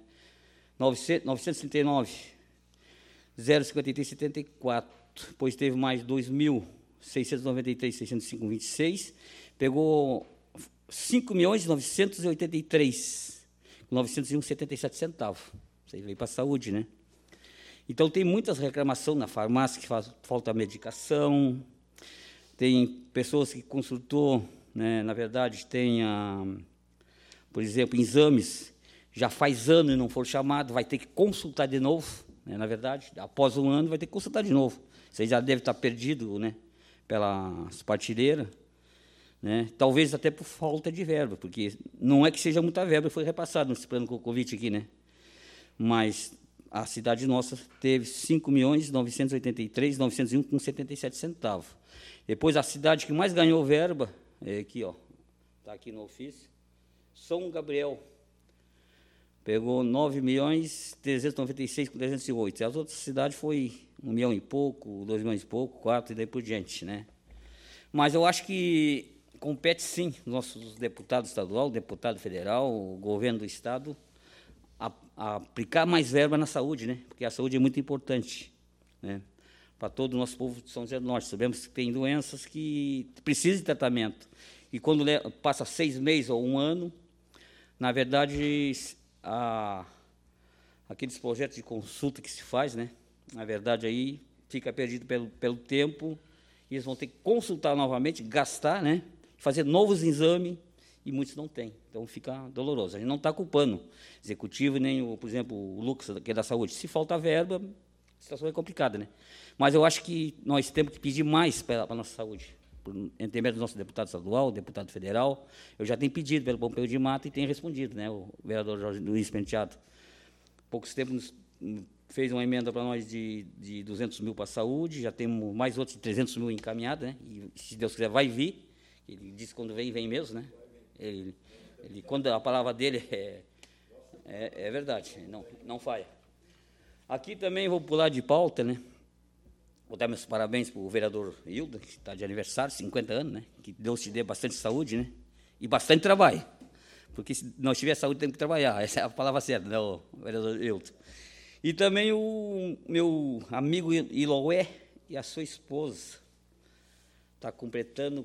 Speaker 4: 939,053,74, pois teve mais 2.693,605,26, pegou 5.983,901,77 centavos. Isso aí veio para a saúde, né? Então, tem muitas reclamações na farmácia, que falta medicação, tem pessoas que consultou, né? Na verdade, tem, por exemplo, exames, já faz ano e não for chamado, vai ter que consultar de novo, né? Na verdade, após um ano, vai ter que consultar de novo. Isso aí já deve estar perdido, né? Pelas partilheiras, né? Talvez até por falta de verba, porque não é que seja muita verba, foi repassado nesse plano com o Covid aqui, né? Mas a cidade nossa teve 5.983.901,77 centavos. Depois, a cidade que mais ganhou verba, é aqui, ó, está aqui no ofício, São Gabriel, pegou 9.396.308. As outras cidades foi 1 milhão e pouco, 2 milhões e pouco, 4 e daí por diante, né? Mas eu acho que compete, sim, nossos deputados estadual, deputado federal, o governo do estado, a aplicar mais verba na saúde, né? Porque a saúde é muito importante, né? Para todo o nosso povo de São José do Norte. Sabemos que tem doenças que precisam de tratamento. E quando passa 6 meses ou 1 ano, na verdade, aqueles projetos de consulta que se faz, né? Na verdade, aí fica perdido pelo tempo, e eles vão ter que consultar novamente, gastar, né? Fazer novos exames, e muitos não têm. Então, fica doloroso. A gente não está culpando o executivo, nem, por exemplo, o Lucas, que é da saúde. Se falta verba, a situação é complicada, né? Mas eu acho que nós temos que pedir mais para a nossa saúde. Em termos do nosso deputado estadual, deputado federal, eu já tenho pedido pelo Pompeu de Mata e tem respondido, né? O vereador Jorge Luiz Penteado. Há poucos tempos fez uma emenda para nós de 200 mil para a saúde, já temos mais outros de 300 mil encaminhados, né? E, se Deus quiser, vai vir. Ele disse que quando vem, vem mesmo, né? Ele, quando a palavra dele é verdade, não falha. Aqui também vou pular de pauta, né? Vou dar meus parabéns para o vereador Hilda, que está de aniversário, 50 anos, né? Que Deus te dê bastante saúde, né? E bastante trabalho. Porque se não tiver saúde, tem que trabalhar. Essa é a palavra certa, né, o vereador Hilda. E também o meu amigo Iloé e a sua esposa. Está completando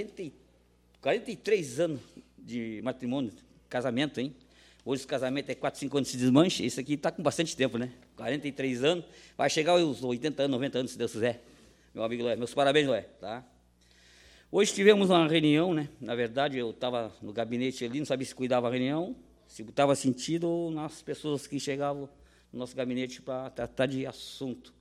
Speaker 4: 43 anos de matrimônio, casamento, hein? Hoje o casamento é 4, 5 anos se desmancha, isso aqui está com bastante tempo, né? 43 anos, vai chegar aos 80 anos, 90 anos, se Deus quiser. Meu amigo Loé, meus parabéns, Loé, tá? Hoje tivemos uma reunião, né? Na verdade, eu estava no gabinete ali, não sabia se cuidava a reunião, se estava sentido ou nas pessoas que chegavam no nosso gabinete para tratar de assunto.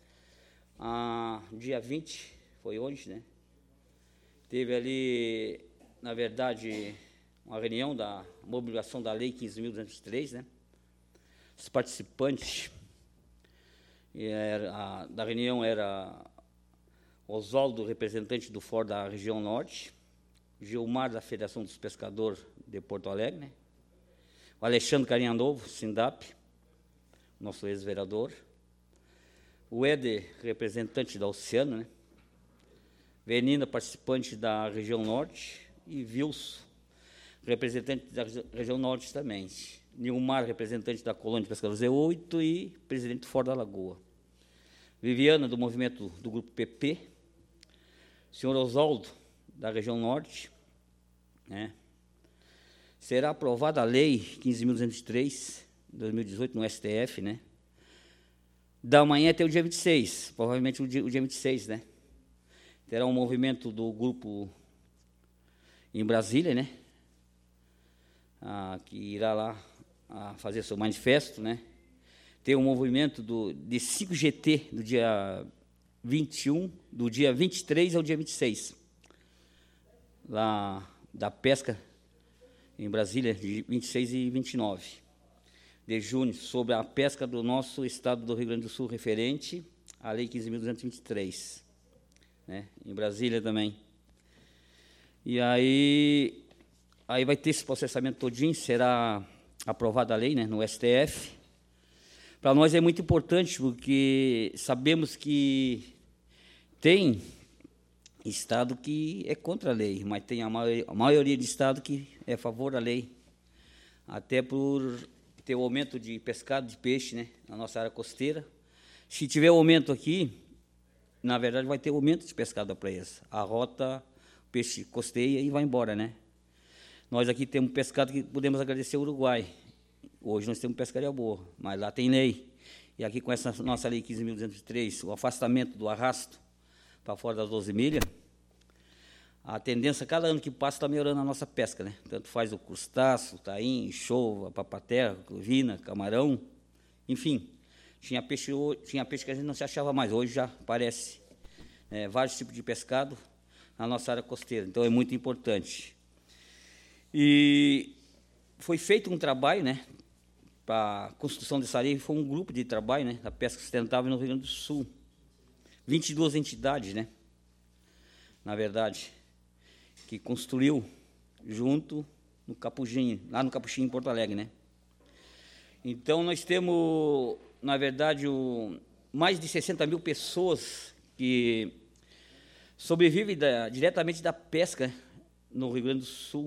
Speaker 4: Dia 20, foi hoje, né? Teve ali, na verdade, uma reunião da mobilização da Lei 15.203, né? Os participantes da reunião era Oswaldo, representante do FOR da região norte, Gilmar, da Federação dos Pescadores de Porto Alegre, né? O Alexandre Carinha Novo, SINDAP, nosso ex-vereador, o Éder, representante da Oceano, né? Venina, participante da região norte, e Wilson, representante da região norte também. Nilmar, representante da Colônia de Pescadores E8 e presidente do Fora da Lagoa. Viviana, do movimento do Grupo PP. Senhor Oswaldo, da região norte. Né? Será aprovada a Lei 15.203, de 2018, no STF, né? Da manhã até o dia 26, provavelmente o dia 26, né? Terá um movimento do grupo em Brasília, né? Que irá lá fazer seu manifesto, né? Tem um movimento de 5GT do dia 21, do dia 23 ao dia 26, lá da pesca em Brasília, de 26 e 29 de junho, sobre a pesca do nosso estado do Rio Grande do Sul, referente à Lei 15.223, né? Em Brasília também. E aí vai ter esse processamento todinho, será aprovada a lei, né, no STF. Para nós é muito importante, porque sabemos que tem estado que é contra a lei, mas tem a maioria de estado que é a favor da lei, até por ter o aumento de pescado de peixe, né, na nossa área costeira. Se tiver aumento aqui, na verdade vai ter aumento de pescado da presa. A rota, o peixe costeia e vai embora, né? Nós aqui temos pescado que podemos agradecer ao Uruguai. Hoje nós temos pescaria boa, mas lá tem lei. E aqui com essa nossa Lei 15.203, o afastamento do arrasto para fora das 12 milhas, a tendência, cada ano que passa, está melhorando a nossa pesca, né? Tanto faz o crustáceo, taim, chova, papaterra, corvina, camarão, enfim. Tinha peixe que a gente não se achava mais, hoje já aparece vários tipos de pescado na nossa área costeira, então é muito importante. E foi feito um trabalho, né, para a construção dessa lei, foi um grupo de trabalho, né, da pesca sustentável no Rio Grande do Sul. 22 entidades, né, na verdade, que construiu junto no Capuchinho, lá no Capuchinho, em Porto Alegre, né. Então, nós temos, na verdade, mais de 60 mil pessoas que sobrevivem diretamente da pesca no Rio Grande do Sul.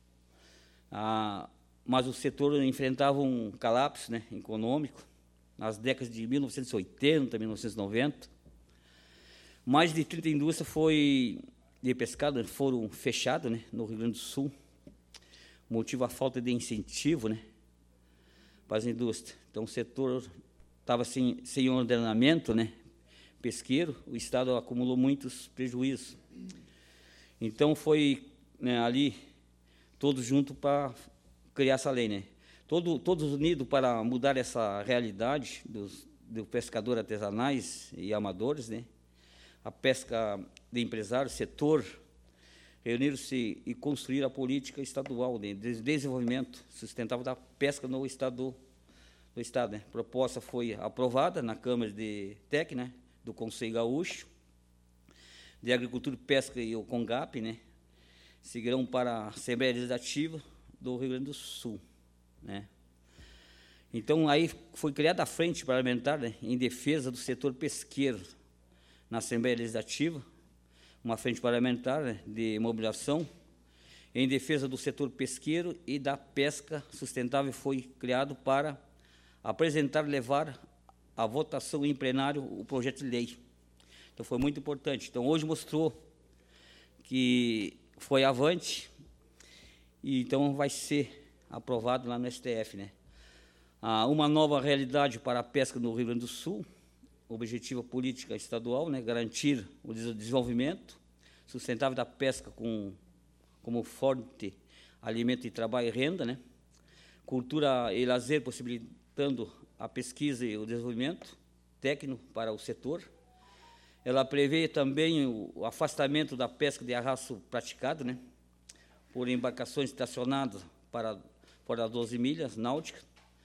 Speaker 4: Mas o setor enfrentava um colapso, né, econômico nas décadas de 1980, 1990. Mais de 30 indústrias de pescado foram fechadas, né, no Rio Grande do Sul, motivo a falta de incentivo, né, para as indústrias. Então, o setor estava sem ordenamento, né, pesqueiro, o Estado acumulou muitos prejuízos. Então, foi, né, ali todos juntos para criar essa lei, né? Todos unidos para mudar essa realidade do pescador artesanais e amadores, né? A pesca de empresários, setor, reuniram-se e construíram a política estadual de desenvolvimento sustentável da pesca no estado do estado, né? A proposta foi aprovada na Câmara de TEC, né, do Conselho Gaúcho de Agricultura, Pesca e o CONGAP, né? Seguirão para a Assembleia Legislativa do Rio Grande do Sul, né? Então, aí foi criada a Frente Parlamentar, né, em defesa do setor pesqueiro na Assembleia Legislativa, uma frente parlamentar, né, de mobilização em defesa do setor pesqueiro e da pesca sustentável, foi criado para apresentar e levar à votação em plenário o projeto de lei. Então, foi muito importante. Então, hoje mostrou que foi avante, e então vai ser aprovado lá no STF, né? Uma nova realidade para a pesca no Rio Grande do Sul, objetiva política estadual, né? Garantir o desenvolvimento sustentável da pesca como fonte, alimento e trabalho e renda, né? Cultura e lazer, possibilitando a pesquisa e o desenvolvimento técnico para o setor. Ela prevê também o afastamento da pesca de arrasto praticado, né, por embarcações estacionadas para 12 milhas náuticas,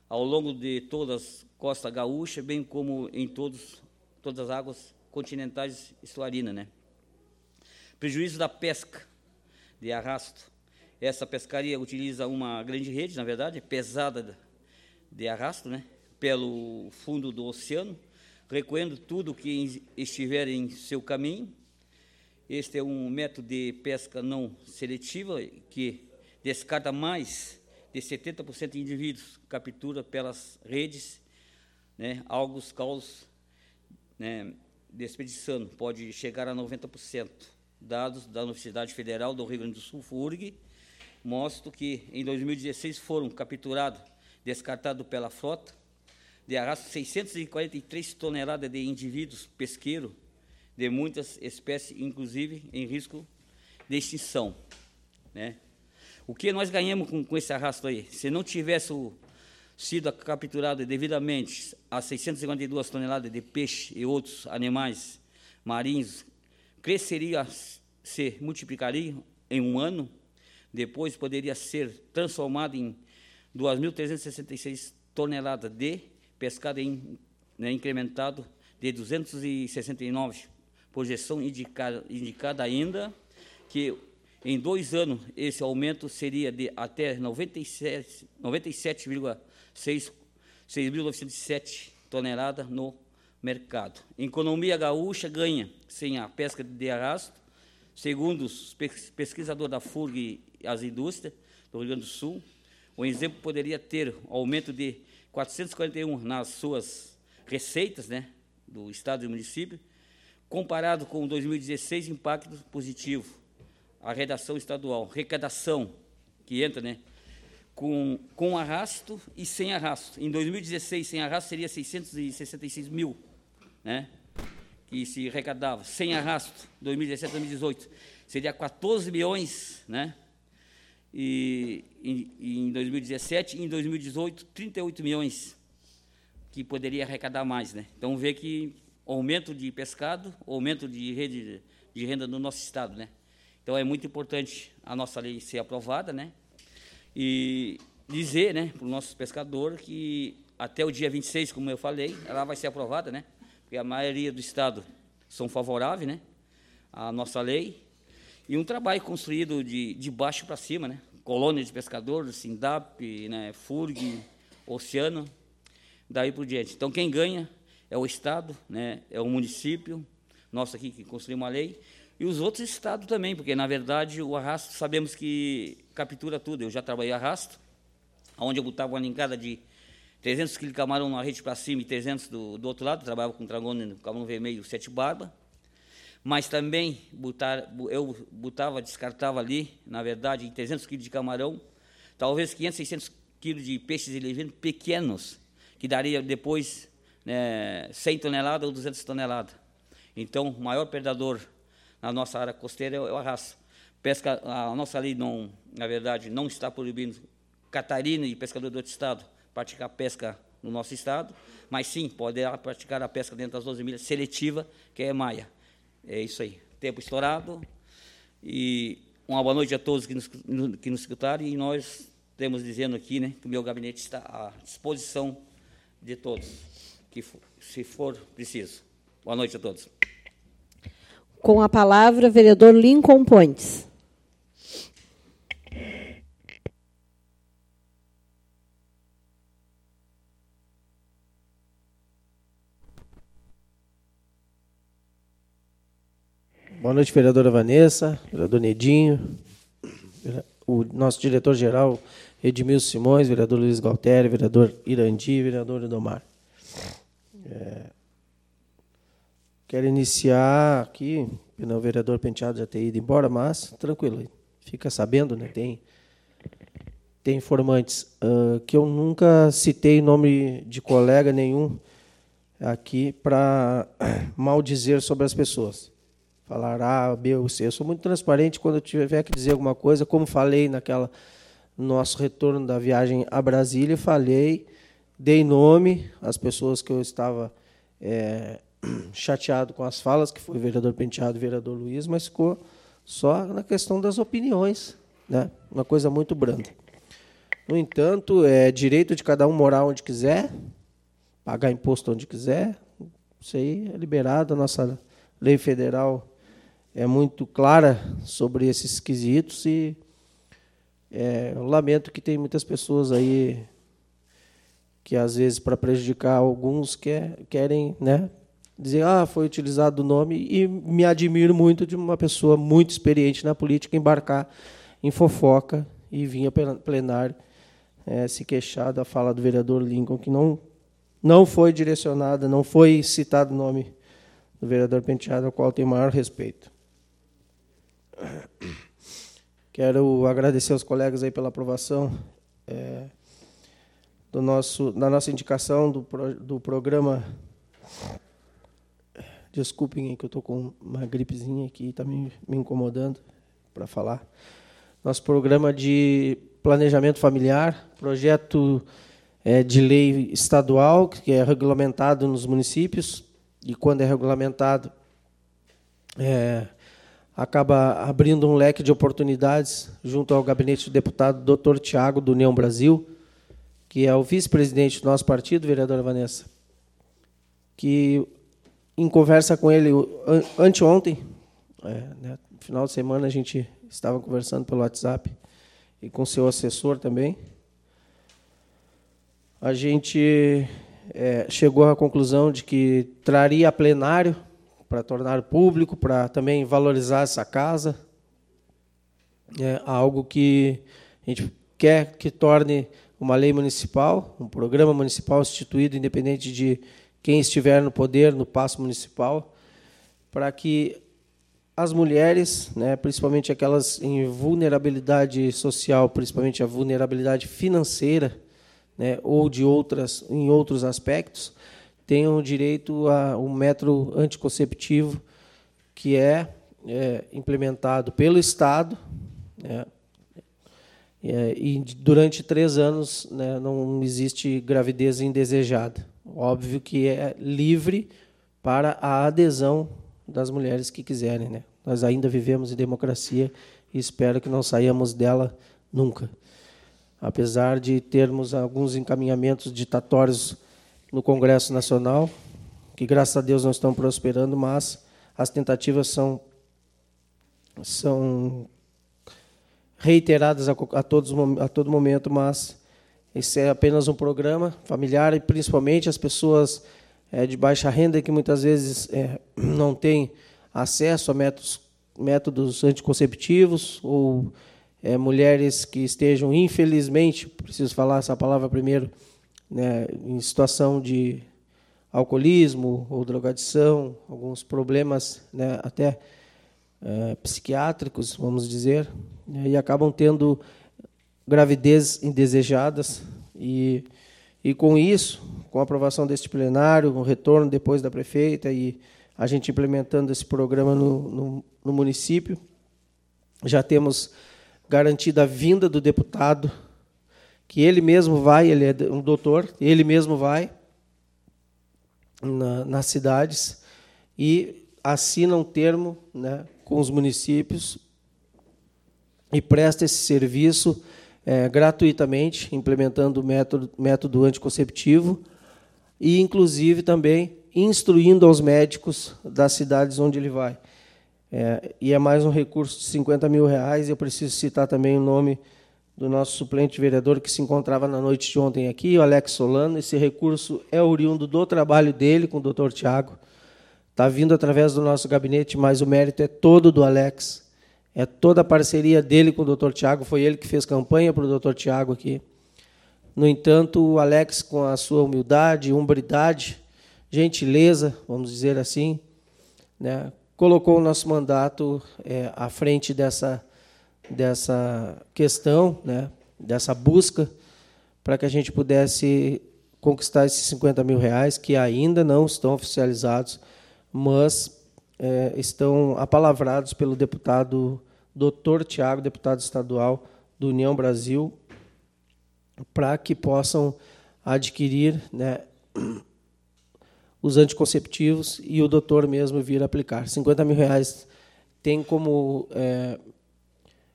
Speaker 4: ao longo de todas as costas gaúchas, bem como em todas as águas continentais e estuarinas, né? Prejuízo da pesca de arrasto. Essa pescaria utiliza uma grande rede, na verdade, pesada de arrasto, né? Pelo fundo do oceano, recolhendo tudo que estiver em seu caminho. Este é um método de pesca não seletiva que descarta mais de 70% de indivíduos, captura pelas redes, né, alguns causos, né, de expedição, pode chegar a 90%. Dados da Universidade Federal do Rio Grande do Sul, FURG, mostram que em 2016 foram capturados, descartados pela frota, de arrasto 643 toneladas de indivíduos pesqueiros, de muitas espécies, inclusive em risco de extinção, né? O que nós ganhamos com esse arrasto aí? Se não tivesse sido capturado devidamente as 652 toneladas de peixe e outros animais marinhos, cresceria, se multiplicaria em um ano, depois poderia ser transformado em 2.366 toneladas de pescado, né, incrementado de 269, projeção indicada ainda que em 2 anos esse aumento seria de até 97,6.907 toneladas no mercado. A economia gaúcha ganha sem a pesca de arrasto, segundo os pesquisadores da FURG e as indústrias do Rio Grande do Sul. O exemplo poderia ter aumento de 441 nas suas receitas, né, do Estado e município, comparado com 2016, impacto positivo. A arrecadação estadual, arrecadação que entra, né, com arrasto e sem arrasto. Em 2016, sem arrasto seria 666 mil, né, que se arrecadava. Sem arrasto, 2017, 2018, seria 14 milhões, né, e em 2017, e em 2018, 38 milhões, que poderia arrecadar mais, né. Então, vê que aumento de pescado, aumento de rede de renda no nosso estado, né. Então, é muito importante a nossa lei ser aprovada, né, e dizer, né, para o nosso pescador que até o dia 26, como eu falei, ela vai ser aprovada, né, porque a maioria do estado são favoráveis, né, à nossa lei, e um trabalho construído de baixo para cima, né, colônia de pescadores, SINDAP, né, FURG, Oceano, daí por diante. Então, quem ganha é o estado, né, é o município, nós aqui que construímos uma lei, e os outros estados também, porque, na verdade, o arrasto, sabemos que captura tudo. Eu já trabalhei arrasto, onde eu botava uma linkada de 300 quilos de camarão na rede para cima e 300 do outro lado, trabalhava com dragão, camarão vermelho, 7 barba, mas também eu descartava ali, na verdade, em 300 quilos de camarão, talvez 500, 600 quilos de peixes e levinos pequenos, que daria depois, né, 100 toneladas ou 200 toneladas. Então, o maior predador na nossa área costeira é o arrasto. Pesca, a nossa lei, não, na verdade, não está proibindo catarina e pescador do outro estado praticar pesca no nosso estado, mas sim, poderá praticar a pesca dentro das 12 milhas seletiva, que é maia. É isso aí. Tempo estourado. E uma boa noite a todos que nos escutaram, e nós temos dizendo aqui, né, que o meu gabinete está à disposição de todos, que se for preciso. Boa noite a todos.
Speaker 7: Com a palavra, vereador Lincoln Pontes.
Speaker 1: Boa noite, vereadora Vanessa, vereador Nedinho, o nosso diretor-geral Edmilson Simões, vereador Luiz Galtério, vereador Irandi, vereador Edomar. Quero iniciar aqui, o vereador Penteado já ter ido embora, mas tranquilo, fica sabendo, né? Tem informantes que eu nunca citei nome de colega nenhum aqui para maldizer sobre as pessoas. Falar A, B ou C. Eu sou muito transparente quando eu tiver que dizer alguma coisa, como falei no nosso retorno da viagem a Brasília, falei, dei nome às pessoas que eu estava chateado com as falas, que foi o vereador Penteado e o vereador Luiz, mas ficou só na questão das opiniões, né? Uma coisa muito branda. No entanto, é direito de cada um morar onde quiser, pagar imposto onde quiser. Isso aí é liberado. A nossa lei federal é muito clara sobre esses quesitos e eu lamento que tem muitas pessoas aí que, às vezes, para prejudicar alguns, querem, né, dizer foi utilizado o nome, e me admiro muito de uma pessoa muito experiente na política embarcar em fofoca e vir a plenário se queixar da fala do vereador Lincoln, que não foi direcionada, não foi citado o nome do vereador Penteado, ao qual tenho maior respeito. Quero agradecer aos colegas aí pela aprovação da nossa indicação do programa. Desculpem aí que eu estou com uma gripezinha aqui e está me incomodando para falar. Nosso programa de planejamento familiar, projeto de lei estadual, que é regulamentado nos municípios, e quando é regulamentado, acaba abrindo um leque de oportunidades junto ao gabinete do deputado Dr. Tiago, do União Brasil, que é o vice-presidente do nosso partido, vereadora Vanessa, que, em conversa com ele anteontem, no final de semana, a gente estava conversando pelo WhatsApp, e com seu assessor também, a gente chegou à conclusão de que traria a plenário para tornar público, para também valorizar essa casa. É algo que a gente quer que torne uma lei municipal, um programa municipal instituído, independente de quem estiver no poder, no paço municipal, para que as mulheres, né, principalmente aquelas em vulnerabilidade social, principalmente a vulnerabilidade financeira, né, ou em outros aspectos, tenham direito a um método anticonceptivo que é implementado pelo Estado, né, e durante 3 anos, né, não existe gravidez indesejada. Óbvio que é livre para a adesão das mulheres que quiserem, né? Nós ainda vivemos em democracia e espero que não saímos dela nunca. Apesar de termos alguns encaminhamentos ditatórios no Congresso Nacional, que, graças a Deus, não estão prosperando, mas as tentativas são reiteradas a todo momento, mas esse é apenas um programa familiar, e principalmente as pessoas de baixa renda, que muitas vezes não têm acesso a métodos anticonceptivos, ou mulheres que estejam, infelizmente, preciso falar essa palavra primeiro, né, em situação de alcoolismo ou drogadição, alguns problemas, né, até psiquiátricos, vamos dizer, e acabam tendo gravidez indesejadas, e com isso, com a aprovação deste plenário, o retorno depois da prefeita e a gente implementando esse programa no município, já temos garantida a vinda do deputado, que ele mesmo vai, ele é um doutor, ele mesmo vai nas cidades e assina um termo, né, com os municípios e presta esse serviço gratuitamente, implementando o método anticonceptivo e, inclusive, também instruindo aos médicos das cidades onde ele vai. E é mais um recurso de R$50 mil. Eu preciso citar também o nome do nosso suplente vereador, que se encontrava na noite de ontem aqui, o Alex Solano. Esse recurso é oriundo do trabalho dele com o doutor Tiago. Está vindo através do nosso gabinete, mas o mérito é todo do Alex. É toda a parceria dele com o doutor Tiago. Foi ele que fez campanha para o doutor Tiago aqui. No entanto, o Alex, com a sua humildade, umbridade, gentileza, vamos dizer assim, né, colocou o nosso mandato à frente dessa questão, né, dessa busca, para que a gente pudesse conquistar esses R$50 mil, que ainda não estão oficializados, mas estão apalavrados pelo deputado Dr. Tiago, deputado estadual do União Brasil, para que possam adquirir, né, os anticonceptivos e o doutor mesmo vir aplicar. R$50 mil tem como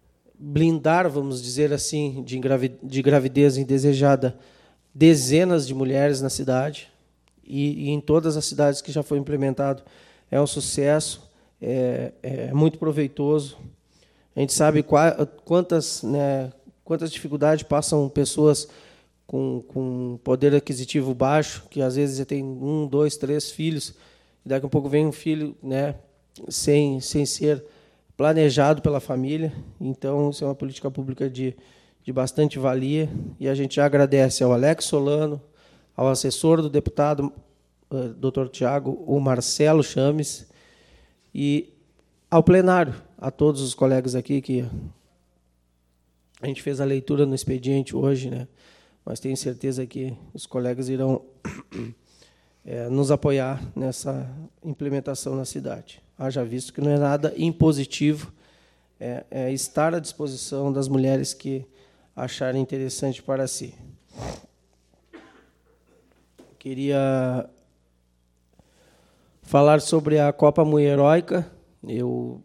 Speaker 1: blindar, vamos dizer assim, de gravidez indesejada, dezenas de mulheres na cidade, e em todas as cidades que já foi implementado. É um sucesso, é muito proveitoso. A gente sabe quantas dificuldades passam pessoas com poder aquisitivo baixo, que às vezes tem 1, 2, 3 filhos, e daqui a pouco vem um filho, né, sem ser planejado pela família. Então, isso é uma política pública de bastante valia, e a gente agradece ao Alex Solano, ao assessor do deputado, Dr. Tiago, o Marcelo Chames, e ao plenário, a todos os colegas aqui, que a gente fez a leitura no expediente hoje, né? Mas tenho certeza que os colegas irão nos apoiar nessa implementação na cidade. Haja visto que não é nada impositivo, é estar à disposição das mulheres que acharem interessante para si. Queria falar sobre a Copa Mulheróica. Eu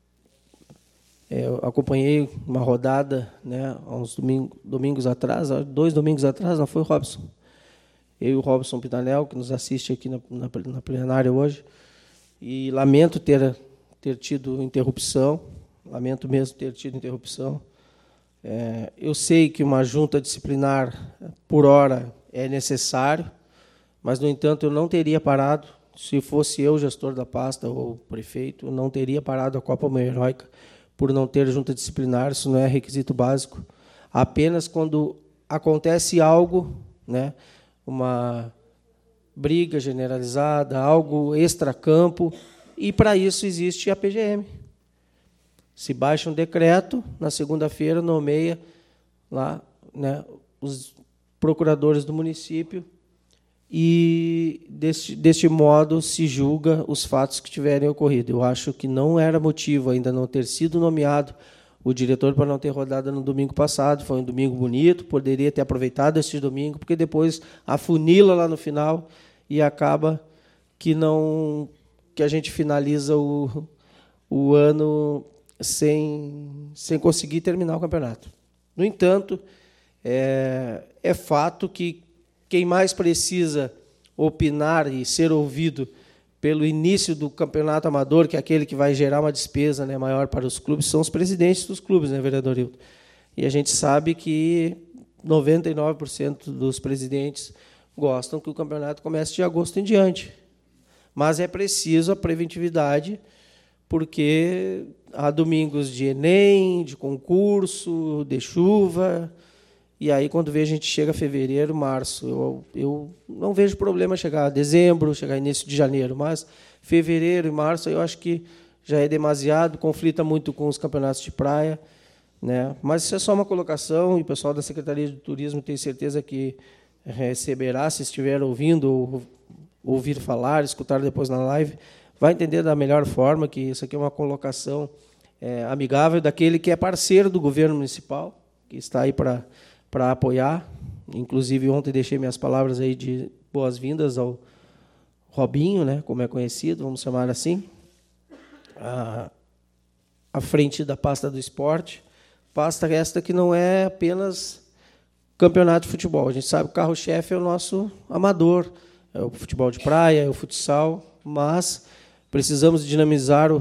Speaker 1: acompanhei uma rodada, né, há uns domingos atrás, 2 domingos atrás, não foi, Robson? Eu e o Robson Pintanel, que nos assiste aqui na plenária hoje, e lamento ter tido interrupção, lamento mesmo ter tido interrupção. Eu sei que uma junta disciplinar por hora é necessário, mas, no entanto, eu não teria parado, se fosse eu, gestor da pasta, ou prefeito, eu não teria parado a Copa Mulheróica por não ter junta disciplinar. Isso não é requisito básico. Apenas quando acontece algo, né, uma briga generalizada, algo extracampo, e para isso existe a PGM. Se baixa um decreto, na segunda-feira nomeia lá, né, os procuradores do município, e deste modo se julga os fatos que tiverem ocorrido. Eu acho que não era motivo ainda não ter sido nomeado o diretor para não ter rodado no domingo passado. Foi um domingo bonito, poderia ter aproveitado este domingo, porque depois afunila lá no final e acaba que a gente finaliza o ano sem conseguir terminar o campeonato. No entanto, é fato que quem mais precisa opinar e ser ouvido pelo início do campeonato amador, que é aquele que vai gerar uma despesa, né, maior para os clubes, são os presidentes dos clubes, né, vereador Hilton? E a gente sabe que 99% dos presidentes gostam que o campeonato comece de agosto em diante. Mas é preciso a preventividade, porque há domingos de Enem, de concurso, de chuva. E aí, quando vê, a gente chega a fevereiro, março. Eu não vejo problema chegar a dezembro, chegar a início de janeiro, mas fevereiro e março eu acho que já é demasiado, conflita muito com os campeonatos de praia, né? Mas isso é só uma colocação, e o pessoal da Secretaria de Turismo tem certeza que receberá, se estiver ouvindo, ou ouvir falar, escutar depois na live, vai entender da melhor forma que isso aqui é uma colocação amigável daquele que é parceiro do governo municipal, que está aí para apoiar. Inclusive, ontem deixei minhas palavras aí de boas-vindas ao Robinho, né, como é conhecido, vamos chamar assim, à frente da pasta do esporte. Pasta esta que não é apenas campeonato de futebol. A gente sabe que o carro-chefe é o nosso amador, é o futebol de praia, é o futsal, mas precisamos dinamizar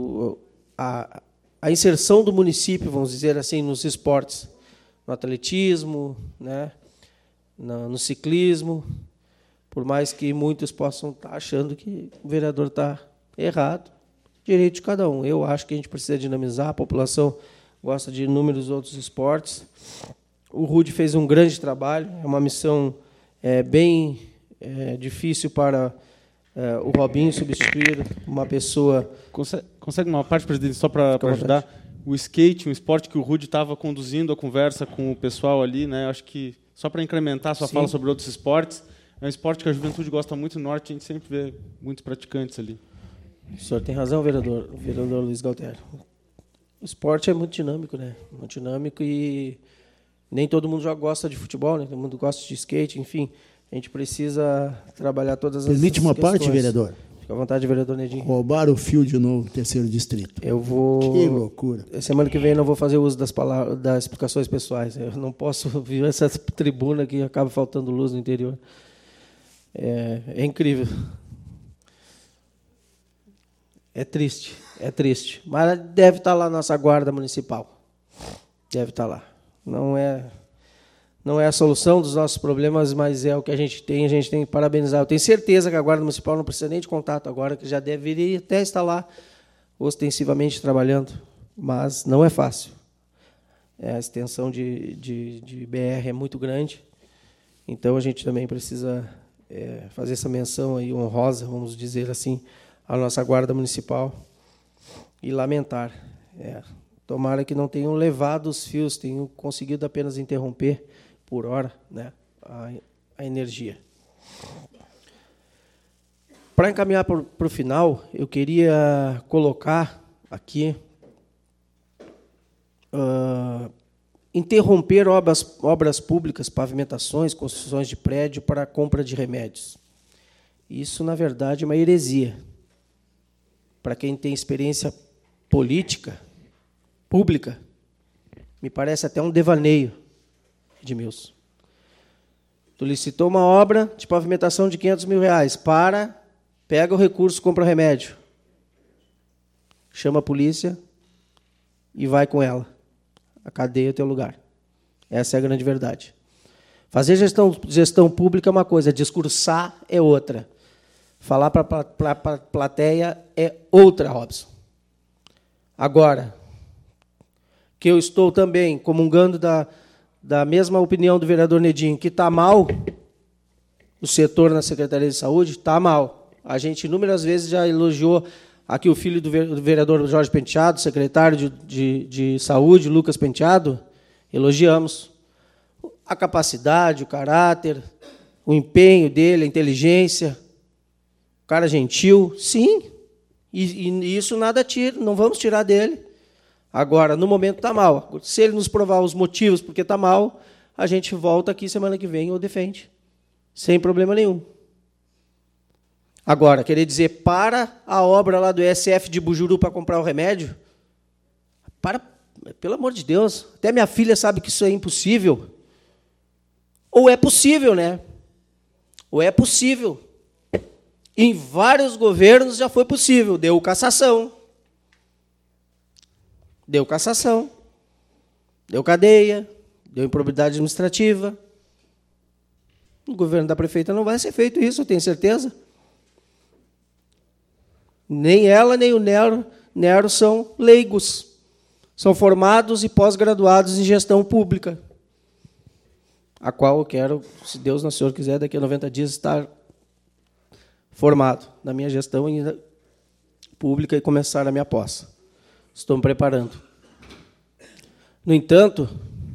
Speaker 1: a inserção do município, vamos dizer assim, nos esportes, no atletismo, né, no ciclismo, por mais que muitos possam estar achando que o vereador está errado, direito de cada um. Eu acho que a gente precisa dinamizar, a população gosta de inúmeros outros esportes. O Rude fez um grande trabalho, é uma missão bem difícil para o Robinho substituir uma pessoa...
Speaker 3: Consegue uma parte, presidente, só para ajudar? O skate, um esporte que o Rude estava conduzindo a conversa com o pessoal ali, né? Acho que, só para incrementar a sua fala sobre outros esportes, é um esporte que a juventude gosta muito no norte, a gente sempre vê muitos praticantes ali.
Speaker 1: O senhor tem razão, vereador Luiz Galtério. O esporte é muito dinâmico, né? Muito dinâmico, e nem todo mundo já gosta de futebol, né? Todo mundo gosta de skate, enfim. A gente precisa trabalhar todas as questões.
Speaker 2: Permite uma parte, vereador?
Speaker 1: Fica à vontade, vereador Nedim.
Speaker 2: Roubaram o fio de novo, terceiro distrito.
Speaker 1: Eu vou...
Speaker 2: Que loucura.
Speaker 1: Semana que vem eu não vou fazer uso das explicações pessoais. Eu não posso vir essa tribuna que acaba faltando luz no interior. É incrível. É triste. Mas deve estar lá a nossa guarda municipal. Deve estar lá. Não é a solução dos nossos problemas, mas é o que a gente tem que parabenizar. Eu tenho certeza que a Guarda Municipal não precisa nem de contato agora, que já deveria até estar lá ostensivamente trabalhando, mas não é fácil. A extensão de BR é muito grande, então a gente também precisa fazer essa menção aí honrosa, vamos dizer assim, à nossa Guarda Municipal e lamentar. Tomara que não tenham levado os fios, tenham conseguido apenas interromper por hora, né, a energia. Para encaminhar para o final, eu queria colocar aqui interromper obras públicas, pavimentações, construções de prédio para a compra de remédios. Isso, na verdade, é uma heresia. Para quem tem experiência política, pública, me parece até um devaneio, Edmilson. Tu licitou uma obra de pavimentação de R$500 mil, pega o recurso, compra o remédio, chama a polícia e vai com ela. A cadeia é o teu lugar. Essa é a grande verdade. Fazer gestão pública é uma coisa, discursar é outra. Falar para a plateia é outra, Robson. Agora, que eu estou também comungando da mesma opinião do vereador Nedim, que está mal o setor na Secretaria de Saúde, está mal. A gente inúmeras vezes já elogiou aqui o filho do vereador Jorge Penteado, secretário de Saúde, Lucas Penteado, elogiamos a capacidade, o caráter, o empenho dele, a inteligência, o cara gentil, sim, e isso nada tira, não vamos tirar dele. Agora, no momento está mal. Se ele nos provar os motivos porque está mal, a gente volta aqui semana que vem ou defende, sem problema nenhum. Agora, querer dizer, para a obra lá do ESF de Bujuru para comprar o remédio, pelo amor de Deus, até minha filha sabe que isso é impossível. Ou é possível, né? Ou é possível. Em vários governos já foi possível, deu cassação. Deu cassação, deu cadeia, deu improbidade administrativa. No governo da prefeita não vai ser feito isso, eu tenho certeza. Nem ela, nem o Nero são leigos. São formados e pós-graduados em gestão pública, a qual eu quero, se Deus Nosso Senhor quiser, daqui a 90 dias estar formado na minha gestão pública e começar a minha posse. Estou me preparando. No entanto,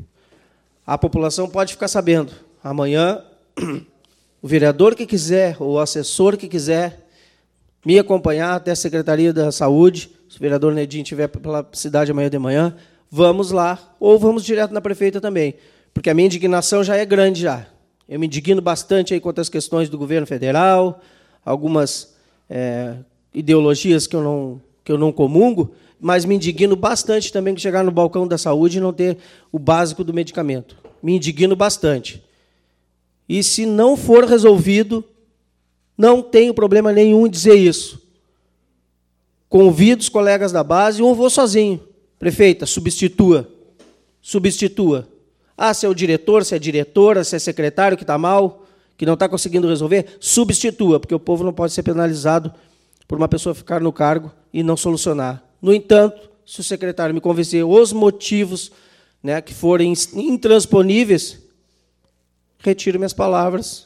Speaker 1: a população pode ficar sabendo. Amanhã, o vereador que quiser, ou o assessor que quiser, me acompanhar até a Secretaria da Saúde, se o vereador Nedim estiver pela cidade amanhã de manhã, vamos lá, ou vamos direto na prefeita também, porque a minha indignação já é grande já. Eu me indigno bastante aí quanto às questões do governo federal, algumas ideologias que eu não comungo, mas me indigno bastante também que chegar no balcão da saúde e não ter o básico do medicamento. Me indigno bastante. E se não for resolvido, não tenho problema nenhum em dizer isso. Convido os colegas da base ou vou sozinho. Prefeita, substitua. Substitua. Se é o diretor, se é a diretora, se é secretário que está mal, que não está conseguindo resolver, substitua, porque o povo não pode ser penalizado por uma pessoa ficar no cargo e não solucionar. No entanto, se o secretário me convencer os motivos, né, que forem intransponíveis, retiro minhas palavras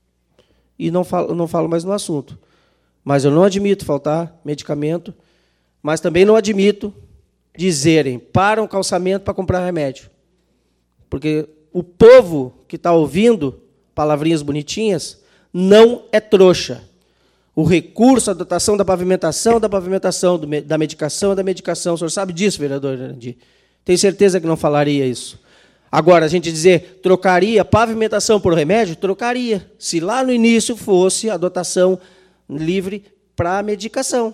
Speaker 1: e não falo mais no assunto. Mas eu não admito faltar medicamento, mas também não admito dizerem para um calçamento para comprar remédio. Porque o povo que está ouvindo palavrinhas bonitinhas não é trouxa. O recurso, a dotação da pavimentação, da medicação, o senhor sabe disso, vereador Jandir? Tenho certeza que não falaria isso. Agora, a gente dizer, trocaria pavimentação por remédio? Trocaria. Se lá no início fosse a dotação livre, para a medicação.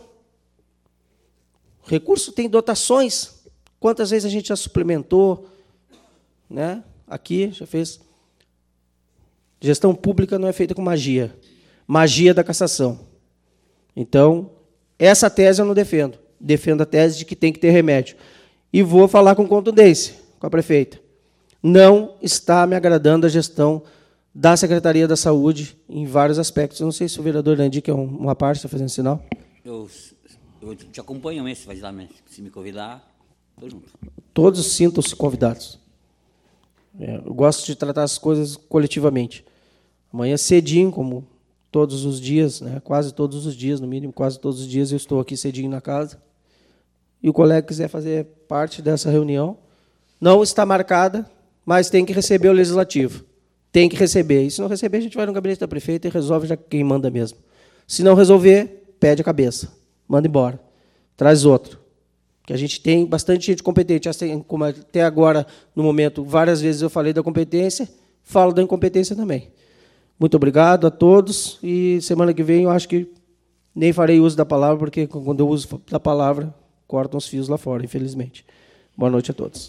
Speaker 1: O recurso tem dotações. Quantas vezes a gente já suplementou, né? Aqui já fez. Gestão pública não é feita com magia. Magia da cassação. Então, essa tese eu não defendo. Defendo a tese de que tem que ter remédio. E vou falar com contundência com a prefeita. Não está me agradando a gestão da Secretaria da Saúde em vários aspectos. Não sei se o vereador Nandi, que é uma parte, está fazendo sinal.
Speaker 4: Eu te acompanho mesmo, se vai lá, se me convidar, estou junto.
Speaker 1: Todos sintam-se convidados. Eu gosto de tratar as coisas coletivamente. Amanhã cedinho, como todos os dias, né, quase todos os dias, no mínimo quase todos os dias, eu estou aqui cedinho na casa. E o colega quiser fazer parte dessa reunião, não está marcada, mas tem que receber o legislativo. Tem que receber. E se não receber, a gente vai no gabinete da prefeita e resolve já quem manda mesmo. Se não resolver, pede a cabeça. Manda embora. Traz outro. Que a gente tem bastante gente competente. Como até agora, no momento, várias vezes eu falei da competência, falo da incompetência também. Muito obrigado a todos. E semana que vem eu acho que nem farei uso da palavra, porque quando eu uso da palavra, cortam os fios lá fora, infelizmente. Boa noite a todos.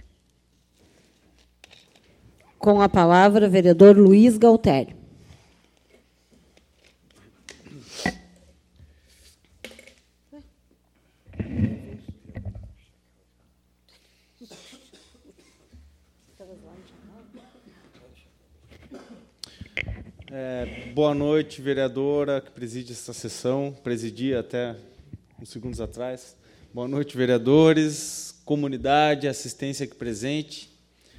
Speaker 7: Com a palavra, vereador Luiz Galtério.
Speaker 6: Boa noite, vereadora que preside esta sessão, presidi até uns segundos atrás. Boa noite, vereadores, comunidade, assistência aqui presente.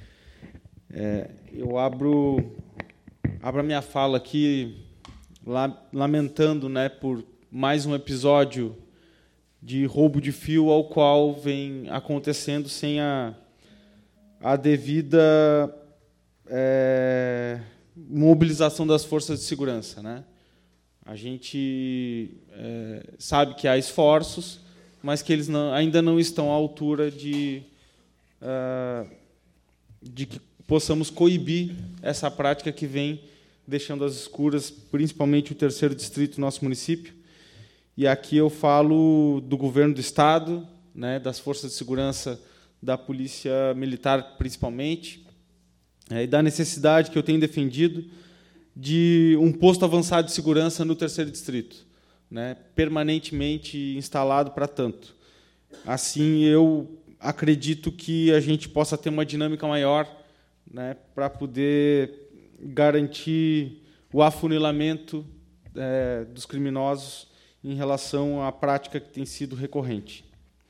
Speaker 6: Eu abro a minha fala aqui lamentando, né, por mais um episódio de roubo de fio ao qual vem acontecendo sem a devida mobilização das forças de segurança, né? A gente sabe que há esforços, mas que eles ainda não estão à altura de que possamos coibir essa prática que vem deixando às escuras, principalmente o 3º distrito do nosso município. E aqui eu falo do governo do Estado, né, das forças de segurança, da Polícia Militar, principalmente, e da necessidade que eu tenho defendido de um posto avançado de segurança no 3º distrito, né, permanentemente instalado para tanto. Assim, eu acredito que a gente possa ter uma dinâmica maior, né, para poder garantir o afunilamento dos criminosos em relação à prática que tem sido recorrente.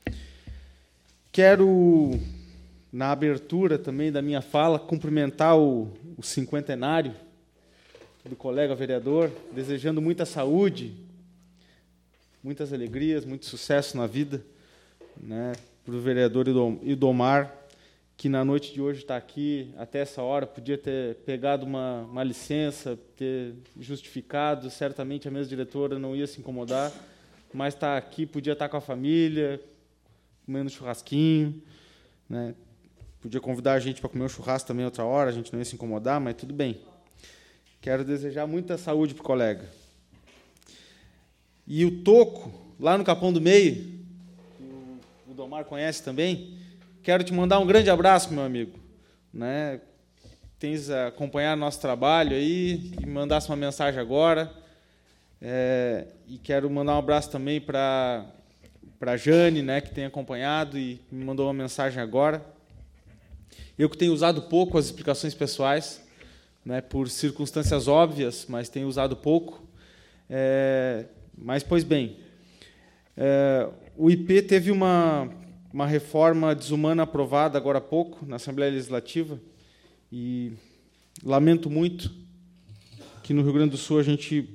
Speaker 6: Quero, na abertura também da minha fala, cumprimentar o cinquentenário do colega vereador, desejando muita saúde, muitas alegrias, muito sucesso na vida, né, para o vereador Idomar, que na noite de hoje está aqui até essa hora, podia ter pegado uma licença, ter justificado, certamente a mesa diretora não ia se incomodar, mas está aqui, podia estar com a família, comendo churrasquinho, né? Podia convidar a gente para comer um churrasco também outra hora, a gente não ia se incomodar, mas tudo bem. Quero desejar muita saúde para o colega. E o Toco, lá no Capão do Meio, que o Domar conhece também, quero te mandar um grande abraço, meu amigo, né? Tens acompanhado nosso trabalho aí e mandasse uma mensagem agora. E quero mandar um abraço também para a Jane, né, que tem acompanhado e me mandou uma mensagem agora. Eu que tenho usado pouco as explicações pessoais, né, por circunstâncias óbvias, mas tenho usado pouco. Mas, pois bem, o IP teve uma reforma desumana aprovada agora há pouco na Assembleia Legislativa e lamento muito que no Rio Grande do Sul a gente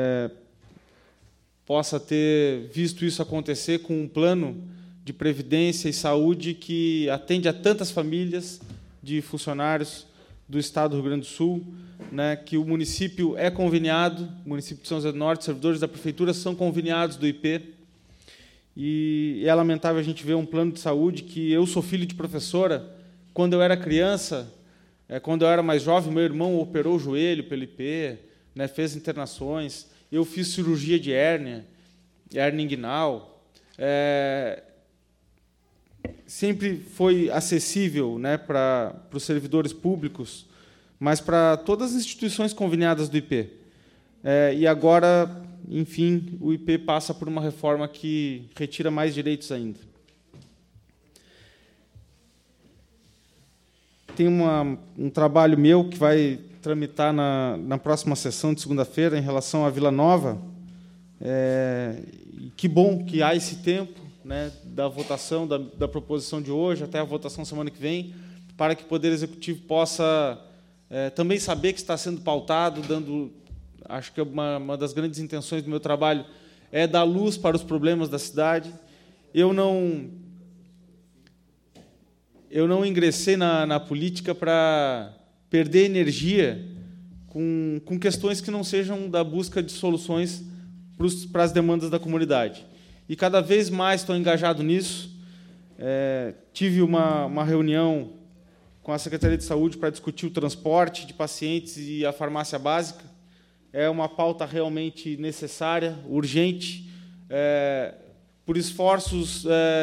Speaker 6: possa ter visto isso acontecer com um plano de previdência e saúde que atende a tantas famílias de funcionários do Estado do Rio Grande do Sul, né, que o município é conveniado, o município de São José do Norte, servidores da Prefeitura são conveniados do IP, e é lamentável a gente ver um plano de saúde que eu sou filho de professora. Quando eu era criança, quando eu era mais jovem, meu irmão operou o joelho pelo IP, né, fez internações, eu fiz cirurgia de hérnia, Erningnau, sempre foi acessível, né, para os servidores públicos, mas para todas as instituições conveniadas do IP. E agora, enfim, o IP passa por uma reforma que retira mais direitos ainda. Tem um trabalho meu que vai tramitar na próxima sessão de segunda-feira em relação à Vila Nova. Que bom que há esse tempo, né, da votação da proposição de hoje até a votação semana que vem, para que o Poder Executivo possa também saber que está sendo pautado, acho que uma das grandes intenções do meu trabalho é dar luz para os problemas da cidade. Eu não ingressei na política para perder energia com questões que não sejam da busca de soluções para as demandas da comunidade. E cada vez mais estou engajado nisso. Tive uma reunião com a Secretaria de Saúde para discutir o transporte de pacientes e a farmácia básica. É uma pauta realmente necessária, urgente, por esforços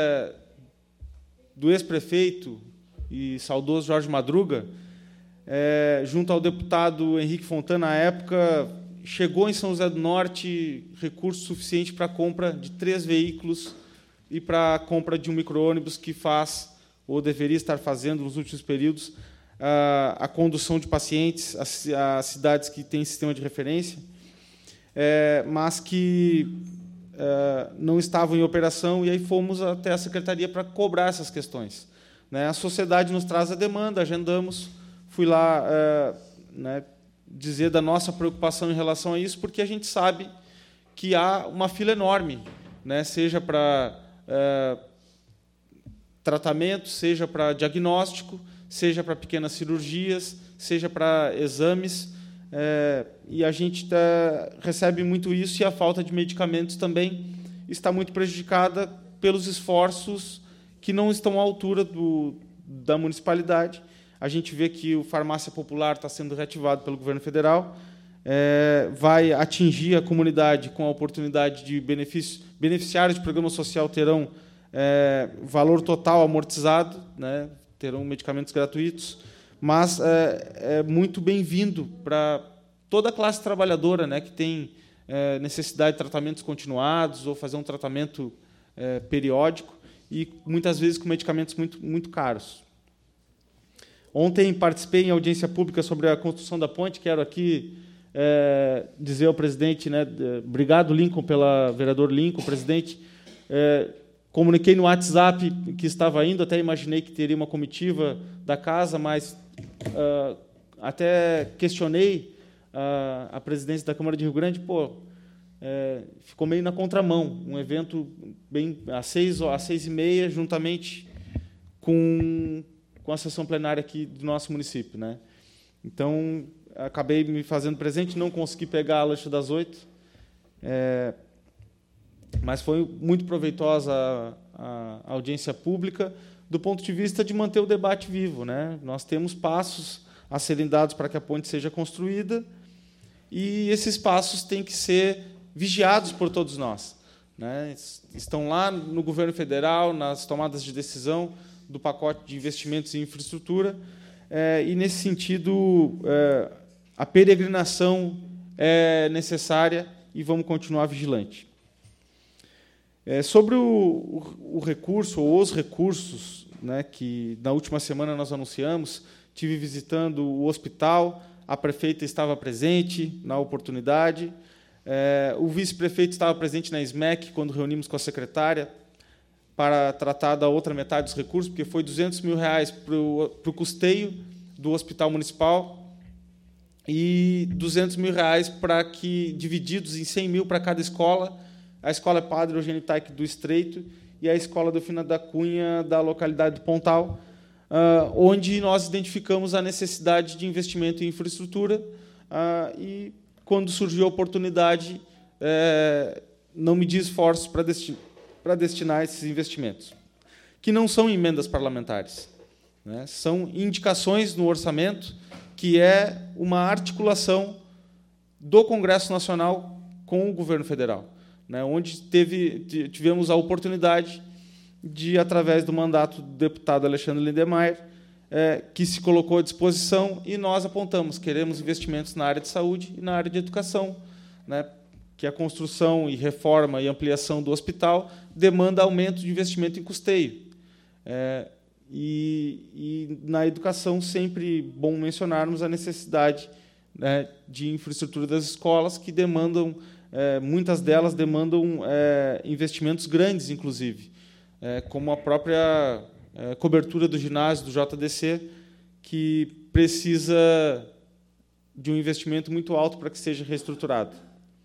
Speaker 6: do ex-prefeito e saudoso Jorge Madruga, junto ao deputado Henrique Fontana, na época, chegou em São José do Norte recurso suficiente para a compra de 3 veículos e para a compra de um micro-ônibus que faz, ou deveria estar fazendo nos últimos períodos, a condução de pacientes a cidades que têm sistema de referência, mas que não estavam em operação, e aí fomos até a Secretaria para cobrar essas questões. A sociedade nos traz a demanda, agendamos, fui lá dizer da nossa preocupação em relação a isso, porque a gente sabe que há uma fila enorme, seja para tratamento, seja para diagnóstico, seja para pequenas cirurgias, seja para exames, e a gente recebe muito isso, e a falta de medicamentos também está muito prejudicada pelos esforços que não estão à altura da municipalidade. A gente vê que o Farmácia Popular está sendo reativado pelo governo federal, vai atingir a comunidade com a oportunidade de beneficiários de programa social terão valor total amortizado, terão medicamentos gratuitos, mas é muito bem-vindo para toda a classe trabalhadora, que tem necessidade de tratamentos continuados ou fazer um tratamento periódico, e muitas vezes com medicamentos muito, muito caros. Ontem participei em audiência pública sobre a construção da ponte. Quero aqui dizer ao presidente, obrigado, Lincoln, vereador Lincoln, presidente. Comuniquei no WhatsApp que estava indo, até imaginei que teria uma comitiva da casa, mas até questionei a presidência da Câmara de Rio Grande. Ficou meio na contramão, um evento bem às 6h30, juntamente com a sessão plenária aqui do nosso município. Então, acabei me fazendo presente, não consegui pegar a lancha das 8, mas foi muito proveitosa a audiência pública, do ponto de vista de manter o debate vivo. Nós temos passos a serem dados para que a ponte seja construída, e esses passos têm que ser vigiados por todos nós. Estão lá no governo federal, nas tomadas de decisão do pacote de investimentos em infraestrutura, e, nesse sentido, a peregrinação é necessária e vamos continuar vigilante. Sobre o recurso, ou os recursos, que na última semana nós anunciamos, estive visitando o hospital, a prefeita estava presente na oportunidade, o vice-prefeito estava presente na SMEC, quando reunimos com a secretária, para tratar da outra metade dos recursos, porque foi R$200 mil para o custeio do hospital municipal e R$200 mil para que, divididos em 100 mil para cada escola, a Escola Padre Eugênio Taik do Estreito e a Escola Delfina da Cunha da localidade de Pontal, onde nós identificamos a necessidade de investimento em infraestrutura, e, quando surgiu a oportunidade, não medi esforços para destinar esses investimentos, que não são emendas parlamentares, são indicações no orçamento, que é uma articulação do Congresso Nacional com o governo federal. né, onde tivemos a oportunidade de, através do mandato do deputado Alexandre Lindemeyer, que se colocou à disposição, e nós apontamos, queremos investimentos na área de saúde e na área de educação, né, que a construção e reforma e ampliação do hospital demanda aumento de investimento em custeio. E na educação, sempre bom mencionarmos a necessidade, né, de infraestrutura das escolas, que demandam, muitas delas demandam investimentos grandes, inclusive, como a própria cobertura do ginásio do JDC, que precisa de um investimento muito alto para que seja reestruturado.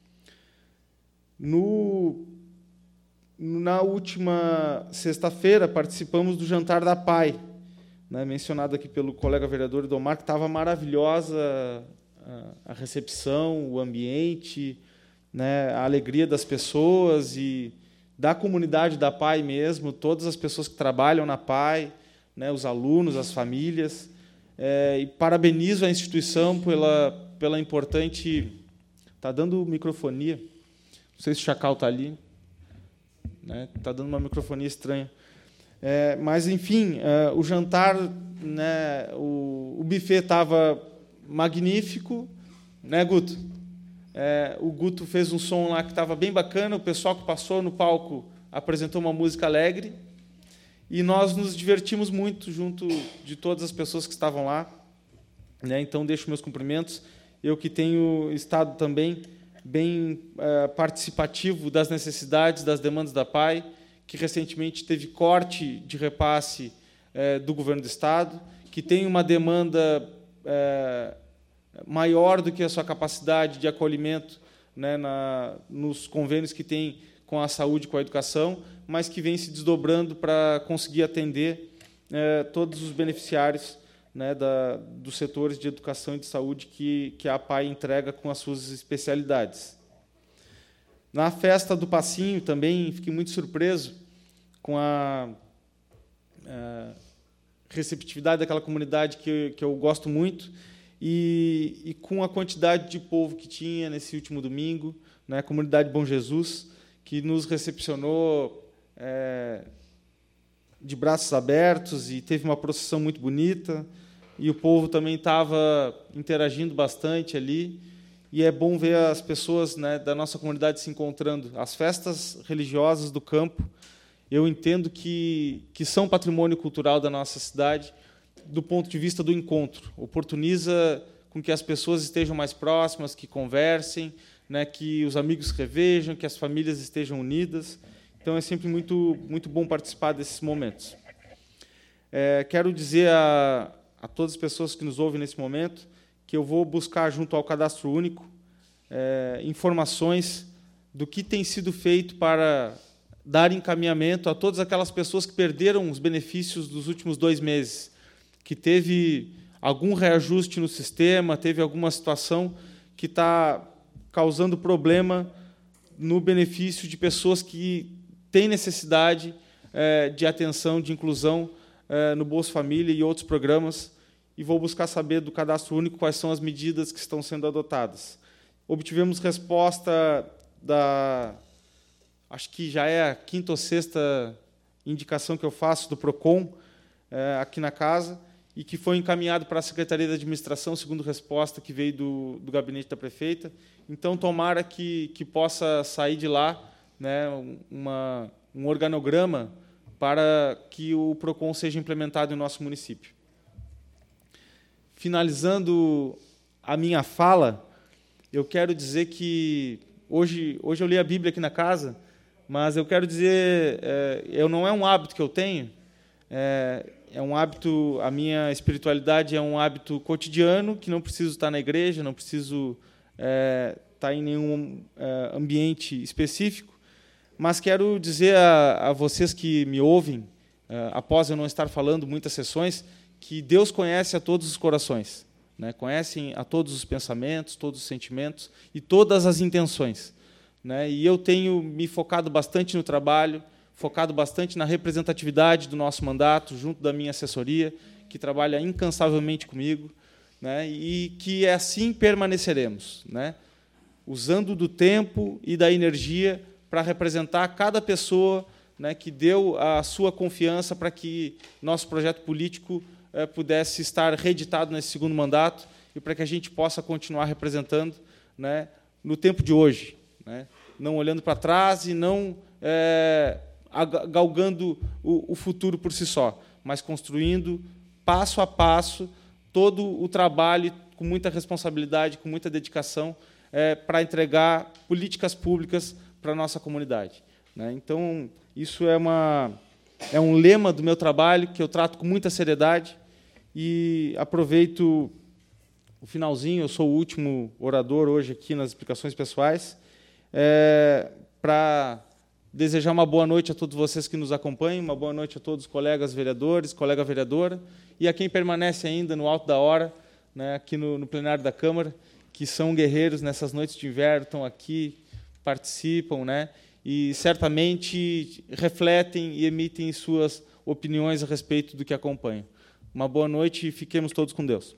Speaker 6: Na última sexta-feira, participamos do Jantar da PAI, né, mencionado aqui pelo colega vereador Idomar, que estava maravilhosa a recepção, o ambiente, né, a alegria das pessoas e da comunidade da PAI mesmo, todas as pessoas que trabalham na PAI, né, os alunos, as famílias. E parabenizo a instituição pela importante... Está dando microfonia. Não sei se o Chacal está ali. Está dando uma microfonia estranha. Mas, enfim, o jantar, né, o buffet estava magnífico, né, Guto? O Guto fez um som lá que estava bem bacana, o pessoal que passou no palco apresentou uma música alegre, e nós nos divertimos muito junto de todas as pessoas que estavam lá, né? Então, deixo meus cumprimentos. Eu que tenho estado também bem participativo das necessidades, das demandas da PAI, que recentemente teve corte de repasse do governo do Estado, que tem uma demanda maior do que a sua capacidade de acolhimento, né, nos convênios que tem com a saúde e com a educação, mas que vem se desdobrando para conseguir atender todos os beneficiários, né, dos setores de educação e de saúde que a PAI entrega com as suas especialidades. Na festa do Passinho também fiquei muito surpreso com a receptividade daquela comunidade que eu gosto muito, e com a quantidade de povo que tinha nesse último domingo, né, a comunidade Bom Jesus, que nos recepcionou de braços abertos, e teve uma procissão muito bonita, e o povo também estava interagindo bastante ali, e é bom ver as pessoas, né, da nossa comunidade se encontrando. As festas religiosas do campo, eu entendo que são patrimônio cultural da nossa cidade, do ponto de vista do encontro. Oportuniza com que as pessoas estejam mais próximas, que conversem, né, que os amigos revejam, que as famílias estejam unidas. Então, é sempre muito, muito bom participar desses momentos. Quero dizer a todas as pessoas que nos ouvem nesse momento que eu vou buscar, junto ao Cadastro Único, informações do que tem sido feito para dar encaminhamento a todas aquelas pessoas que perderam os benefícios dos últimos 2 meses, que teve algum reajuste no sistema, teve alguma situação que está causando problema no benefício de pessoas que têm necessidade de atenção, de inclusão no Bolsa Família e outros programas, e vou buscar saber do Cadastro Único quais são as medidas que estão sendo adotadas. Obtivemos resposta acho que já é a 5ª ou 6ª indicação que eu faço do PROCON aqui na casa, e que foi encaminhado para a Secretaria de Administração, segundo resposta que veio do gabinete da prefeita. Então, tomara que possa sair de lá, né, um organograma para que o PROCON seja implementado em nosso município. Finalizando a minha fala, eu quero dizer que hoje eu li a Bíblia aqui na casa, mas eu quero dizer, não é um hábito que eu tenho, é um hábito, a minha espiritualidade é um hábito cotidiano, que não preciso estar na igreja, não preciso estar em nenhum ambiente específico, mas quero dizer a vocês que me ouvem, após eu não estar falando muitas sessões, que Deus conhece a todos os corações, né? Conhece a todos os pensamentos, todos os sentimentos e todas as intenções, né? E eu tenho me focado bastante no trabalho, focado bastante na representatividade do nosso mandato, junto da minha assessoria, que trabalha incansavelmente comigo, né? E que assim permaneceremos, né? Usando do tempo e da energia para representar cada pessoa, né, que deu a sua confiança para que nosso projeto político pudesse estar reeditado nesse segundo mandato e para que a gente possa continuar representando, né, no tempo de hoje, né, não olhando para trás e não galgando o futuro por si só, mas construindo, passo a passo, todo o trabalho com muita responsabilidade, com muita dedicação, para entregar políticas públicas para a nossa comunidade, né. Então, isso é um lema do meu trabalho, que eu trato com muita seriedade, e aproveito o finalzinho, eu sou o último orador hoje aqui nas explicações pessoais, para desejar uma boa noite a todos vocês que nos acompanham, uma boa noite a todos os colegas vereadores, colega vereadora, e a quem permanece ainda no alto da hora, né, aqui no plenário da Câmara, que são guerreiros nessas noites de inverno, estão aqui, participam, né, e certamente refletem e emitem suas opiniões a respeito do que acompanham. Uma boa noite e fiquemos todos com Deus.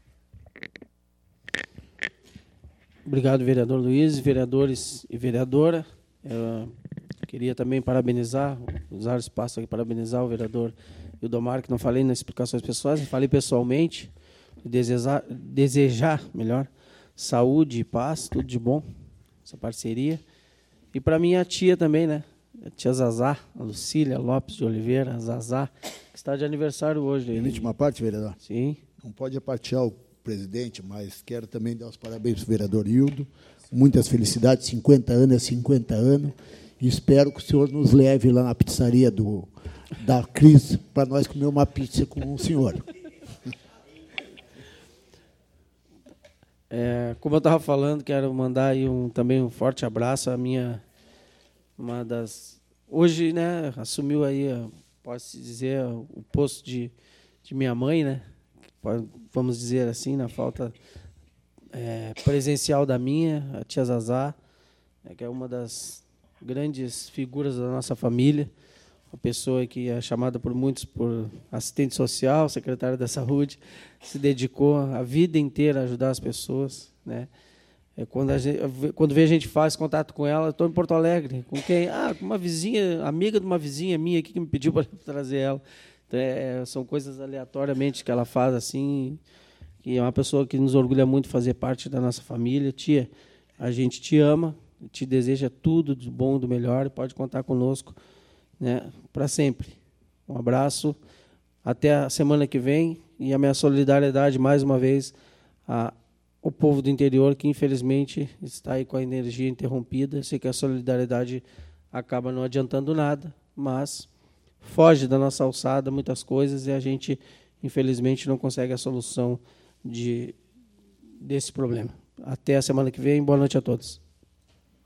Speaker 1: Obrigado, vereador Luiz, vereadores e vereadora. Eu queria também parabenizar, usar o espaço aqui para parabenizar o vereador Ildomar, que não falei nas explicações pessoais, falei pessoalmente, desejar melhor, saúde e paz, tudo de bom, essa parceria. E para minha tia também, né? A tia Zazá, a Lucília Lopes de Oliveira, a Zazá, que está de aniversário hoje.
Speaker 2: Penúltima parte, vereador?
Speaker 1: Sim.
Speaker 2: Não pode apartear o presidente, mas quero também dar os parabéns para o vereador Hildo. Muitas felicidades, 50 anos é 50 anos. E espero que o senhor nos leve lá na pizzaria da Cris para nós comer uma pizza com o senhor.
Speaker 1: Como eu estava falando, quero mandar aí também um forte abraço à uma das... Hoje, né, assumiu aí, pode-se dizer, o posto de minha mãe, né? Vamos dizer assim, na falta presencial da minha, a tia Zazá, que é uma das grandes figuras da nossa família, uma pessoa que é chamada por muitos por assistente social, secretária da saúde, se dedicou a vida inteira a ajudar as pessoas, né? Quando vê a gente faz contato com ela, estou em Porto Alegre, com quem? Com uma vizinha, amiga de uma vizinha minha aqui que me pediu para trazer ela. Então, são coisas aleatoriamente que ela faz assim, e é uma pessoa que nos orgulha muito fazer parte da nossa família. Tia, a gente te ama, te deseja tudo de bom e do melhor, e pode contar conosco, né, para sempre. Um abraço, até a semana que vem, e a minha solidariedade, mais uma vez, ao povo do interior, que infelizmente está aí com a energia interrompida. Sei que a solidariedade acaba não adiantando nada, mas foge da nossa alçada muitas coisas, e a gente, infelizmente, não consegue a solução desse problema. Até a semana que vem, boa noite a todos.